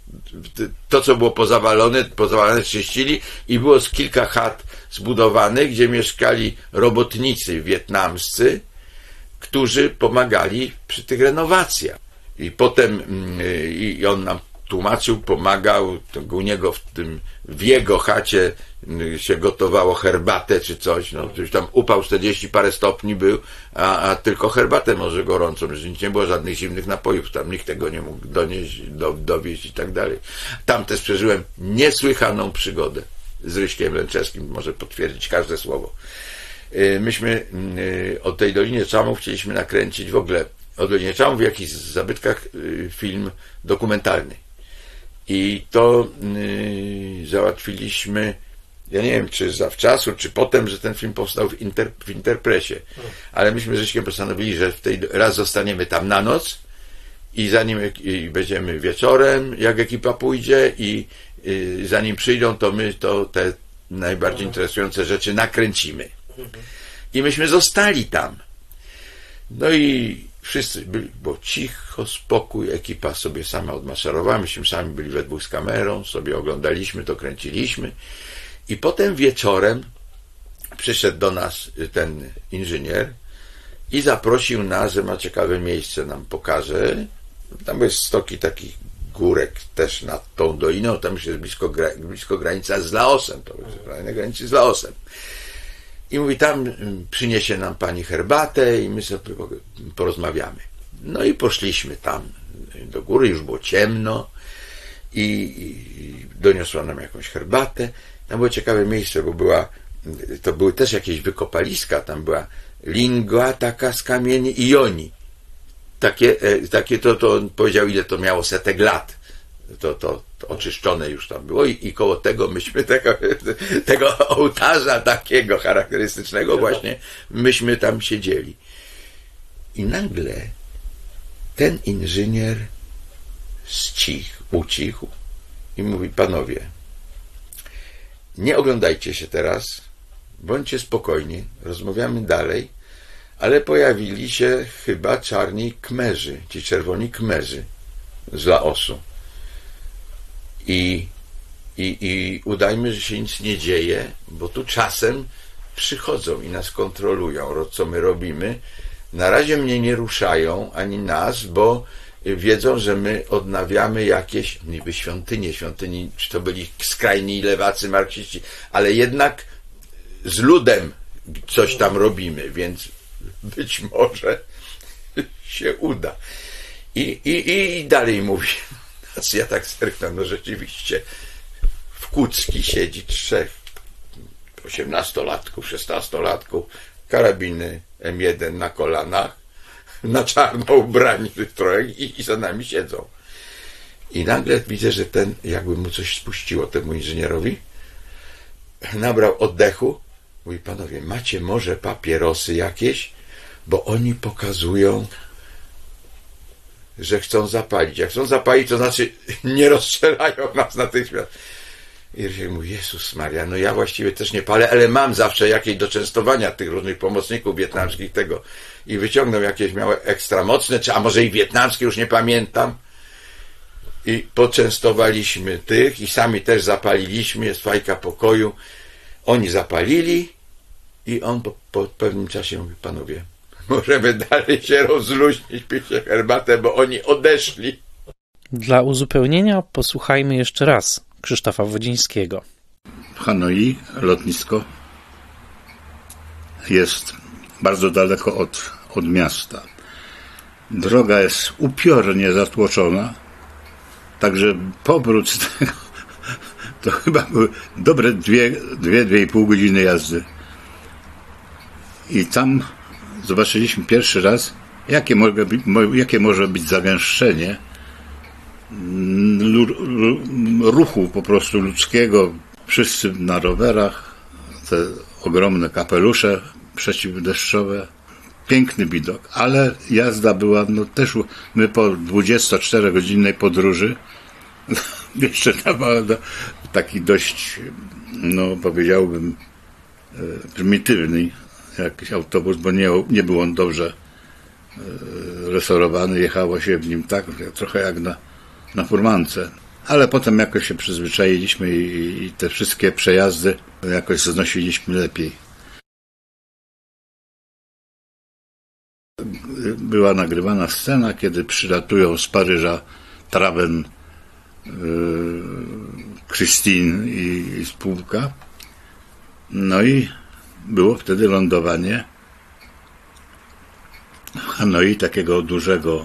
to co było pozawalone czyścili i było z kilka chat zbudowanych, gdzie mieszkali robotnicy wietnamscy, którzy pomagali przy tych renowacjach. I potem i on nam tłumaczył, pomagał, u niego w jego chacie się gotowało herbatę czy coś, no coś tam upał 40 parę stopni był, a tylko herbatę może gorącą, że nie było żadnych zimnych napojów, tam nikt tego nie mógł donieść, dowieść i tak dalej. Tam też przeżyłem niesłychaną przygodę z Ryśkiem Lęczewskim, może potwierdzić każde słowo. Myśmy o tej Dolinie Czamów chcieliśmy nakręcić w ogóle o Dolinie Czamów w jakichś zabytkach film dokumentalny. I to załatwiliśmy, ja nie wiem, czy zawczasu, czy potem, że ten film powstał w Interpresie. Ale myśmy z Ryśkiem postanowili, że raz zostaniemy tam na noc i zanim będziemy wieczorem, jak ekipa pójdzie i zanim przyjdą, to my te najbardziej interesujące rzeczy nakręcimy. I myśmy zostali tam. No i wszyscy było cicho, spokój, ekipa sobie sama odmaszerowała, myśmy sami byli we dwóch z kamerą, sobie oglądaliśmy to, kręciliśmy i potem wieczorem przyszedł do nas ten inżynier i zaprosił nas, że ma ciekawe miejsce, nam pokaże. Tam były stoki takich górek też nad tą doliną, tam już jest blisko granica z Laosem, to jest na granicy z Laosem. I mówi, tam przyniesie nam pani herbatę i my sobie porozmawiamy. No i poszliśmy tam do góry, już było ciemno i doniosła nam jakąś herbatę. Tam było ciekawe miejsce, bo to były też jakieś wykopaliska, tam była lingua taka z kamieni i joni. Takie to on powiedział, ile to miało setek lat. To oczyszczone już tam było i koło tego myśmy tego ołtarza takiego charakterystycznego właśnie myśmy tam siedzieli. I nagle ten inżynier ucichł i mówi, panowie, nie oglądajcie się teraz, bądźcie spokojni, rozmawiamy dalej, ale pojawili się chyba czarni Kmerzy, ci czerwoni Kmerzy z Laosu. I udajmy, że się nic nie dzieje, bo tu czasem przychodzą i nas kontrolują, co my robimy. Na razie mnie nie ruszają, ani nas, bo wiedzą, że my odnawiamy jakieś niby świątynie, czy to byli skrajni lewacy, marksiści, ale jednak z ludem coś tam robimy, więc być może się uda. I dalej mówi. Ja tak zerknę, no rzeczywiście w Kucki siedzi 3 18-latków, 16-latków, karabiny M1 na kolanach, na czarno ubrani trochę i za nami siedzą. I nagle widzę, że ten, jakby mu coś spuściło temu inżynierowi, nabrał oddechu, mówi, panowie, macie może papierosy jakieś? Bo oni pokazują, że chcą zapalić. Jak chcą zapalić, to znaczy nie rozstrzelają nas natychmiast. I Rysiek mówi, Jezus Maria, no ja właściwie też nie palę, ale mam zawsze jakieś do częstowania tych różnych pomocników wietnamskich tego. I wyciągnął jakieś miałe ekstra mocne, a może i wietnamskie, już nie pamiętam. I poczęstowaliśmy tych i sami też zapaliliśmy, jest fajka pokoju. Oni zapalili i on po pewnym czasie mówi, panowie, możemy dalej się rozluźnić, pić herbatę, bo oni odeszli. Dla uzupełnienia posłuchajmy jeszcze raz Krzysztofa Wodzińskiego. W Hanoi lotnisko jest bardzo daleko od miasta. Droga jest upiornie zatłoczona, także powrót z tego to chyba były dobre 2,5 godziny jazdy. I tam zobaczyliśmy pierwszy raz, jakie może być zagęszczenie ruchu po prostu ludzkiego. Wszyscy na rowerach, te ogromne kapelusze przeciwdeszczowe. Piękny widok, ale jazda była, no też my po 24-godzinnej podróży jeszcze taki dość, no powiedziałbym, prymitywny jakiś autobus, bo nie był on dobrze restaurowany, jechało się w nim tak, trochę jak na furmance. ale potem jakoś się przyzwyczailiśmy i te wszystkie przejazdy jakoś znosiliśmy lepiej. Była nagrywana scena, kiedy przylatują z Paryża Traven, Christine i spółka. No i było wtedy lądowanie w Hanoi takiego dużego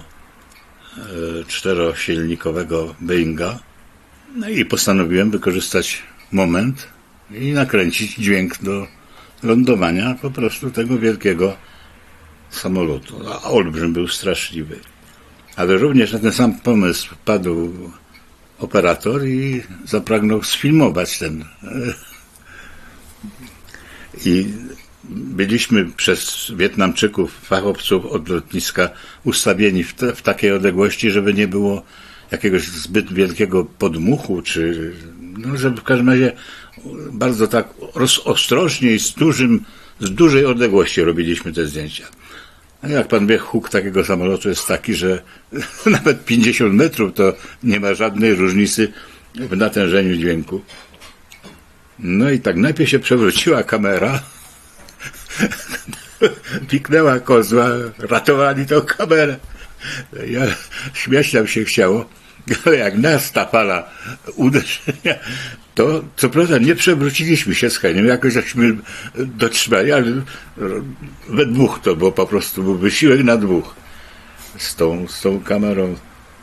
4-silnikowego Boeinga. No i postanowiłem wykorzystać moment i nakręcić dźwięk do lądowania po prostu tego wielkiego samolotu. A olbrzym był straszliwy. Ale również na ten sam pomysł padł operator i zapragnął sfilmować ten. I byliśmy przez Wietnamczyków, fachowców od lotniska ustawieni w takiej odległości, żeby nie było jakiegoś zbyt wielkiego podmuchu, czy żeby w każdym razie bardzo tak ostrożnie i z dużej odległości robiliśmy te zdjęcia. A jak pan wie, huk takiego samolotu jest taki, że nawet 50 metrów to nie ma żadnej różnicy w natężeniu dźwięku. No i tak najpierw się przewróciła kamera, piknęła kozła, ratowali tą kamerę. Ja śmiać nam się chciało, ale jak nas ta fala uderzenia, to co prawda nie przewróciliśmy się z Heniem, jakoś żeśmy dotrzymali, ale we dwóch to było po prostu, był wysiłek na dwóch z tą kamerą.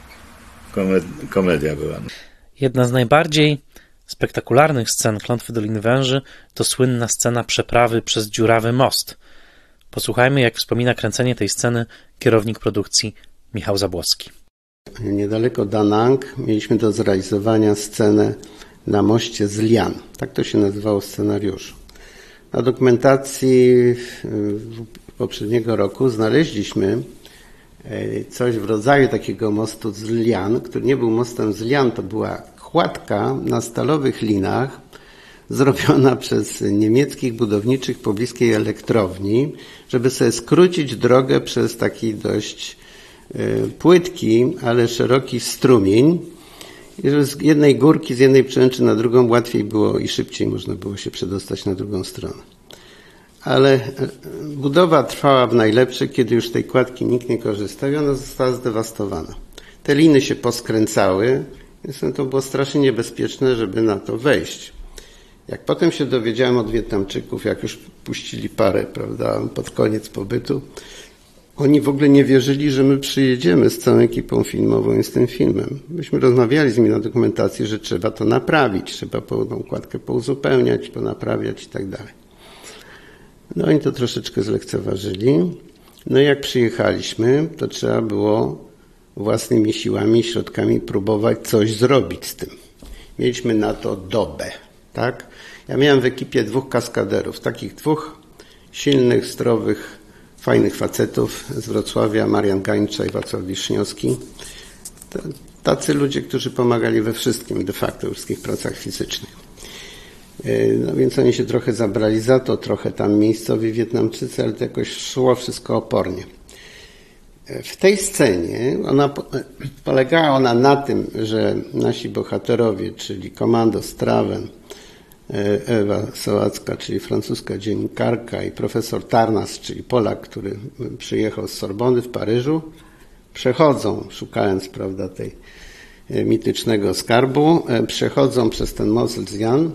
Komedia była. Jedna z najbardziej spektakularnych scen Klątwy Doliny Węży to słynna scena przeprawy przez dziurawy most. Posłuchajmy, jak wspomina kręcenie tej sceny kierownik produkcji Michał Zabłocki. Niedaleko Da Nang mieliśmy do zrealizowania scenę na moście z Lian. Tak to się nazywało w scenariuszu. Na dokumentacji poprzedniego roku znaleźliśmy coś w rodzaju takiego mostu z Lian, który nie był mostem z Lian, to była kładka na stalowych linach zrobiona przez niemieckich budowniczych pobliskiej elektrowni, żeby sobie skrócić drogę przez taki dość płytki, ale szeroki strumień i żeby z jednej górki, z jednej przełęczy na drugą łatwiej było i szybciej można było się przedostać na drugą stronę. Ale budowa trwała w najlepsze, kiedy już tej kładki nikt nie korzystał i ona została zdewastowana. Te liny się poskręcały, więc to było strasznie niebezpieczne, żeby na to wejść. Jak potem się dowiedziałem od Wietnamczyków, jak już puścili parę, prawda, pod koniec pobytu, oni w ogóle nie wierzyli, że my przyjedziemy z całą ekipą filmową i z tym filmem. Myśmy rozmawiali z nimi na dokumentacji, że trzeba to naprawić, trzeba tą kładkę pouzupełniać, ponaprawiać i tak dalej. No oni to troszeczkę zlekceważyli. No i jak przyjechaliśmy, to trzeba było własnymi siłami i środkami próbować coś zrobić z tym. Mieliśmy na to dobę, tak? Ja miałem w ekipie 2 kaskaderów, takich 2 silnych, zdrowych, fajnych facetów z Wrocławia, Marian Gańcza i Wacław Wiszniowski. Tacy ludzie, którzy pomagali we wszystkim, de facto, we wszystkich pracach fizycznych. No więc oni się trochę zabrali za to, trochę tam miejscowi Wietnamczycy, ale to jakoś szło wszystko opornie. W tej scenie polegała ona na tym, że nasi bohaterowie, czyli komandos Traven, Ewa Sołacka, czyli francuska dziennikarka i profesor Tarnas, czyli Polak, który przyjechał z Sorbony w Paryżu, przechodzą, szukając, prawda, tej mitycznego skarbu, przechodzą przez ten most z Lian,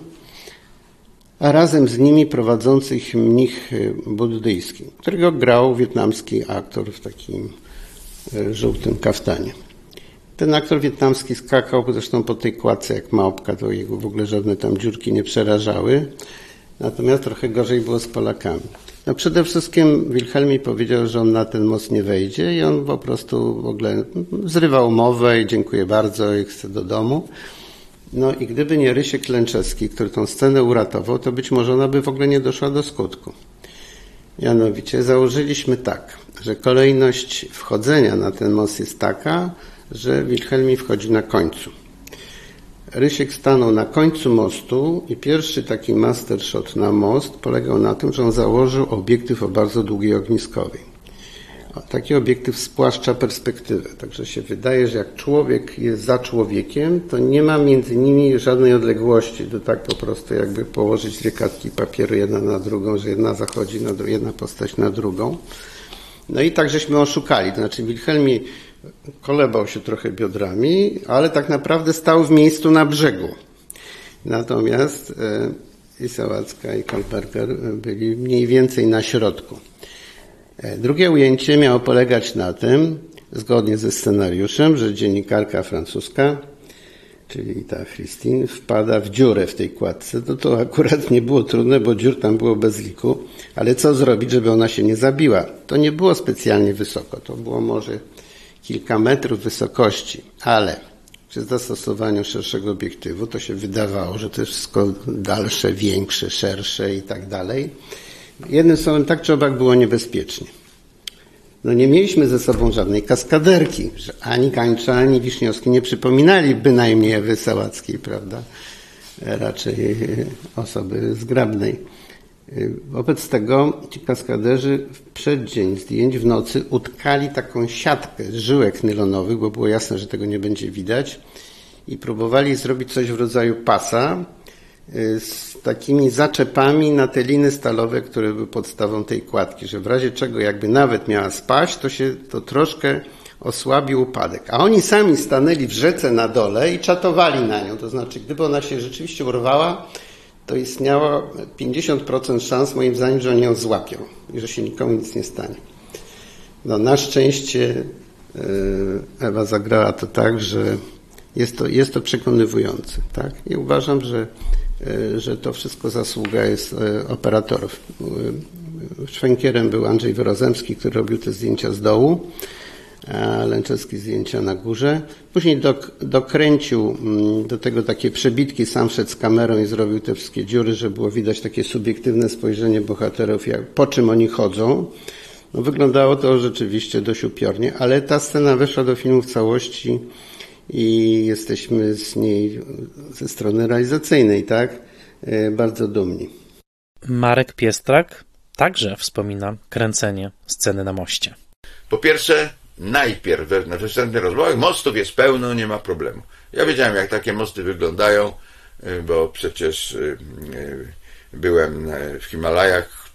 a razem z nimi prowadzący ich mnich buddyjski, którego grał wietnamski aktor w takim żółtym kaftanie. Ten aktor wietnamski skakał zresztą po tej kładce jak małpka, to jego w ogóle żadne tam dziurki nie przerażały. Natomiast trochę gorzej było z Polakami. No przede wszystkim Wilhelm mi powiedział, że on na ten most nie wejdzie i on po prostu w ogóle zrywał umowę i dziękuję bardzo i chce do domu. No i gdyby nie Rysiek Lęczewski, który tą scenę uratował, to być może ona by w ogóle nie doszła do skutku. Mianowicie założyliśmy tak, że kolejność wchodzenia na ten most jest taka, że Wilhelmi wchodzi na końcu. Rysiek stanął na końcu mostu i pierwszy taki master shot na most polegał na tym, że on założył obiektyw o bardzo długiej ogniskowej. taki obiektyw spłaszcza perspektywę. Także się wydaje, że jak człowiek jest za człowiekiem, to nie ma między nimi żadnej odległości. To tak po prostu jakby położyć dwie kartki papieru jedna na drugą, że jedna zachodzi, jedna postać na drugą. No i tak żeśmy oszukali. To znaczy Wilhelmi kolebał się trochę biodrami, ale tak naprawdę stał w miejscu na brzegu. Natomiast i Sałacka, i Kalberger byli mniej więcej na środku. Drugie ujęcie miało polegać na tym, zgodnie ze scenariuszem, że dziennikarka francuska, czyli ta Christine, wpada w dziurę w tej kładce. To akurat nie było trudne, bo dziur tam było bez liku, ale co zrobić, żeby ona się nie zabiła? To nie było specjalnie wysoko, to było może kilka metrów wysokości, ale przy zastosowaniu szerszego obiektywu to się wydawało, że to jest wszystko dalsze, większe, szersze i tak dalej. Jednym słowem, tak czy owak było niebezpiecznie. No nie mieliśmy ze sobą żadnej kaskaderki, że ani Kańcza, ani Wiśniowski nie przypominali bynajmniej Ewy Sałackiej, prawda? Raczej osoby zgrabnej. Wobec tego ci kaskaderzy w przeddzień zdjęć w nocy utkali taką siatkę z żyłek nylonowych, bo było jasne, że tego nie będzie widać, i próbowali zrobić coś w rodzaju pasa z takimi zaczepami na te liny stalowe, które były podstawą tej kładki, że w razie czego jakby nawet miała spaść, to troszkę osłabił upadek. A oni sami stanęli w rzece na dole i czatowali na nią. To znaczy, gdyby ona się rzeczywiście urwała, to istniało 50% szans, moim zdaniem, że oni ją złapią i że się nikomu nic nie stanie. No, na szczęście Ewa zagrała to tak, że jest to przekonywujące. Tak? I uważam, że to wszystko zasługa jest operatorów. Szwękierem był Andrzej Wyrozemski, który robił te zdjęcia z dołu, a Lęczewski zdjęcia na górze. Później dokręcił do tego takie przebitki, sam szedł z kamerą i zrobił te wszystkie dziury, żeby było widać takie subiektywne spojrzenie bohaterów, po czym oni chodzą. No, wyglądało to rzeczywiście dość upiornie, ale ta scena weszła do filmu w całości i jesteśmy z niej ze strony realizacyjnej, tak, bardzo dumni. Marek Piestrak także wspomina kręcenie sceny na moście. Po pierwsze, najpierw we wstępnych rozmowach mostów jest pełno, nie ma problemu. Ja wiedziałem, jak takie mosty wyglądają, bo przecież byłem w Himalajach,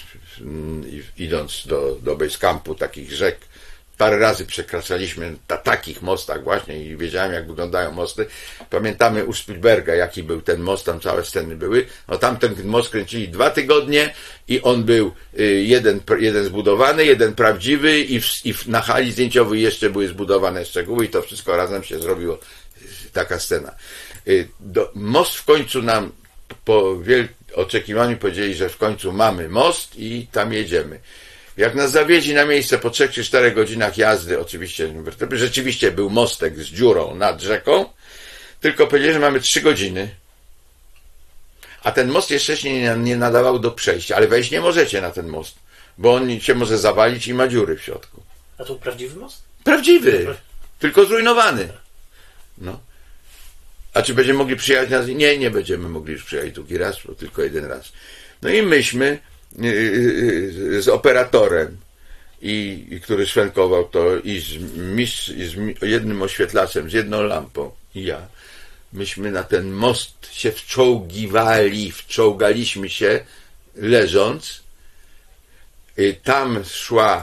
idąc do base campu takich rzek. Parę razy przekraczaliśmy na takich mostach właśnie i wiedziałem, jak wyglądają mosty. Pamiętamy u Spielberga, jaki był ten most, tam całe sceny były. No tamten most kręcili 2 tygodnie i on był jeden zbudowany, jeden prawdziwy i na hali zdjęciowej jeszcze były zbudowane szczegóły i to wszystko razem się zrobiło, taka scena. Most w końcu nam po oczekiwaniu powiedzieli, że w końcu mamy most i tam jedziemy. Jak nas zawieźli na miejsce po 3 czy 4 godzinach jazdy, oczywiście, rzeczywiście był mostek z dziurą nad rzeką, tylko powiedzieli, że mamy 3 godziny, a ten most jeszcze się nie nadawał do przejścia, ale wejść nie możecie na ten most, bo on się może zawalić i ma dziury w środku. A to prawdziwy most? Prawdziwy, tylko zrujnowany. No. A czy będziemy mogli przyjechać na... Nie będziemy mogli już przyjechać drugi raz, bo tylko jeden raz. No i myśmy z operatorem, który szwenkował to i z jednym oświetlaczem, z jedną lampą i ja, myśmy na ten most się wczołgaliśmy się leżąc. Tam szła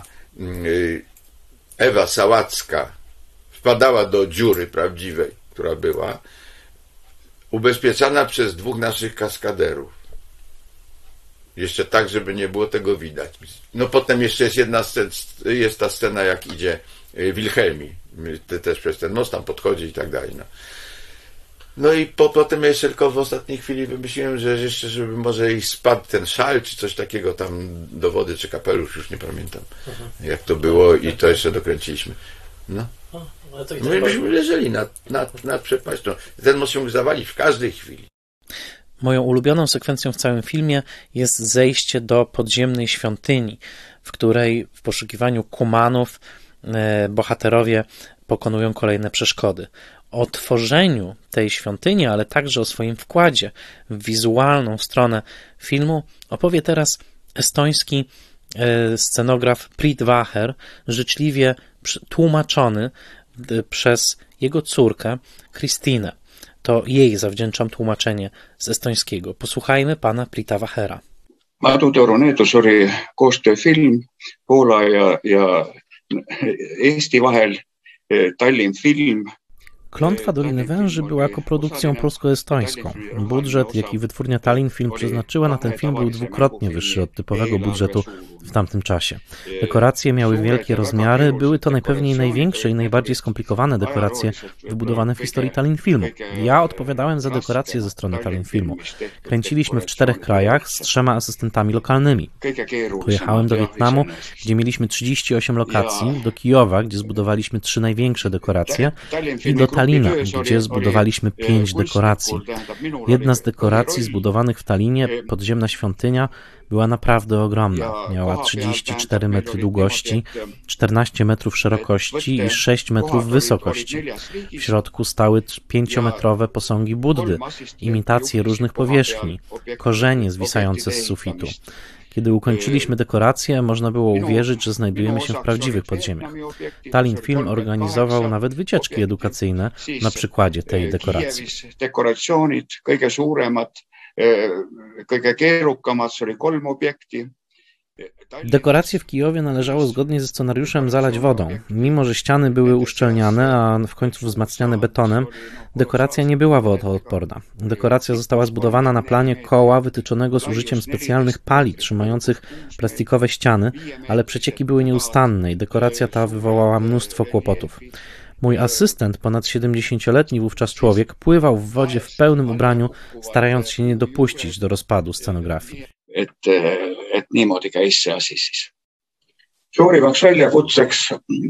Ewa Sałacka, wpadała do dziury prawdziwej, która była ubezpieczana przez 2 naszych kaskaderów. Jeszcze tak, żeby nie było tego widać. No potem jeszcze jest jest ta scena, jak idzie Wilhelmi, też przez ten most tam podchodzi i tak dalej. No i potem jeszcze tylko w ostatniej chwili wymyśliłem, że jeszcze, żeby może i spadł ten szal, czy coś takiego tam do wody, czy kapelusz, już nie pamiętam, jak to było i to jeszcze dokręciliśmy. No. My byśmy leżeli nad przepaścią. Ten most się mógł zawalić w każdej chwili. Moją ulubioną sekwencją w całym filmie jest zejście do podziemnej świątyni, w której w poszukiwaniu kumanów bohaterowie pokonują kolejne przeszkody. O tworzeniu tej świątyni, ale także o swoim wkładzie w wizualną stronę filmu opowie teraz estoński scenograf Preet Vaher, życzliwie tłumaczony przez jego córkę Kristinę. To jej zawdzięczam tłumaczenie z estońskiego. Posłuchajmy pana Preeta Vahera. Madu Toronedus oli koostööfilm Poola ja Eesti vahel, Tallinn Film. Klątwa Doliny Węży była koprodukcją polsko-estońską. Budżet, jaki wytwórnia Tallinn Film przeznaczyła na ten film, był dwukrotnie wyższy od typowego budżetu w tamtym czasie. Dekoracje miały wielkie rozmiary, były to najpewniej największe i najbardziej skomplikowane dekoracje wybudowane w historii Tallinn Filmu. Ja odpowiadałem za dekoracje ze strony Tallinn Filmu. Kręciliśmy w 4 krajach z 3 asystentami lokalnymi. Pojechałem do Wietnamu, gdzie mieliśmy 38 lokacji, do Kijowa, gdzie zbudowaliśmy 3 największe dekoracje i do Tallinna, gdzie zbudowaliśmy 5 dekoracji. Jedna z dekoracji zbudowanych w Tallinie, podziemna świątynia, była naprawdę ogromna. Miała 34 metry długości, 14 metrów szerokości i 6 metrów wysokości. W środku stały 5-metrowe posągi Buddy, imitacje różnych powierzchni, korzenie zwisające z sufitu. Kiedy ukończyliśmy dekorację, można było uwierzyć, że znajdujemy się w prawdziwych podziemiach. Tallinn Film organizował nawet wycieczki edukacyjne na przykładzie tej dekoracji. Dekoratsioonid, kõige suuremad, kõige keerukamad, see oli 3 obiekti. Dekoracje w Kijowie należało zgodnie ze scenariuszem zalać wodą. Mimo że ściany były uszczelniane, a w końcu wzmacniane betonem, dekoracja nie była wodoodporna. Dekoracja została zbudowana na planie koła wytyczonego z użyciem specjalnych pali trzymających plastikowe ściany, ale przecieki były nieustanne i dekoracja ta wywołała mnóstwo kłopotów. Mój asystent, ponad 70-letni wówczas człowiek, pływał w wodzie w pełnym ubraniu, starając się nie dopuścić do rozpadu scenografii. Et niimoodi käis see asi siis. Suurimaks väljakutseks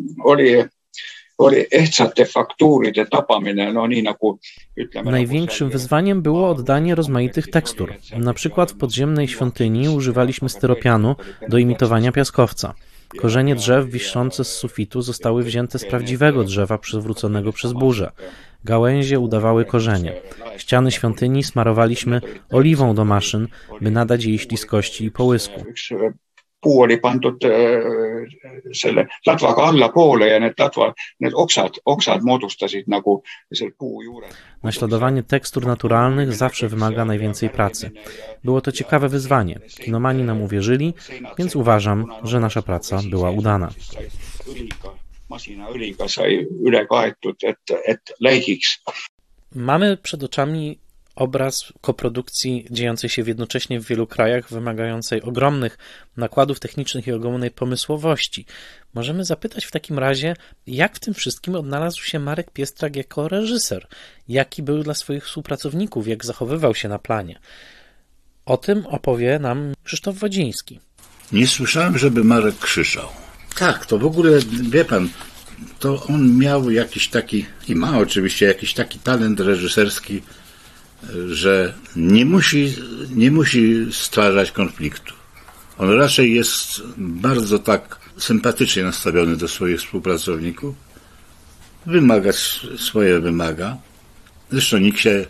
oli ehtsate faktuuride tapamine, no nii nagu ütleme. Największym wyzwaniem było oddanie rozmaitych tekstur. Na przykład w podziemnej świątyni używaliśmy styropianu do imitowania piaskowca. Korzenie drzew wiszące z sufitu zostały wzięte z prawdziwego drzewa przewróconego przez burzę. Gałęzie udawały korzenie. Ściany świątyni smarowaliśmy oliwą do maszyn, by nadać jej śliskości i połysku. Puu oli pandud selle latvaga allapoole ja need oksad moodustasid nagu selle puu juure. Naśladowanie tekstur naturalnych zawsze wymaga najwięcej pracy. Było to ciekawe wyzwanie. Kinomani nam uwierzyli, więc uważam, że nasza praca była udana. Masinaõliga sai üle kaetud, et läigiks. Mamy przed oczami obraz koprodukcji dziejącej się jednocześnie w wielu krajach, wymagającej ogromnych nakładów technicznych i ogromnej pomysłowości. Możemy zapytać w takim razie, jak w tym wszystkim odnalazł się Marek Piestrak jako reżyser? Jaki był dla swoich współpracowników? Jak zachowywał się na planie? O tym opowie nam Krzysztof Wodziński. Nie słyszałem, żeby Marek krzyczał. Tak, to w ogóle, wie pan, to on miał jakiś taki, i ma oczywiście jakiś taki talent reżyserski, że nie musi stwarzać konfliktu. On raczej jest bardzo tak sympatycznie nastawiony do swoich współpracowników. Swoje wymaga. Zresztą nikt się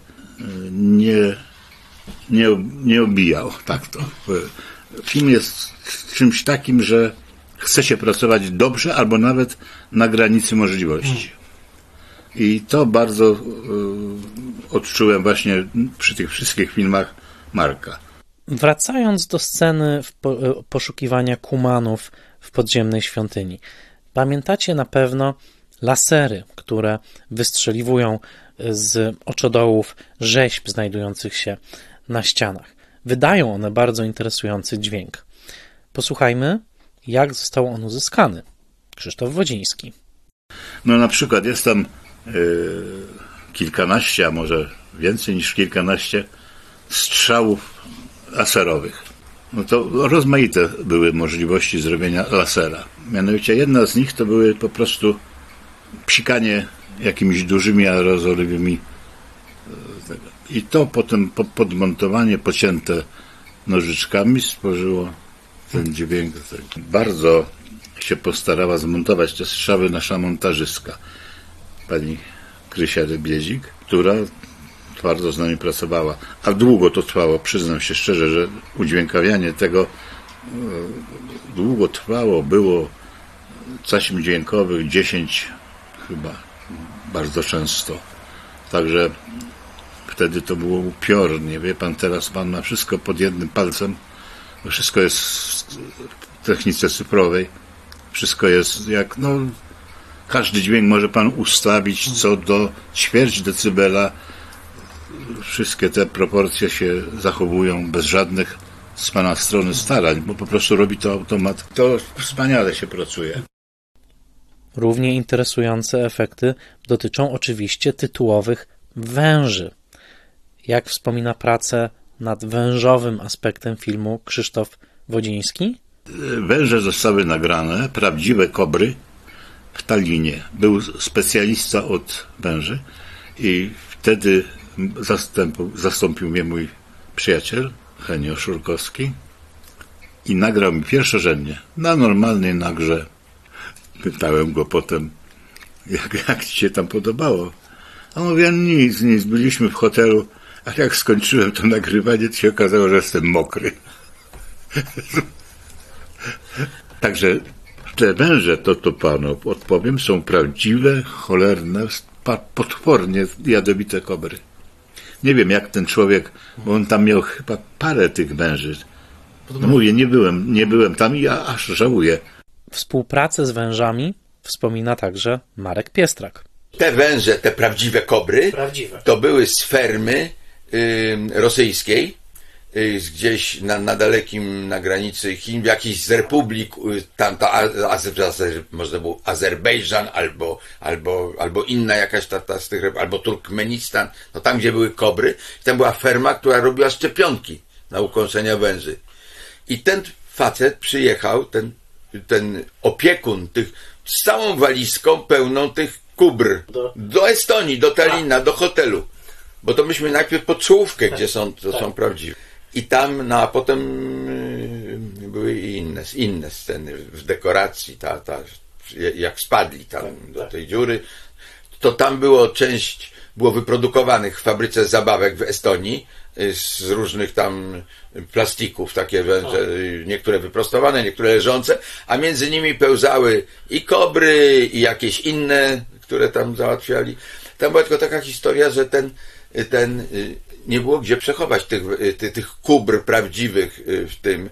nie obijał. Tak to. Film jest czymś takim, że chce się pracować dobrze albo nawet na granicy możliwości. I to bardzo odczułem właśnie przy tych wszystkich filmach Marka. Wracając do sceny poszukiwania kumanów w podziemnej świątyni. Pamiętacie na pewno lasery, które wystrzeliwują z oczodołów rzeźb znajdujących się na ścianach. Wydają one bardzo interesujący dźwięk. Posłuchajmy, jak został on uzyskany. Krzysztof Wodziński. No na przykład jest tam kilkanaście, a może więcej niż kilkanaście strzałów laserowych. No to rozmaite były możliwości zrobienia lasera. Mianowicie jedna z nich to były po prostu psikanie jakimiś dużymi aerozolowymi i to potem podmontowanie pocięte nożyczkami stworzyło ten dźwięk. Bardzo się postarała zmontować te strzały nasza montażystka, pani Krysia Rybiezik, która twardo z nami pracowała. A długo to trwało, przyznam się szczerze, że udźwiękawianie tego długo trwało, było taśm dźwiękowych 10 chyba, bardzo często. Także wtedy to było upiornie. Wie pan, teraz pan ma wszystko pod jednym palcem. Wszystko jest w technice cyfrowej. Wszystko jest jak, każdy dźwięk może pan ustawić co do ćwierć decybela. Wszystkie te proporcje się zachowują bez żadnych z pana strony starań, bo po prostu robi to automat. To wspaniale się pracuje. Równie interesujące efekty dotyczą oczywiście tytułowych węży. Jak wspomina pracę nad wężowym aspektem filmu Krzysztof Wodziński? Węże zostały nagrane, prawdziwe kobry w Tallinie. Był specjalista od węży i wtedy zastąpił mnie mój przyjaciel Henio Szurkowski i nagrał mi pierwszorzędnie na normalnej nagrze. Pytałem go potem, jak ci się tam podobało. A on mówi, nic, byliśmy w hotelu, a jak skończyłem to nagrywanie, to się okazało, że jestem mokry. Także te węże, to panu odpowiem, są prawdziwe, cholerne, potwornie jadowite kobry. Nie wiem, jak ten człowiek, bo on tam miał chyba parę tych węży. Mówię, nie byłem tam i ja aż żałuję. Współpracę z wężami wspomina także Marek Piestrak. Te węże, te prawdziwe kobry, to były z fermy rosyjskiej, gdzieś na dalekim, na granicy Chin, w jakiejś z republik, tam można było Azerbejdżan, albo inna jakaś ta z tych, albo Turkmenistan, tam gdzie były kobry, tam była ferma, która robiła szczepionki na ukąszenia węży. I ten facet przyjechał, ten opiekun tych, z całą walizką pełną tych kubr do Estonii, do Tallina, do hotelu. Bo to myśmy najpierw pod czołówkę, gdzie są prawdziwe. I tam, a potem były inne sceny w dekoracji, jak spadli tam do tej dziury, to tam było wyprodukowanych w fabryce zabawek w Estonii z różnych tam plastików, takie węże, niektóre wyprostowane, niektóre leżące, a między nimi pełzały i kobry, i jakieś inne, które tam załatwiali. Tam była tylko taka historia, że nie było gdzie przechować tych kubr prawdziwych w tym.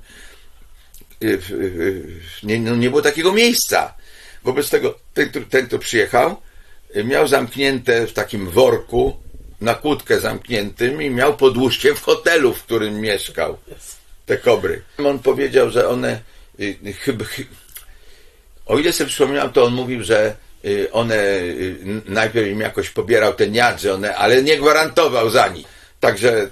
Nie było takiego miejsca. Wobec tego ten, kto przyjechał, miał zamknięte w takim worku, na kłódkę zamkniętym i miał pod łóżkiem w hotelu, w którym mieszkał, te kobry. On powiedział, że one chyba, o ile sobie przypominam, to on mówił, że one najpierw im jakoś pobierał ten jad, ale nie gwarantował za nich. Także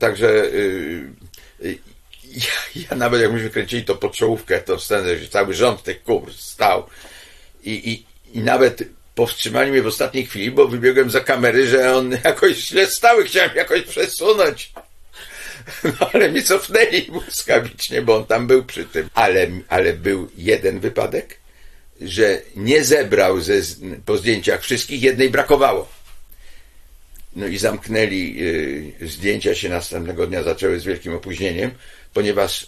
ja nawet jak myśmy kręcili to pod czołówkę, to scenę, że cały rząd tych kubr stał i nawet powstrzymali mnie w ostatniej chwili, bo wybiegłem za kamery, że on jakoś źle stały, chciałem jakoś przesunąć. No ale mnie cofnęli błyskawicznie, bo on tam był przy tym. Ale był jeden wypadek, że nie zebrał po zdjęciach wszystkich, jednej brakowało. No i zamknęli, zdjęcia się następnego dnia zaczęły z wielkim opóźnieniem, ponieważ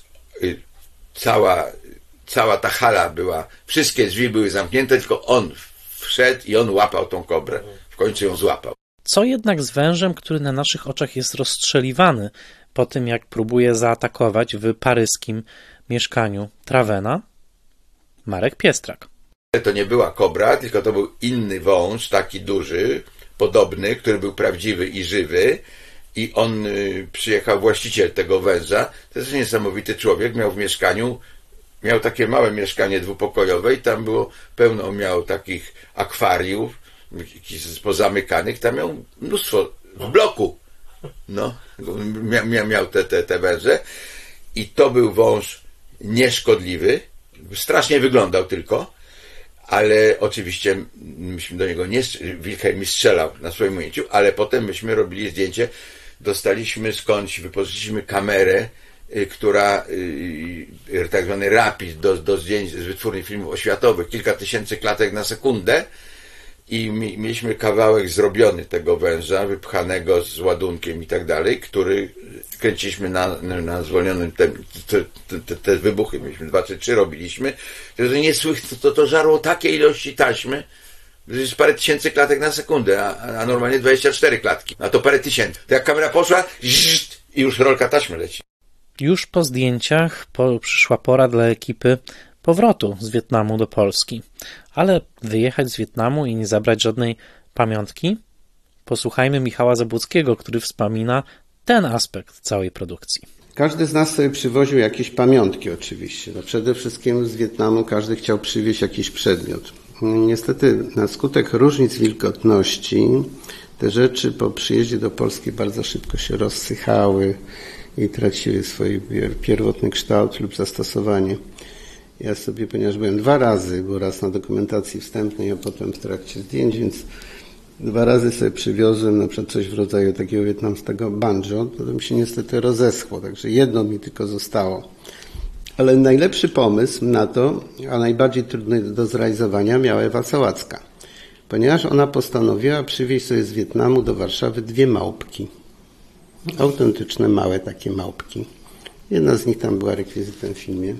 cała ta hala była, wszystkie drzwi były zamknięte, tylko on wszedł i on łapał tą kobrę. W końcu ją złapał. Co jednak z wężem, który na naszych oczach jest rozstrzeliwany po tym, jak próbuje zaatakować w paryskim mieszkaniu Travena? Marek Piestrak. To nie była kobra, tylko to był inny wąż, taki duży, podobny, który był prawdziwy i żywy. I on przyjechał, właściciel tego węża, to jest niesamowity człowiek, miał w mieszkaniu, miał takie małe mieszkanie dwupokojowe i tam było pełno, miał takich akwariów, pozamykanych, tam miał mnóstwo, w bloku, no, miał te węże i to był wąż nieszkodliwy, strasznie wyglądał tylko, ale oczywiście myśmy do niego Wilhelm mi strzelał na swoim ujęciu, ale potem myśmy robili zdjęcie, dostaliśmy skądś, wypożyczyliśmy kamerę, która, tak zwany rapid do zdjęć z wytwórni filmów oświatowych, kilka tysięcy klatek na sekundę i mieliśmy kawałek zrobiony tego węża, wypchanego z ładunkiem i tak dalej, który kręciliśmy na zwolnionym te wybuchy, myśmy 2 czy 3 robiliśmy, że nie to żarło takie ilości taśmy, że jest parę tysięcy klatek na sekundę, a normalnie 24 klatki, a to parę tysięcy. To jak kamera poszła, i już rolka taśmy leci. Już po zdjęciach przyszła pora dla ekipy powrotu z Wietnamu do Polski. Ale wyjechać z Wietnamu i nie zabrać żadnej pamiątki? Posłuchajmy Michała Zabłockiego, który wspomina ten aspekt całej produkcji. Każdy z nas sobie przywoził jakieś pamiątki oczywiście. No przede wszystkim z Wietnamu każdy chciał przywieźć jakiś przedmiot. Niestety na skutek różnic wilgotności te rzeczy po przyjeździe do Polski bardzo szybko się rozsychały i traciły swój pierwotny kształt lub zastosowanie. Ja sobie, ponieważ byłem 2 razy, bo raz na dokumentacji wstępnej, a potem w trakcie zdjęć, więc 2 razy sobie przywiozłem na przykład coś w rodzaju takiego wietnamskiego banjo, to mi się niestety rozeschło, także jedno mi tylko zostało. Ale najlepszy pomysł na to, a najbardziej trudny do zrealizowania miała Ewa Sałacka, ponieważ ona postanowiła przywieźć sobie z Wietnamu do Warszawy 2 małpki. Autentyczne, małe takie małpki. Jedna z nich tam była rekwizytem w filmie.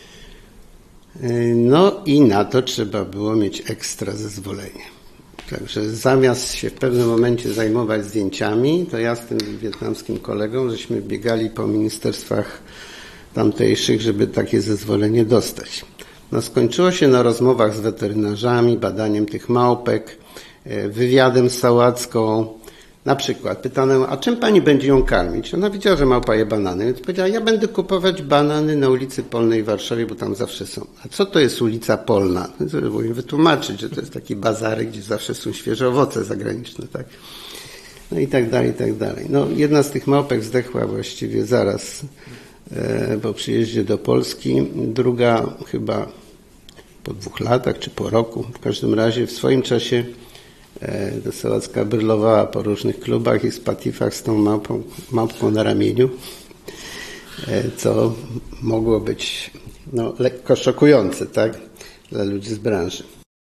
No i na to trzeba było mieć ekstra zezwolenie. Także zamiast się w pewnym momencie zajmować zdjęciami, to ja z tym wietnamskim kolegą żeśmy biegali po ministerstwach tamtejszych, żeby takie zezwolenie dostać. No skończyło się na rozmowach z weterynarzami, badaniem tych małpek, wywiadem z Sałacką. Na przykład pytano, a czym pani będzie ją karmić? Ona wiedziała, że małpa je banany, więc powiedziała, ja będę kupować banany na ulicy Polnej w Warszawie, bo tam zawsze są. A co to jest ulica Polna? Żeby im wytłumaczyć, że to jest taki bazarek, gdzie zawsze są świeże owoce zagraniczne, tak? No i tak dalej, i tak dalej. No jedna z tych małpek zdechła właściwie zaraz po przyjeździe do Polski, druga chyba po 2 latach, czy po roku. W każdym razie w swoim czasie Sałacka brylowała po różnych klubach i spatifach z tą małpką na ramieniu, co mogło być lekko szokujące, tak, dla ludzi z branży.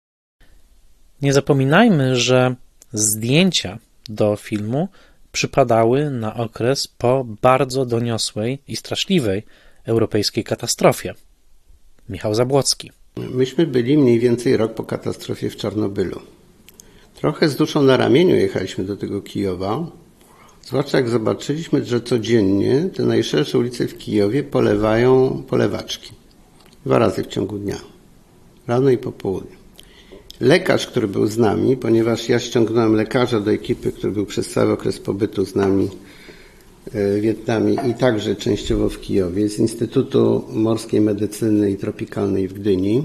Nie zapominajmy, że zdjęcia do filmu przypadały na okres po bardzo doniosłej i straszliwej europejskiej katastrofie. Michał Zabłocki. Myśmy byli mniej więcej rok po katastrofie w Czarnobylu. Trochę z duszą na ramieniu jechaliśmy do tego Kijowa, zwłaszcza jak zobaczyliśmy, że codziennie te najszersze ulice w Kijowie polewają polewaczki. 2 razy w ciągu dnia. Rano i po południu. Lekarz, który był z nami, ponieważ ja ściągnąłem lekarza do ekipy, który był przez cały okres pobytu z nami w Wietnamie i także częściowo w Kijowie, z Instytutu Morskiej Medycyny i Tropikalnej w Gdyni,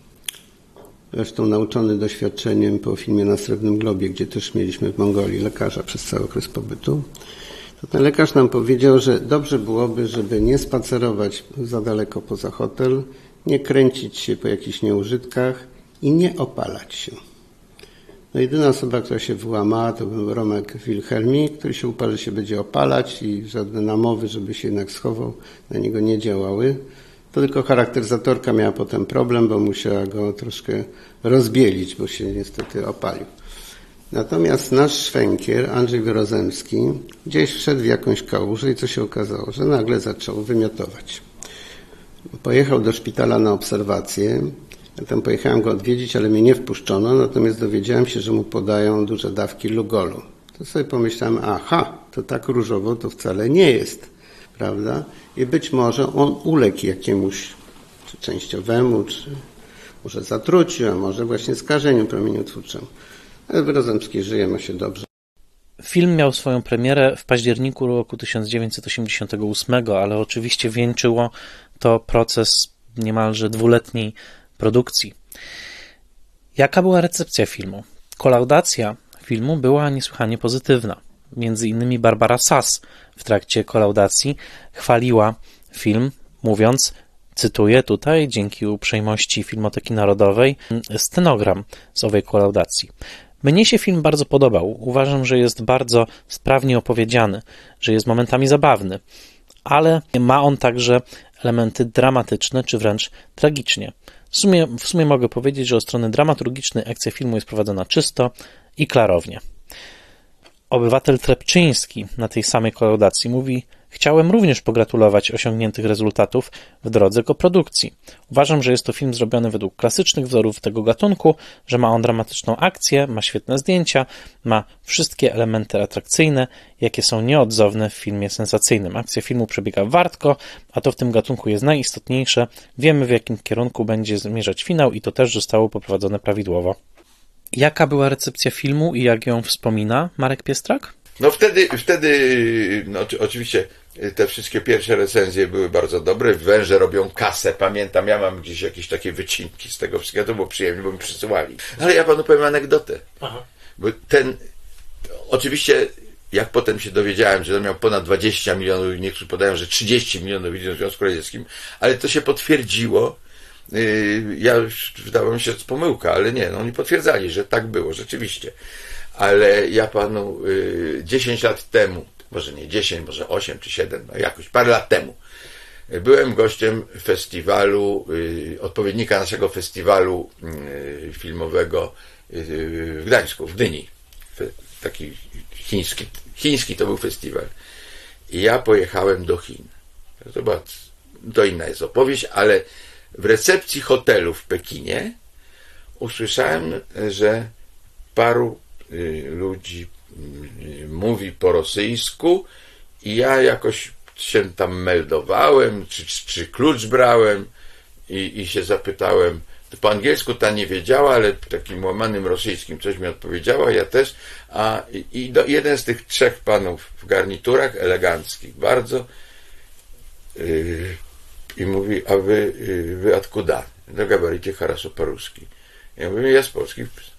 zresztą nauczony doświadczeniem po filmie Na Srebrnym Globie, gdzie też mieliśmy w Mongolii lekarza przez cały okres pobytu, to ten lekarz nam powiedział, że dobrze byłoby, żeby nie spacerować za daleko poza hotel, nie kręcić się po jakichś nieużytkach i nie opalać się. No jedyna osoba, która się wyłamała, to był Romek Wilhelmi, który się uparł, że się będzie opalać i żadne namowy, żeby się jednak schował, na niego nie działały. To tylko charakteryzatorka miała potem problem, bo musiała go troszkę rozbielić, bo się niestety opalił. Natomiast nasz szwękier, Andrzej Wyrozemski, gdzieś wszedł w jakąś kałużę i co się okazało, że nagle zaczął wymiotować. Pojechał do szpitala na obserwację. Ja tam pojechałem go odwiedzić, ale mnie nie wpuszczono, natomiast dowiedziałem się, że mu podają duże dawki Lugolu. To sobie pomyślałem, aha, to tak różowo to wcale nie jest, prawda? I być może on uległ jakiemuś, czy częściowemu, czy może zatruciu, a może właśnie skażeniu promieniotwórczemu. Ale Wyrozemski żyje, ma się dobrze. Film miał swoją premierę w październiku roku 1988, ale oczywiście wieńczyło to proces niemalże 2-letniej produkcji. Jaka była recepcja filmu? Kolaudacja filmu była niesłychanie pozytywna. Między innymi Barbara Sass w trakcie kolaudacji chwaliła film, mówiąc, cytuję tutaj, dzięki uprzejmości Filmoteki Narodowej, stenogram z owej kolaudacji. Mnie się film bardzo podobał. Uważam, że jest bardzo sprawnie opowiedziany, że jest momentami zabawny, ale ma on także elementy dramatyczne, czy wręcz tragicznie. W sumie mogę powiedzieć, że od strony dramaturgicznej akcja filmu jest prowadzona czysto i klarownie. Obywatel Trepczyński na tej samej kolaudacji mówi, Chciałem również pogratulować osiągniętych rezultatów w drodze koprodukcji. Uważam, że jest to film zrobiony według klasycznych wzorów tego gatunku, że ma on dramatyczną akcję, ma świetne zdjęcia, ma wszystkie elementy atrakcyjne, jakie są nieodzowne w filmie sensacyjnym. Akcja filmu przebiega wartko, a to w tym gatunku jest najistotniejsze. Wiemy, w jakim kierunku będzie zmierzać finał i to też zostało poprowadzone prawidłowo. Jaka była recepcja filmu i jak ją wspomina Marek Piestrak? No wtedy oczywiście te wszystkie pierwsze recenzje były bardzo dobre. Węże robią kasę. Pamiętam, ja mam gdzieś jakieś takie wycinki z tego wszystkiego. To było przyjemnie, bo mi przysyłali. Ale ja panu powiem anegdotę. Aha. Bo oczywiście jak potem się dowiedziałem, że on miał ponad 20 milionów, niektórzy podają, że 30 milionów widzów w Związku Radzieckim, ale to się potwierdziło. Ja już wydawało mi się, że to pomyłka, ale nie, oni potwierdzali, że tak było, rzeczywiście. Ale ja panu 10 lat temu, może nie 10, może 8 czy 7, no jakoś parę lat temu, byłem gościem festiwalu, odpowiednika naszego festiwalu filmowego w Gdańsku, w Gdyni. Taki chiński to był festiwal. I ja pojechałem do Chin. To inna jest opowieść, ale w recepcji hotelu w Pekinie usłyszałem, że paru ludzi mówi po rosyjsku i ja jakoś się tam meldowałem, czy klucz brałem i się zapytałem. Po angielsku ta nie wiedziała, ale takim łamanym rosyjskim coś mi odpowiedziała, ja też. Jeden z tych trzech panów w garniturach, eleganckich bardzo, i mówi, a wy odkuda? No gabaricie хорошо по-русски. Ja mówię, ja z Polski.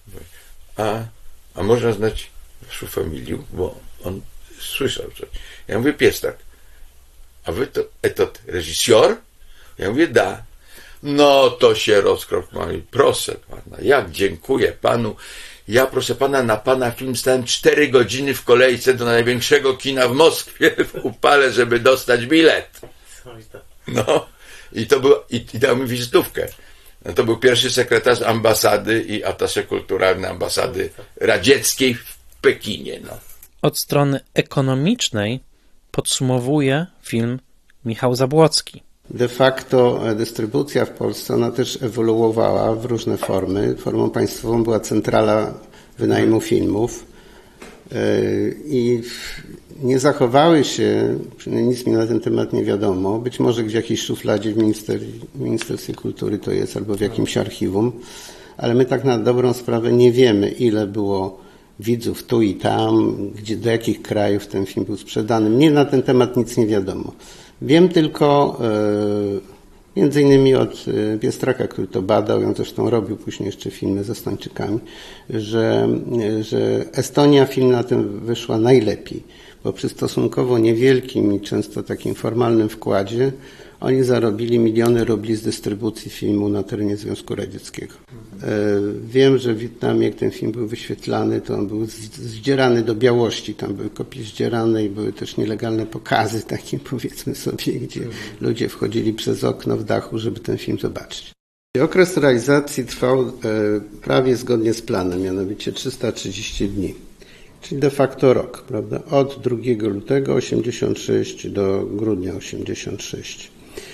A można znać waszą familię, bo on słyszał coś. Ja mówię, Piestrak. A wy to reżyser? Ja mówię, da. No to się rozkroknęli. Proszę pana, jak dziękuję panu. Ja, proszę pana, na pana film stałem 4 godziny w kolejce do największego kina w Moskwie w upale, żeby dostać bilet. No i to było, i dał mi wizytówkę. No, to był pierwszy sekretarz ambasady i attaché kulturalny ambasady radzieckiej w Pekinie. No. Od strony ekonomicznej podsumowuje film Michał Zabłocki. De facto dystrybucja w Polsce, ona też ewoluowała w różne formy. Formą państwową była centrala wynajmu filmów i nie zachowały się, przynajmniej nic mi na ten temat nie wiadomo, być może gdzieś w jakiejś szufladzie w Ministerstwie Kultury to jest, albo w jakimś archiwum, ale my tak na dobrą sprawę nie wiemy, ile było widzów tu i tam, do jakich krajów ten film był sprzedany. Mnie na ten temat nic nie wiadomo. Wiem tylko, między innymi od Piestraka, który to badał, on zresztą robił później jeszcze filmy ze Estończykami, że Estonia film na tym wyszła najlepiej, bo przy stosunkowo niewielkim i często takim formalnym wkładzie oni zarobili miliony rubli z dystrybucji filmu na terenie Związku Radzieckiego. Wiem, że w Wietnamie, jak ten film był wyświetlany, to on był zdzierany do białości. Tam były kopie zdzierane i były też nielegalne pokazy, takie powiedzmy sobie, gdzie ludzie wchodzili przez okno w dachu, żeby ten film zobaczyć. Okres realizacji trwał prawie zgodnie z planem, mianowicie 330 dni. Czyli de facto rok, prawda? Od 2 lutego 86 do grudnia 86.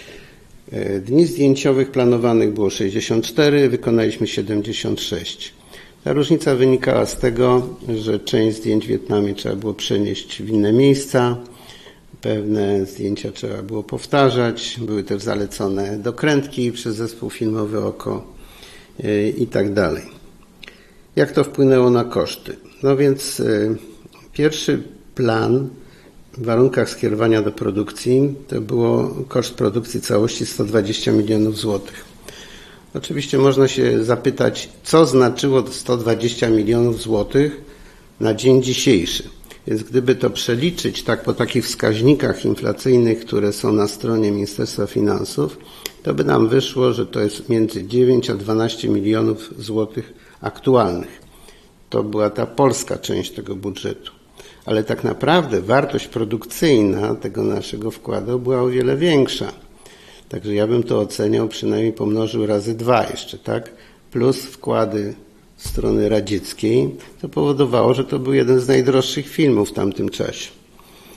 Dni zdjęciowych planowanych było 64, wykonaliśmy 76. Ta różnica wynikała z tego, że część zdjęć w Wietnamie trzeba było przenieść w inne miejsca, pewne zdjęcia trzeba było powtarzać, były też zalecone dokrętki przez zespół filmowy Oko i tak dalej. Jak to wpłynęło na koszty? No więc pierwszy plan w warunkach skierowania do produkcji to było koszt produkcji całości 120 milionów złotych. Oczywiście można się zapytać, co znaczyło 120 milionów złotych na dzień dzisiejszy. Więc gdyby to przeliczyć tak po takich wskaźnikach inflacyjnych, które są na stronie Ministerstwa Finansów, to by nam wyszło, że to jest między 9 a 12 milionów złotych aktualnych. To była ta polska część tego budżetu. Ale tak naprawdę wartość produkcyjna tego naszego wkładu była o wiele większa. Także ja bym to oceniał, przynajmniej pomnożył razy 2 jeszcze, tak? Plus wkłady strony radzieckiej, to powodowało, że to był jeden z najdroższych filmów w tamtym czasie.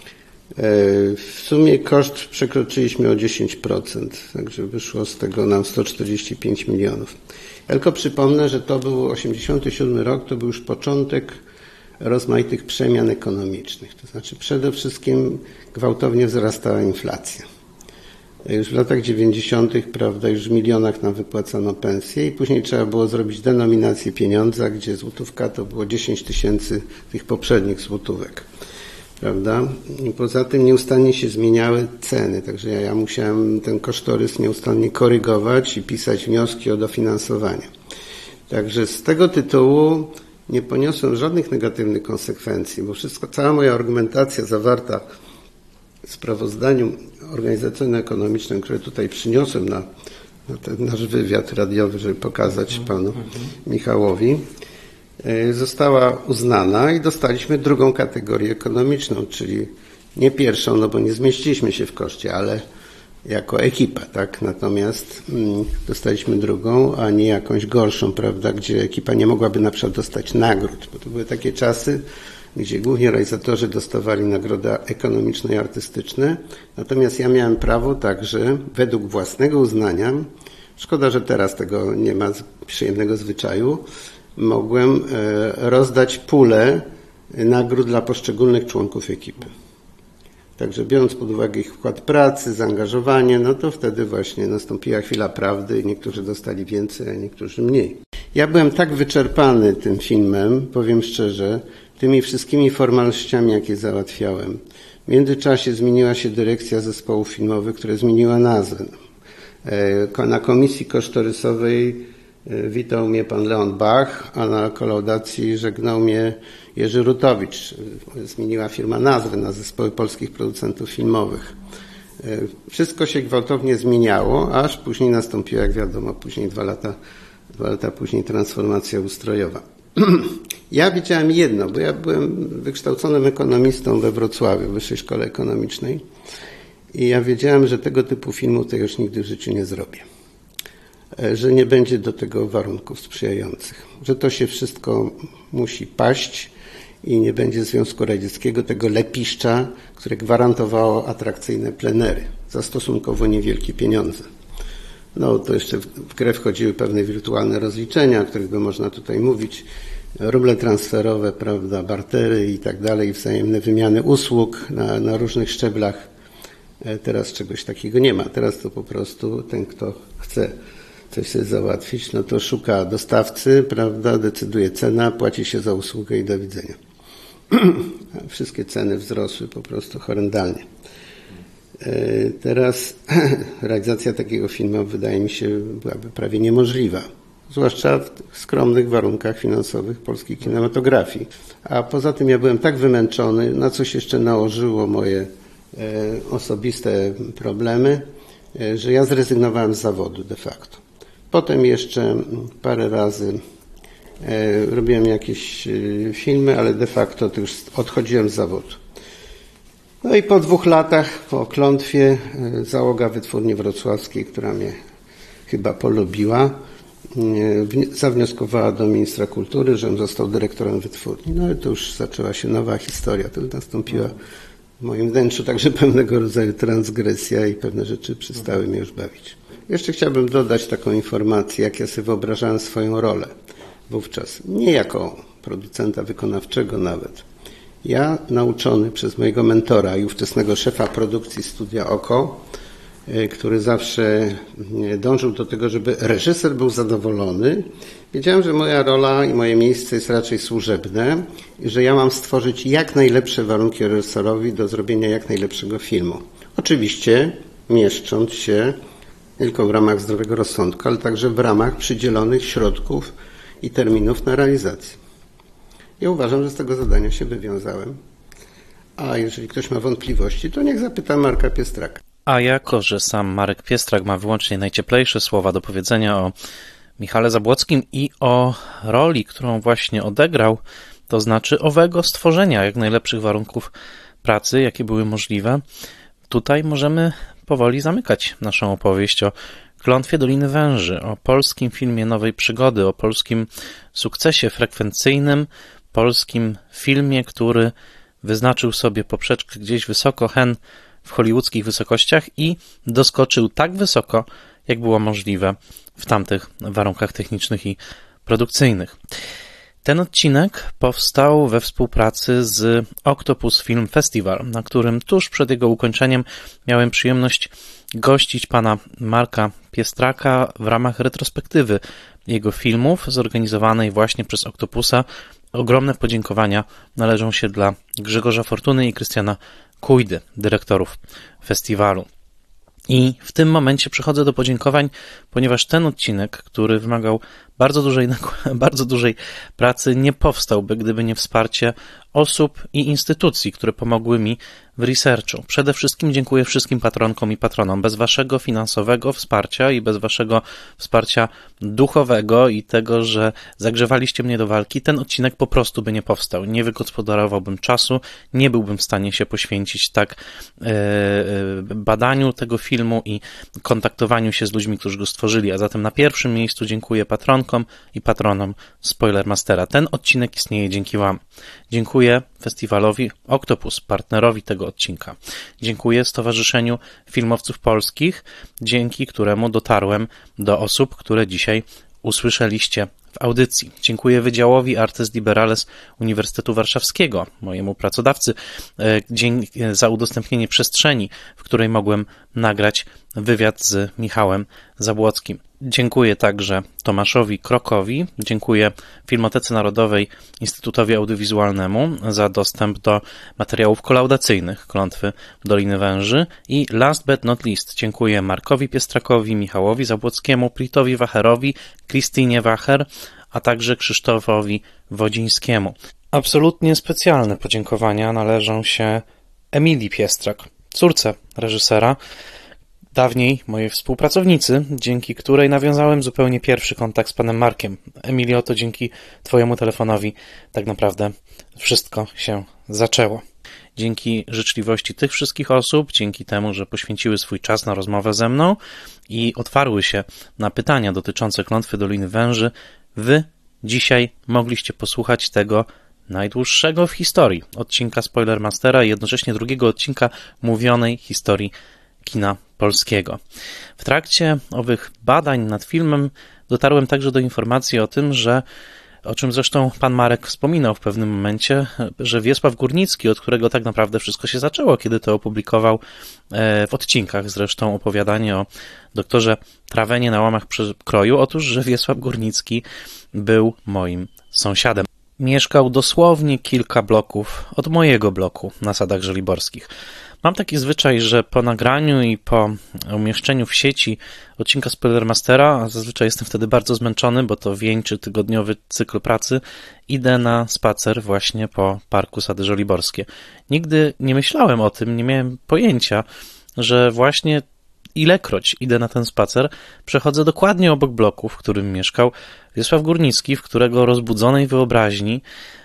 W sumie koszt przekroczyliśmy o 10%, także wyszło z tego nam 145 milionów. Ja tylko przypomnę, że to był 87 rok, to był już początek rozmaitych przemian ekonomicznych. To znaczy przede wszystkim gwałtownie wzrastała inflacja. Już w latach 90., prawda, już w milionach nam wypłacano pensje i później trzeba było zrobić denominację pieniądza, gdzie złotówka to było 10 tysięcy tych poprzednich złotówek. Prawda? I poza tym nieustannie się zmieniały ceny, także ja musiałem ten kosztorys nieustannie korygować i pisać wnioski o dofinansowanie. Także z tego tytułu nie poniosłem żadnych negatywnych konsekwencji, bo cała moja argumentacja zawarta w sprawozdaniu organizacyjno-ekonomicznym, które tutaj przyniosłem na ten nasz wywiad radiowy, żeby pokazać panu Michałowi, została uznana i dostaliśmy drugą kategorię ekonomiczną, czyli nie pierwszą, no bo nie zmieściliśmy się w koszcie, ale jako ekipa, tak? Natomiast dostaliśmy drugą, a nie jakąś gorszą, prawda, gdzie ekipa nie mogłaby na przykład dostać nagród, bo to były takie czasy, gdzie głównie realizatorzy dostawali nagrody ekonomiczne i artystyczne, natomiast ja miałem prawo także według własnego uznania, szkoda, że teraz tego nie ma przyjemnego zwyczaju, mogłem rozdać pulę nagród dla poszczególnych członków ekipy. Także biorąc pod uwagę ich wkład pracy, zaangażowanie, no to wtedy właśnie nastąpiła chwila prawdy i niektórzy dostali więcej, a niektórzy mniej. Ja byłem tak wyczerpany tym filmem, powiem szczerze, tymi wszystkimi formalnościami, jakie załatwiałem. W międzyczasie zmieniła się dyrekcja zespołów filmowych, która zmieniła nazwę. Na komisji kosztorysowej witał mnie pan Leon Bach, a na kolaudacji żegnał mnie Jerzy Rutowicz. Zmieniła firma nazwę na Zespoły Polskich Producentów Filmowych. Wszystko się gwałtownie zmieniało, aż później nastąpiła, jak wiadomo, później dwa lata później transformacja ustrojowa. Ja wiedziałem jedno, bo ja byłem wykształconym ekonomistą we Wrocławiu, w Wyższej Szkole Ekonomicznej i ja wiedziałem, że tego typu filmu to już nigdy w życiu nie zrobię. Że nie będzie do tego warunków sprzyjających, że to się wszystko musi paść i nie będzie Związku Radzieckiego, tego lepiszcza, które gwarantowało atrakcyjne plenery za stosunkowo niewielkie pieniądze. No to jeszcze w grę wchodziły pewne wirtualne rozliczenia, o których by można tutaj mówić, ruble transferowe, prawda, bartery i tak dalej, wzajemne wymiany usług na różnych szczeblach. Teraz czegoś takiego nie ma. Teraz to po prostu ten, kto chce coś sobie załatwić, no to szuka dostawcy, prawda, decyduje cena, płaci się za usługę i do widzenia. Wszystkie ceny wzrosły po prostu horrendalnie. Teraz realizacja takiego filmu wydaje mi się byłaby prawie niemożliwa, zwłaszcza w skromnych warunkach finansowych polskiej kinematografii. A poza tym ja byłem tak wymęczony, na coś jeszcze nałożyło moje osobiste problemy, że ja zrezygnowałem z zawodu de facto. Potem jeszcze parę razy robiłem jakieś filmy, ale de facto to już odchodziłem z zawodu. No i po 2 latach, po klątwie, załoga Wytwórni Wrocławskiej, która mnie chyba polubiła, zawnioskowała do ministra kultury, żebym został dyrektorem wytwórni. No i to już zaczęła się nowa historia. To nastąpiła w moim wnętrzu także pewnego rodzaju transgresja i pewne rzeczy przestały mnie już bawić. Jeszcze chciałbym dodać taką informację, jak ja sobie wyobrażałem swoją rolę wówczas. Nie jako producenta wykonawczego nawet. Ja, nauczony przez mojego mentora i ówczesnego szefa produkcji Studia Oko, który zawsze dążył do tego, żeby reżyser był zadowolony, wiedziałem, że moja rola i moje miejsce jest raczej służebne i że ja mam stworzyć jak najlepsze warunki reżyserowi do zrobienia jak najlepszego filmu. Oczywiście mieszcząc się nie tylko w ramach zdrowego rozsądku, ale także w ramach przydzielonych środków i terminów na realizację. Ja uważam, że z tego zadania się wywiązałem. A jeżeli ktoś ma wątpliwości, to niech zapyta Marka Piestraka. A jako, że sam Marek Piestrak ma wyłącznie najcieplejsze słowa do powiedzenia o Michale Zabłockim i o roli, którą właśnie odegrał, to znaczy owego stworzenia jak najlepszych warunków pracy, jakie były możliwe, tutaj możemy powoli zamykać naszą opowieść o Klątwie Doliny Węży, o polskim filmie nowej przygody, o polskim sukcesie frekwencyjnym, polskim filmie, który wyznaczył sobie poprzeczkę gdzieś wysoko hen w hollywoodzkich wysokościach i doskoczył tak wysoko, jak było możliwe w tamtych warunkach technicznych i produkcyjnych. Ten odcinek powstał we współpracy z Octopus Film Festival, na którym tuż przed jego ukończeniem miałem przyjemność gościć pana Marka Piestraka w ramach retrospektywy jego filmów zorganizowanej właśnie przez Octopusa. Ogromne podziękowania należą się dla Grzegorza Fortuny i Krystiana Kujdy, dyrektorów festiwalu. I w tym momencie przechodzę do podziękowań, ponieważ ten odcinek, który wymagał bardzo dużej pracy, nie powstałby, gdyby nie wsparcie osób i instytucji, które pomogły mi w researchu. Przede wszystkim dziękuję wszystkim patronkom i patronom. Bez waszego finansowego wsparcia i bez waszego wsparcia duchowego i tego, że zagrzewaliście mnie do walki, ten odcinek po prostu by nie powstał. Nie wygospodarowałbym czasu, nie byłbym w stanie się poświęcić tak badaniu tego filmu i kontaktowaniu się z ludźmi, którzy go stworzyli. A zatem na pierwszym miejscu dziękuję patronkom i patronom Spoilermastera. Ten odcinek istnieje dzięki wam. Dziękuję festiwalowi Octopus, partnerowi tego odcinka. Dziękuję Stowarzyszeniu Filmowców Polskich, dzięki któremu dotarłem do osób, które dzisiaj usłyszeliście w audycji. Dziękuję Wydziałowi Artes Liberales Uniwersytetu Warszawskiego, mojemu pracodawcy, za udostępnienie przestrzeni, w której mogłem nagrać wywiad z Michałem Zabłockim. Dziękuję także Tomaszowi Krokowi, dziękuję Filmotece Narodowej Instytutowi Audiowizualnemu za dostęp do materiałów kolaudacyjnych Klątwy Doliny Węży i last but not least dziękuję Markowi Piestrakowi, Michałowi Zabłockiemu, Pritowi Wacherowi, Krystynie Wacher, a także Krzysztofowi Wodzińskiemu. Absolutnie specjalne podziękowania należą się Emilii Piestrak, córce reżysera, dawniej mojej współpracownicy, dzięki której nawiązałem zupełnie pierwszy kontakt z panem Markiem. Emilio, to dzięki twojemu telefonowi tak naprawdę wszystko się zaczęło. Dzięki życzliwości tych wszystkich osób, dzięki temu, że poświęciły swój czas na rozmowę ze mną i otwarły się na pytania dotyczące Klątwy Doliny Węży, wy dzisiaj mogliście posłuchać tego najdłuższego w historii odcinka Spoilermastera i jednocześnie drugiego odcinka mówionej historii kina polskiego. W trakcie owych badań nad filmem dotarłem także do informacji o tym, że, o czym zresztą pan Marek wspominał w pewnym momencie, że Wiesław Górnicki, od którego tak naprawdę wszystko się zaczęło, kiedy to opublikował w odcinkach zresztą opowiadanie o doktorze Travenie na łamach przekroju, otóż, że Wiesław Górnicki był moim sąsiadem. Mieszkał dosłownie kilka bloków od mojego bloku na Sadach Żoliborskich. Mam taki zwyczaj, że po nagraniu i po umieszczeniu w sieci odcinka Spoilermastera, a zazwyczaj jestem wtedy bardzo zmęczony, bo to wieńczy tygodniowy cykl pracy, idę na spacer właśnie po parku Sady Żoliborskie. Nigdy nie myślałem o tym, nie miałem pojęcia, że właśnie ilekroć idę na ten spacer, przechodzę dokładnie obok bloku, w którym mieszkał Wiesław Górnicki, w którego rozbudzonej wyobraźni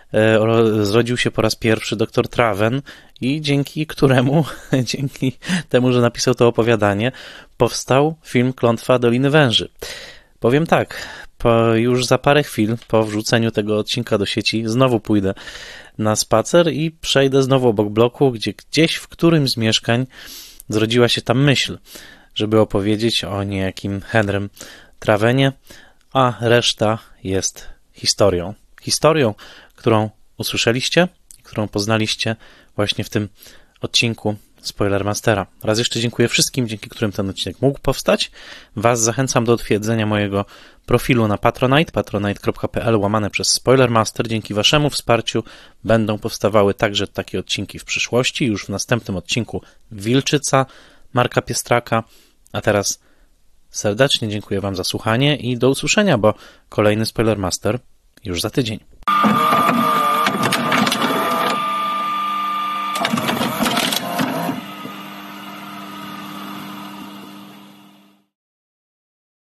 zrodził się po raz pierwszy dr Traven i dzięki temu, że napisał to opowiadanie, powstał film Klątwa Doliny Węży. Powiem tak, już za parę chwil po wrzuceniu tego odcinka do sieci znowu pójdę na spacer i przejdę znowu obok bloku, gdzie gdzieś w którymś z mieszkań zrodziła się ta myśl, żeby opowiedzieć o niejakim Henrym Travenie, a reszta jest historią. Historią, którą usłyszeliście i którą poznaliście właśnie w tym odcinku Spoilermastera. Raz jeszcze dziękuję wszystkim, dzięki którym ten odcinek mógł powstać. Was zachęcam do odwiedzenia mojego profilu na Patronite, patronite.pl/Spoilermaster. Dzięki waszemu wsparciu będą powstawały także takie odcinki w przyszłości. Już w następnym odcinku Wilczyca Marka Piestraka. A teraz serdecznie dziękuję wam za słuchanie i do usłyszenia, bo kolejny Spoilermaster już za tydzień.